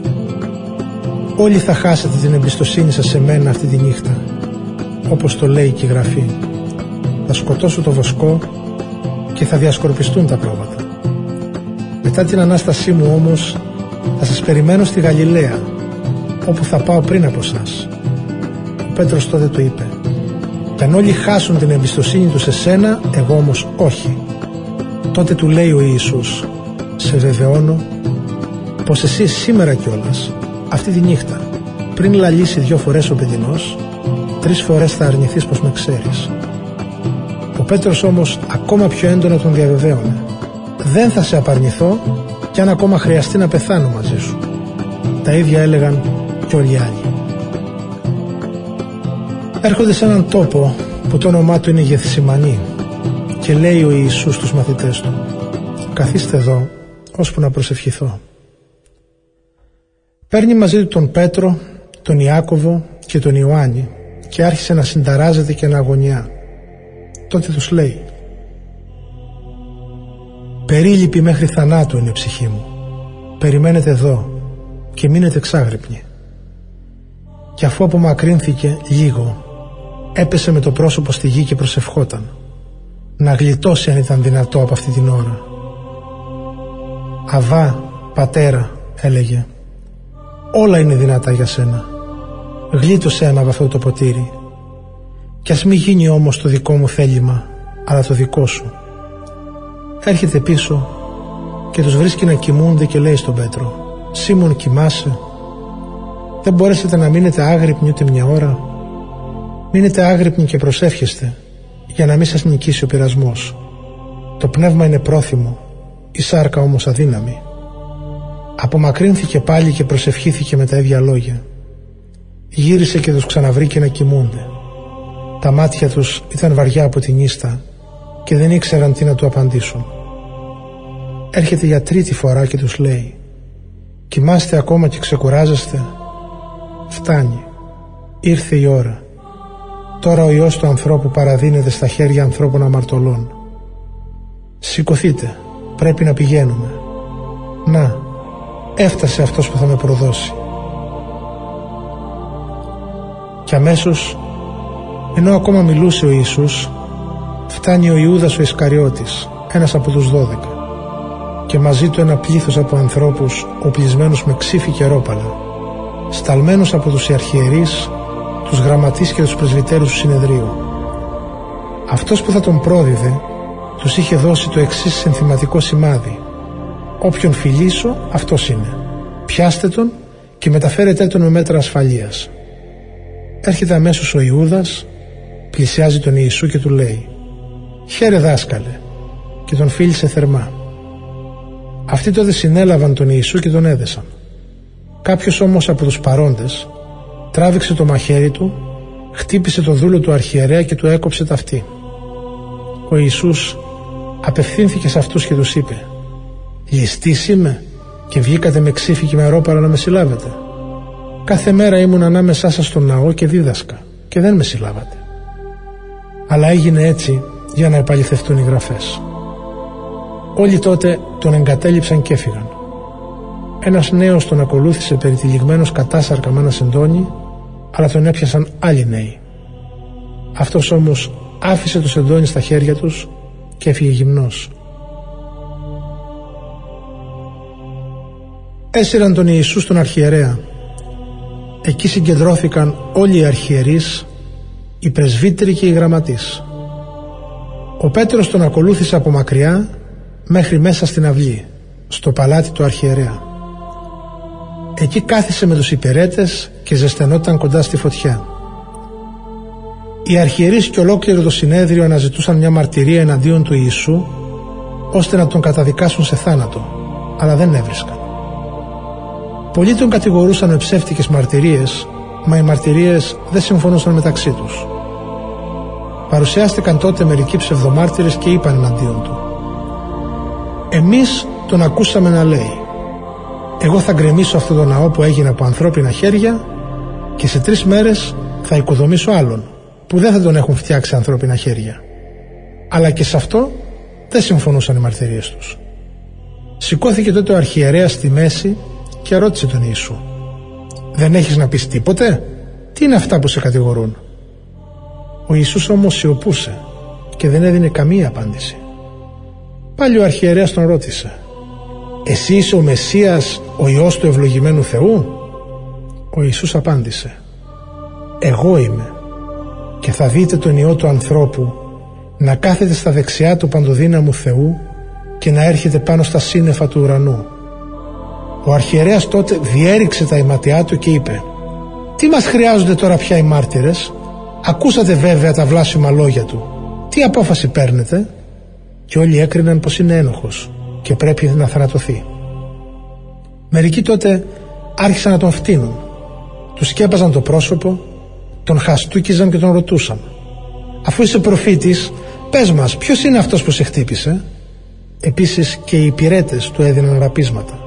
«Όλοι θα χάσετε την εμπιστοσύνη σας σε μένα αυτή τη νύχτα, όπως το λέει και η Γραφή. Θα σκοτώσω το βοσκό και θα διασκορπιστούν τα πρόβατα. Μετά την Ανάστασή μου όμως θα σας περιμένω στη Γαλιλαία, όπου θα πάω πριν από σας». Ο Πέτρος τότε του είπε: «Κι αν όλοι χάσουν την εμπιστοσύνη τους σε σένα, εγώ όμως όχι». Τότε του λέει ο Ιησούς: «Σε βεβαιώνω πως εσύ σήμερα κιόλας, αυτή τη νύχτα, πριν λαλήσει 2 φορές ο παιδινός, 3 φορές θα αρνηθείς πως με ξέρεις». Ο Πέτρος όμως ακόμα πιο έντονα τον διαβεβαίωνε: «Δεν θα σε απαρνηθώ κι αν ακόμα χρειαστεί να πεθάνω μαζί σου». Τα ίδια έλεγαν κι όλοι οι άλλοι. Έρχονται σε έναν τόπο που το όνομά του είναι Γεθσιμανή και λέει ο Ιησούς στους μαθητές του: «Καθίστε εδώ ώσπου να προσευχηθώ». Παίρνει μαζί του τον Πέτρο, τον Ιάκωβο και τον Ιωάννη και άρχισε να συνταράζεται και να αγωνιά. Τότε τους λέει: «Περίλυπη μέχρι θανάτου είναι η ψυχή μου. Περιμένετε εδώ και μείνετε εξάγρυπνοι». Και αφού απομακρύνθηκε λίγο, έπεσε με το πρόσωπο στη γη και προσευχόταν να γλιτώσει αν ήταν δυνατό από αυτή την ώρα. «Αβά, Πατέρα», έλεγε, «όλα είναι δυνατά για σένα. Γλίτωσέ με από αυτό το ποτήρι. Κι ας μη γίνει όμως το δικό μου θέλημα, αλλά το δικό σου». Έρχεται πίσω και τους βρίσκει να κοιμούνται και λέει στον Πέτρο: «Σίμων, κοιμάσαι? Δεν μπορέσετε να μείνετε άγρυπνοι ούτε μια ώρα? Μείνετε άγρυπνοι και προσεύχεστε, για να μην σας νικήσει ο πειρασμός. Το πνεύμα είναι πρόθυμο, η σάρκα όμως αδύναμη». Απομακρύνθηκε πάλι και προσευχήθηκε με τα ίδια λόγια. Γύρισε και τους ξαναβρήκε να κοιμούνται. Τα μάτια τους ήταν βαριά από την ίστα και δεν ήξεραν τι να του απαντήσουν. Έρχεται για 3η φορά και τους λέει: «Κοιμάστε ακόμα και ξεκουράζεστε? Φτάνει, ήρθε η ώρα. Τώρα ο Υιός του ανθρώπου παραδίνεται στα χέρια ανθρώπων αμαρτωλών. Σηκωθείτε, πρέπει να πηγαίνουμε. Να, έφτασε αυτός που θα με προδώσει». Και αμέσως, ενώ ακόμα μιλούσε ο Ιησούς, φτάνει ο Ιούδας ο Ισκαριώτης, ένας από τους 12, και μαζί του ένα πλήθος από ανθρώπους οπλισμένους με ξύφη και ρόπαλα, σταλμένους από τους αρχιερείς, τους γραμματείς και τους πρεσβυτέρους του συνεδρίου. Αυτός που θα τον πρόδιδε τους είχε δώσει το εξής συνθηματικό σημάδι: «Όποιον φιλήσω, αυτός είναι. Πιάστε τον και μεταφέρετε τον με μέτρα ασφαλείας». Έρχεται αμέσως ο Ιούδας, πλησιάζει τον Ιησού και του λέει: «Χαίρε δάσκαλε», και τον φίλησε θερμά. Αυτοί τότε συνέλαβαν τον Ιησού και τον έδεσαν. Κάποιος όμως από τους παρόντες τράβηξε το μαχαίρι του, χτύπησε το δούλο του αρχιερέα και του έκοψε τα αυτί. Ο Ιησούς απευθύνθηκε σε αυτούς και τους είπε: «Ληστής είμαι και βγήκατε με ξύφη και με ρόπαρα να με συλλάβετε? Κάθε μέρα ήμουν ανάμεσά σας στον ναό και δίδασκα και δεν με συλλάβατε». Αλλά έγινε έτσι για να επαληθευτούν οι γραφές. Όλοι τότε τον εγκατέλειψαν και έφυγαν. Ένας νέος τον ακολούθησε περιτυλιγμένος κατάσαρκα με ένα σεντόνι, αλλά τον έπιασαν άλλοι νέοι. Αυτός όμως άφησε το σεντόνι στα χέρια τους και έφυγε γυμνός. Έσυραν τον Ιησού στον αρχιερέα. Εκεί συγκεντρώθηκαν όλοι οι αρχιερείς, οι πρεσβύτεροι και οι γραμματείς. Ο Πέτρος τον ακολούθησε από μακριά μέχρι μέσα στην αυλή, στο παλάτι του αρχιερέα. Εκεί κάθισε με τους υπηρέτες και ζεσθενόταν κοντά στη φωτιά. Οι αρχιερείς και ολόκληρο το συνέδριο αναζητούσαν μια μαρτυρία εναντίον του Ιησού, ώστε να τον καταδικάσουν σε θάνατο, αλλά δεν έβρισκαν. Πολλοί τον κατηγορούσαν με ψεύτικες μαρτυρίες, μα οι μαρτυρίες δεν συμφωνούσαν μεταξύ τους. Παρουσιάστηκαν τότε μερικοί ψευδομάρτυρες και είπαν εναντίον του: «Εμείς τον ακούσαμε να λέει: εγώ θα γκρεμίσω αυτό το ναό που έγινε από ανθρώπινα χέρια και σε 3 μέρες θα οικοδομήσω άλλον που δεν θα τον έχουν φτιάξει ανθρώπινα χέρια». Αλλά και σε αυτό δεν συμφωνούσαν οι μαρτυρίες τους. Σηκώθηκε τότε ο αρχιερέας στη μέση και ρώτησε τον Ιησού: «Δεν έχεις να πεις τίποτε? Τι είναι αυτά που σε κατηγορούν?» Ο Ιησούς όμως σιωπούσε και δεν έδινε καμία απάντηση. Πάλι ο αρχιερέας τον ρώτησε: «Εσύ είσαι ο Μεσσίας, ο Υιός του ευλογημένου Θεού?» Ο Ιησούς απάντησε: «Εγώ είμαι, και θα δείτε τον Υιό του ανθρώπου να κάθεται στα δεξιά του παντοδύναμου Θεού και να έρχεται πάνω στα σύννεφα του ουρανού». Ο αρχιερέας τότε διέριξε τα ηματιά του και είπε: «Τι μας χρειάζονται τώρα πια οι μάρτυρες? Ακούσατε βέβαια τα βλάσιμα λόγια του. Τι απόφαση παίρνετε?» Και όλοι έκριναν πως είναι ένοχος και πρέπει να θανατωθεί. Μερικοί τότε άρχισαν να τον φτύνουν. Του σκέπαζαν το πρόσωπο, τον χαστούκιζαν και τον ρωτούσαν: «Αφού είσαι προφήτης, πες μας, ποιος είναι αυτός που σε χτύπησε?» Επίσης και οι υπηρέτες του έδιναν ραπίσματα.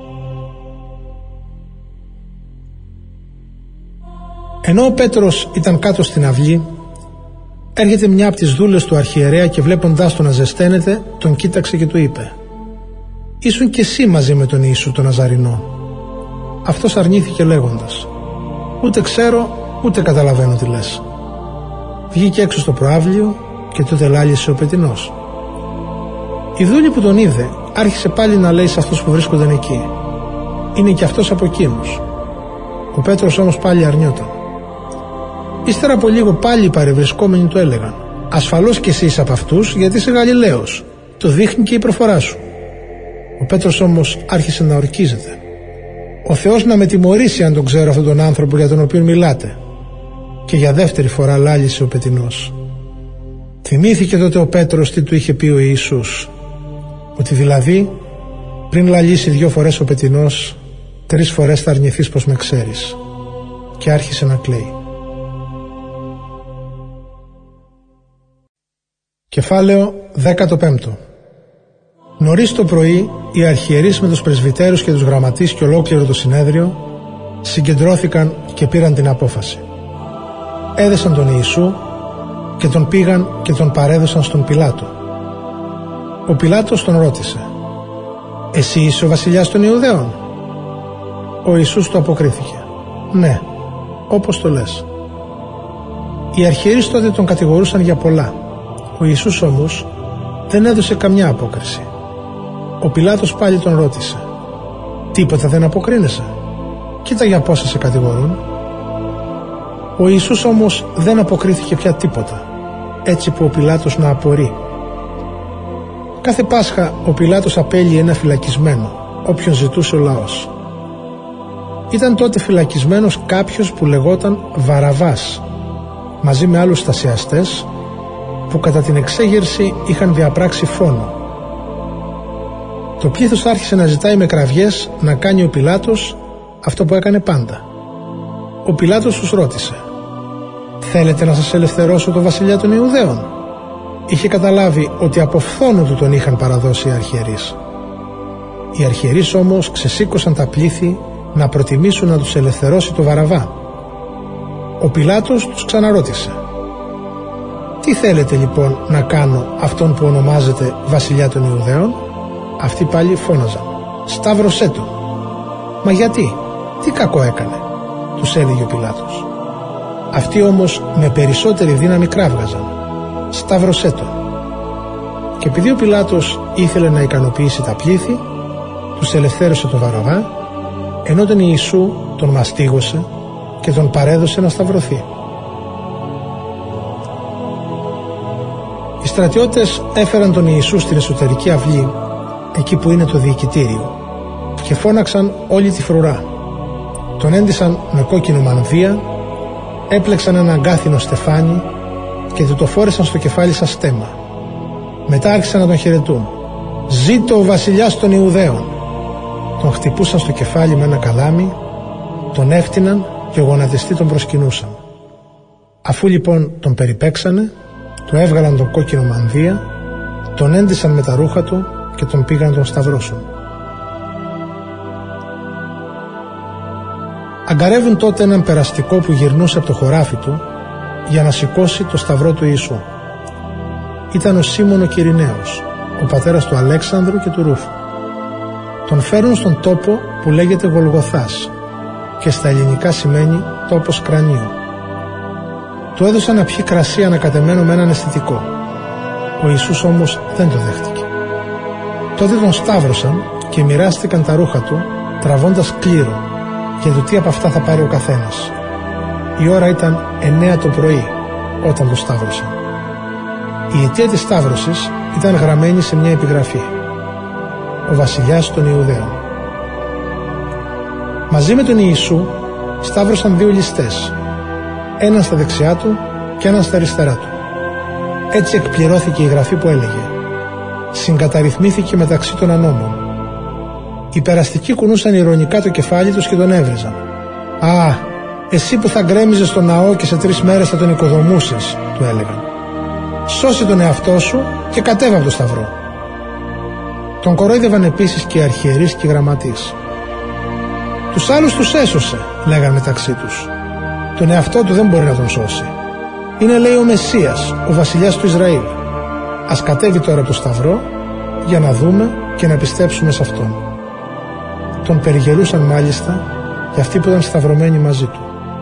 Ενώ ο Πέτρος ήταν κάτω στην αυλή, έρχεται μια από τις δούλες του αρχιερέα και βλέποντάς τον να ζεσταίνεται, τον κοίταξε και του είπε: «Ήσουν και εσύ μαζί με τον Ιησού τον Ναζαρηνό?» Αυτός αρνήθηκε λέγοντας: «Ούτε ξέρω, ούτε καταλαβαίνω τι λες». Βγήκε έξω στο προαύλιο και τότε λάλησε ο πετεινός. Η δούλη που τον είδε άρχισε πάλι να λέει σε αυτούς που βρίσκονταν εκεί: «Είναι και αυτός από εκείνους». Ο Πέτρος όμως πάλι αρνιόταν. Ύστερα από λίγο πάλι οι παρευρισκόμενοι του έλεγαν: «Ασφαλώς και εσύ είσαι από αυτούς, γιατί είσαι Γαλιλαίος. Το δείχνει και η προφορά σου». Ο Πέτρος όμως άρχισε να ορκίζεται: «Ο Θεός να με τιμωρήσει αν τον ξέρω αυτόν τον άνθρωπο για τον οποίο μιλάτε». Και για δεύτερη φορά λάλησε ο πετεινός. Θυμήθηκε τότε ο Πέτρος τι του είχε πει ο Ιησούς, ότι δηλαδή πριν λαλήσει 2 φορές ο πετεινός, 3 φορές θα αρνηθείς πως με ξέρεις. Και άρχισε να κλαίει. Κεφάλαιο 15. Νωρίς το πρωί οι αρχιερείς με τους πρεσβυτέρους και τους γραμματείς και ολόκληρο το συνέδριο συγκεντρώθηκαν και πήραν την απόφαση. Έδεσαν τον Ιησού και τον πήγαν και τον παρέδωσαν στον Πιλάτο. Ο Πιλάτος τον ρώτησε: «Εσύ είσαι ο βασιλιάς των Ιουδαίων?» Ο Ιησούς του αποκρίθηκε: «Ναι, όπως το λες». Οι αρχιερείς τότε τον κατηγορούσαν για πολλά. Ο Ιησούς όμως δεν έδωσε καμιά απόκριση. Ο Πιλάτος πάλι τον ρώτησε: «Τίποτα δεν αποκρίνεσαι? Κοίτα για πόσα σε κατηγορούν». Ο Ιησούς όμως δεν αποκρίθηκε πια τίποτα, έτσι που ο Πιλάτος να απορεί. Κάθε Πάσχα ο Πιλάτος απέλυε ένα φυλακισμένο, όποιον ζητούσε ο λαός. Ήταν τότε φυλακισμένος κάποιος που λεγόταν Βαραβάς, μαζί με άλλους στασιαστές που κατά την εξέγερση είχαν διαπράξει φόνο. Το πλήθος άρχισε να ζητάει με κραυγές να κάνει ο Πιλάτος αυτό που έκανε πάντα. Ο Πιλάτος τους ρώτησε: «Θέλετε να σας ελευθερώσω το βασιλιά των Ιουδαίων?» Είχε καταλάβει ότι από φθόνο του τον είχαν παραδώσει οι αρχιερείς. Οι αρχιερείς όμως ξεσήκωσαν τα πλήθη να προτιμήσουν να τους ελευθερώσει το Βαραβά. Ο Πιλάτος τους ξαναρώτησε: «Τι θέλετε λοιπόν να κάνω αυτόν που ονομάζεται βασιλιά των Ιουδαίων?» Αυτοί πάλι φώναζαν: «Σταύρωσέ τον!» «Μα γιατί, τι κακό έκανε?» τους έλεγε ο Πιλάτος. Αυτοί όμως με περισσότερη δύναμη κράβγαζαν: «Σταύρωσέ τον!» Και επειδή ο Πιλάτος ήθελε να ικανοποιήσει τα πλήθη, τους ελευθέρωσε τον Βαραβά, ενώ τον Ιησού τον μαστίγωσε και τον παρέδωσε να σταυρωθεί. Οι στρατιώτες έφεραν τον Ιησού στην εσωτερική αυλή, εκεί που είναι το διοικητήριο, και φώναξαν όλη τη φρουρά. Τον έντυσαν με κόκκινο μανδύα, έπλεξαν ένα αγκάθινο στεφάνι και του το φόρεσαν στο κεφάλι σαν στέμμα. Μετά άρχισαν να τον χαιρετούν: «Ζήτω ο βασιλιάς των Ιουδαίων!» Τον χτυπούσαν στο κεφάλι με ένα καλάμι, τον έφτυναν και ο γονατιστή τον προσκυνούσαν. Αφού λοιπόν τον περιπέξανε, του έβγαλαν τον κόκκινο μανδύα, τον έντυσαν με τα ρούχα του και τον πήγαν να τον σταυρώσουν. Αγκαρεύουν τότε έναν περαστικό που γυρνούσε από το χωράφι του για να σηκώσει το σταυρό του Ιησού. Ήταν ο Σίμων ο Κυρηναίος, ο πατέρας του Αλέξανδρου και του Ρούφου. Τον φέρνουν στον τόπο που λέγεται Γολγοθάς και στα ελληνικά σημαίνει τόπος κρανίου. Του έδωσαν να πιει κρασί ανακατεμένο με έναν αισθητικό. Ο Ιησούς όμως δεν το δέχτηκε. Τότε τον σταύρωσαν και μοιράστηκαν τα ρούχα του τραβώντας κλήρο για το τι από αυτά θα πάρει ο καθένας. Η ώρα ήταν 9 το πρωί όταν το σταύρωσαν. Η αιτία της σταύρωσης ήταν γραμμένη σε μια επιγραφή: «Ο βασιλιάς των Ιουδαίων». Μαζί με τον Ιησού σταύρωσαν 2 ληστές, έναν στα δεξιά του και έναν στα αριστερά του. Έτσι εκπληρώθηκε η γραφή που έλεγε: «Συγκαταρρυθμήθηκε μεταξύ των ανώμων». Οι περαστικοί κουνούσαν ειρωνικά το κεφάλι τους και τον έβριζαν. «Α, εσύ που θα γκρέμιζες τον ναό και σε 3 μέρες θα τον οικοδομούσες», του έλεγαν. «Σώσε τον εαυτό σου και κατέβα από το σταυρό». Τον κορόιδευαν επίσης και οι αρχιερείς και οι γραμματείς. «Τους άλλους τους έσωσε», λέγαν μεταξύ τους. «Τον εαυτό του δεν μπορεί να τον σώσει. Είναι, λέει, ο Μεσσίας, ο βασιλιάς του Ισραήλ. Ας κατέβει τώρα από το σταυρό για να δούμε και να πιστέψουμε σε αυτόν». Τον περιγελούσαν μάλιστα και αυτοί που ήταν σταυρωμένοι μαζί του.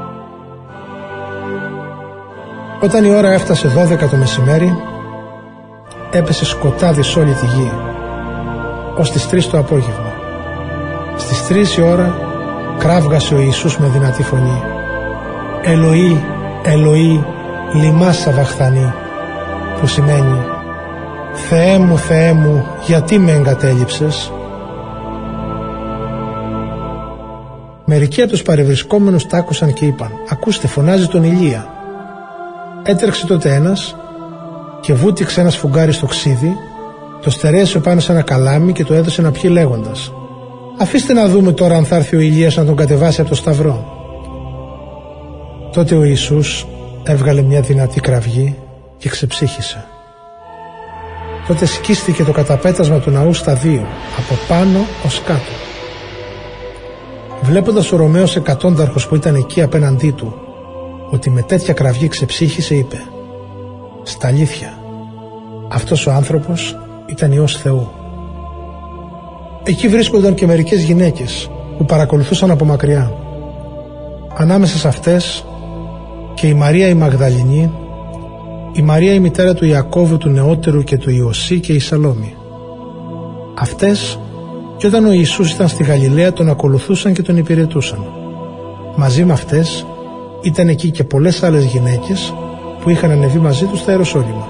Όταν η ώρα έφτασε 12 το μεσημέρι, έπεσε σκοτάδι σε όλη τη γη, ως τις 3 το απόγευμα. Στις 3 η ώρα κράβγασε ο Ιησούς με δυνατή φωνή: «Ελοή, Ελοή, λιμά σαβαχθανή», που σημαίνει Θεέ μου, γιατί με εγκατέλειψες?» Μερικοί από τους παρευρισκόμενους τ' άκουσαν και είπαν: «Ακούστε, φωνάζει τον Ηλία». Έτρεξε τότε ένας και βούτυξε ένα σφουγγάρι στο ξύδι, το στερέασε πάνω σε ένα καλάμι και το έδωσε να πιει λέγοντας: «Αφήστε να δούμε τώρα αν θα έρθει ο Ηλίας να τον κατεβάσει από το σταυρό». Τότε ο Ιησούς έβγαλε μια δυνατή κραυγή και ξεψύχησε. Τότε σκίστηκε το καταπέτασμα του ναού στα 2, από πάνω ως κάτω. Βλέποντας ο Ρωμαίος εκατόνταρχος που ήταν εκεί απέναντί του ότι με τέτοια κραυγή ξεψύχησε, είπε: «Στα αλήθεια, αυτός ο άνθρωπος ήταν Υιός Θεού». Εκεί βρίσκονταν και μερικές γυναίκες που παρακολουθούσαν από μακριά. Ανάμεσα σε αυτές και η Μαρία η Μαγδαληνή, η Μαρία η μητέρα του Ιακώβου του νεότερου και του Ιωσή και η Σαλόμη. Αυτές, και όταν ο Ιησούς ήταν στη Γαλιλαία, τον ακολουθούσαν και τον υπηρετούσαν. Μαζί με αυτές ήταν εκεί και πολλές άλλες γυναίκες που είχαν ανεβεί μαζί τους στα Ιεροσόλυμα.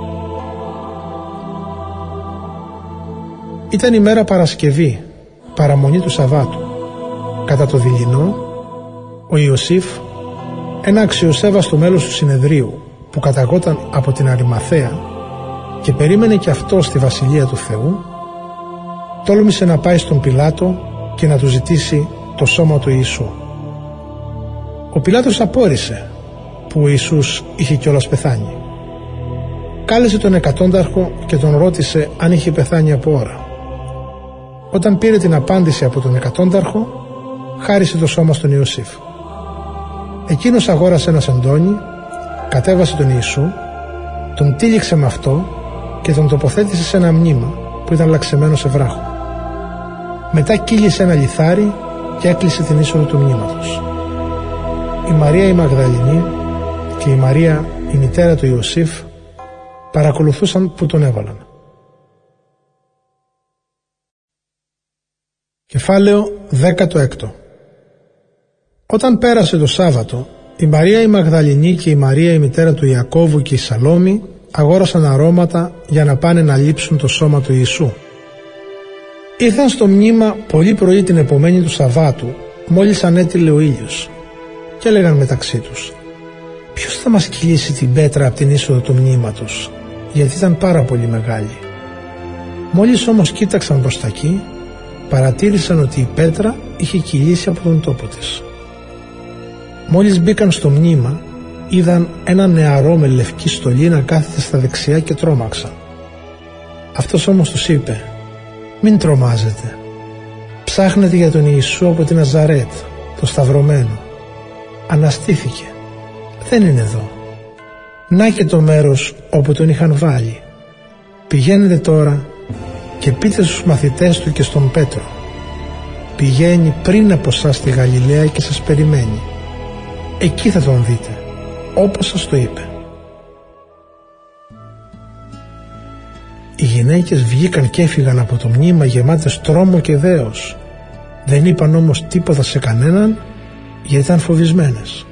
Ήταν η μέρα Παρασκευή, παραμονή του Σαββάτου. Κατά το δειλινό, ο Ιωσήφ, ένα αξιοσέβαστο μέλος του συνεδρίου που καταγόταν από την Αριμαθαία και περίμενε και αυτό στη Βασιλεία του Θεού, τόλμησε να πάει στον Πιλάτο και να του ζητήσει το σώμα του Ιησού. Ο Πιλάτος απόρρισε που ο Ιησούς είχε κιόλας πεθάνει. Κάλεσε τον εκατόνταρχο και τον ρώτησε αν είχε πεθάνει από ώρα. Όταν πήρε την απάντηση από τον εκατόνταρχο, χάρισε το σώμα στον Ιωσήφ. Εκείνος αγόρασε ένα σεντόνι, κατέβασε τον Ιησού, τον τύλιξε με αυτό και τον τοποθέτησε σε ένα μνήμα που ήταν λαξεμένο σε βράχο. Μετά κύλισε ένα λιθάρι και έκλεισε την είσοδο του μνήματος. Η Μαρία η Μαγδαληνή και η Μαρία η μητέρα του Ιωσήφ παρακολουθούσαν που τον έβαλαν. Κεφάλαιο 16. Όταν πέρασε το Σάββατο, η Μαρία η Μαγδαληνή και η Μαρία η μητέρα του Ιακώβου και η Σαλόμη αγόρασαν αρώματα για να πάνε να λείψουν το σώμα του Ιησού. Ήρθαν στο μνήμα πολύ πρωί την επομένη του Σαββάτου, μόλις ανέτειλε ο ήλιος, και έλεγαν μεταξύ τους: «Ποιος θα μας κυλήσει την πέτρα από την είσοδο του μνήματος?» Γιατί ήταν πάρα πολύ μεγάλη. Μόλις όμως κοίταξαν προς τα εκεί, παρατήρησαν ότι η πέτρα είχε κυλήσει από τον τόπο της. Μόλις μπήκαν στο μνήμα, είδαν ένα νεαρό με λευκή στολή να κάθεται στα δεξιά και τρόμαξαν. Αυτός όμως τους είπε: «Μην τρομάζετε. Ψάχνετε για τον Ιησού από τη Ναζαρέτ, το σταυρωμένο. Αναστήθηκε. Δεν είναι εδώ. Να και το μέρος όπου τον είχαν βάλει. Πηγαίνετε τώρα και πείτε στους μαθητές του και στον Πέτρο: πηγαίνει πριν από σας στη Γαλιλαία και σας περιμένει. Εκεί θα τον δείτε, όπως σας το είπε». Οι γυναίκες βγήκαν και έφυγαν από το μνήμα γεμάτες τρόμο και δέος. Δεν είπαν όμως τίποτα σε κανέναν, γιατί ήταν φοβισμένες.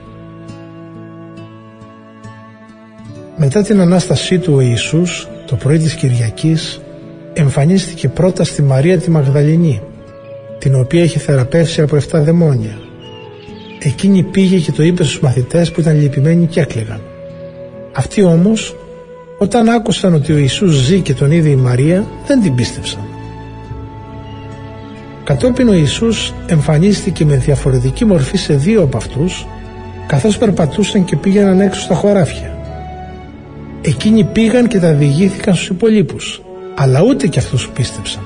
Μετά την Ανάστασή του ο Ιησούς, το πρωί της Κυριακής, εμφανίστηκε πρώτα στη Μαρία τη Μαγδαληνή, την οποία είχε θεραπεύσει από 7 δαιμόνια. Εκείνη πήγε και το είπε στους μαθητές που ήταν λυπημένοι και έκλαιγαν. Αυτοί όμως, όταν άκουσαν ότι ο Ιησούς ζει και τον είδε η Μαρία, δεν την πίστεψαν. Κατόπιν ο Ιησούς εμφανίστηκε με διαφορετική μορφή σε 2 από αυτούς, καθώς περπατούσαν και πήγαιναν έξω στα χωράφια. Εκείνοι πήγαν και τα διηγήθηκαν στους υπολείπους, αλλά ούτε κι αυτούς πίστεψαν.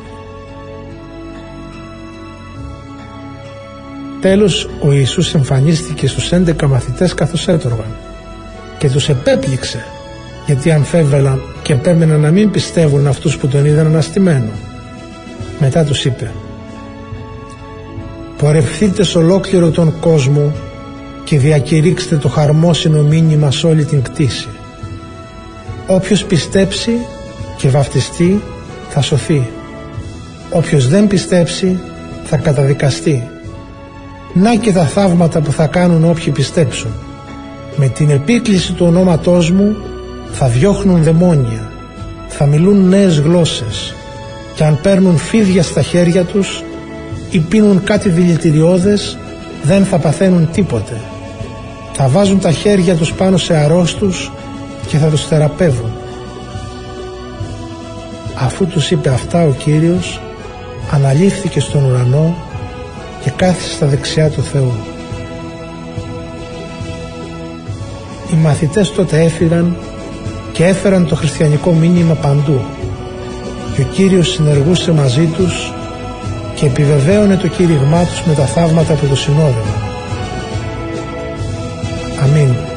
Τέλος, ο Ιησούς εμφανίστηκε στους 11 μαθητές καθώς έτρωγαν και τους επέπληξε, γιατί αμφέβαλαν και επέμεναν να μην πιστεύουν αυτούς που τον είδαν αναστημένο. Μετά τους είπε: «Πορευθείτε σε ολόκληρο τον κόσμο και διακηρύξτε το χαρμόσυνο μήνυμα σε όλη την κτήση. Όποιος πιστέψει και βαφτιστεί θα σωθεί. Όποιος δεν πιστέψει θα καταδικαστεί. Να και τα θαύματα που θα κάνουν όποιοι πιστέψουν. Με την επίκληση του ονόματός μου θα διώχνουν δαιμόνια, θα μιλούν νέες γλώσσες και αν παίρνουν φίδια στα χέρια τους ή πίνουν κάτι δηλητηριώδες δεν θα παθαίνουν τίποτε. Θα βάζουν τα χέρια τους πάνω σε αρρώστους και θα τους θεραπεύουν». Αφού τους είπε αυτά, ο Κύριος αναλήφθηκε στον ουρανό και κάθισε στα δεξιά του Θεού. Οι μαθητές τότε έφυγαν και έφεραν το χριστιανικό μήνυμα παντού και ο Κύριος συνεργούσε μαζί τους και επιβεβαίωνε το κήρυγμά τους με τα θαύματα που το συνόδευαν. Αμήν.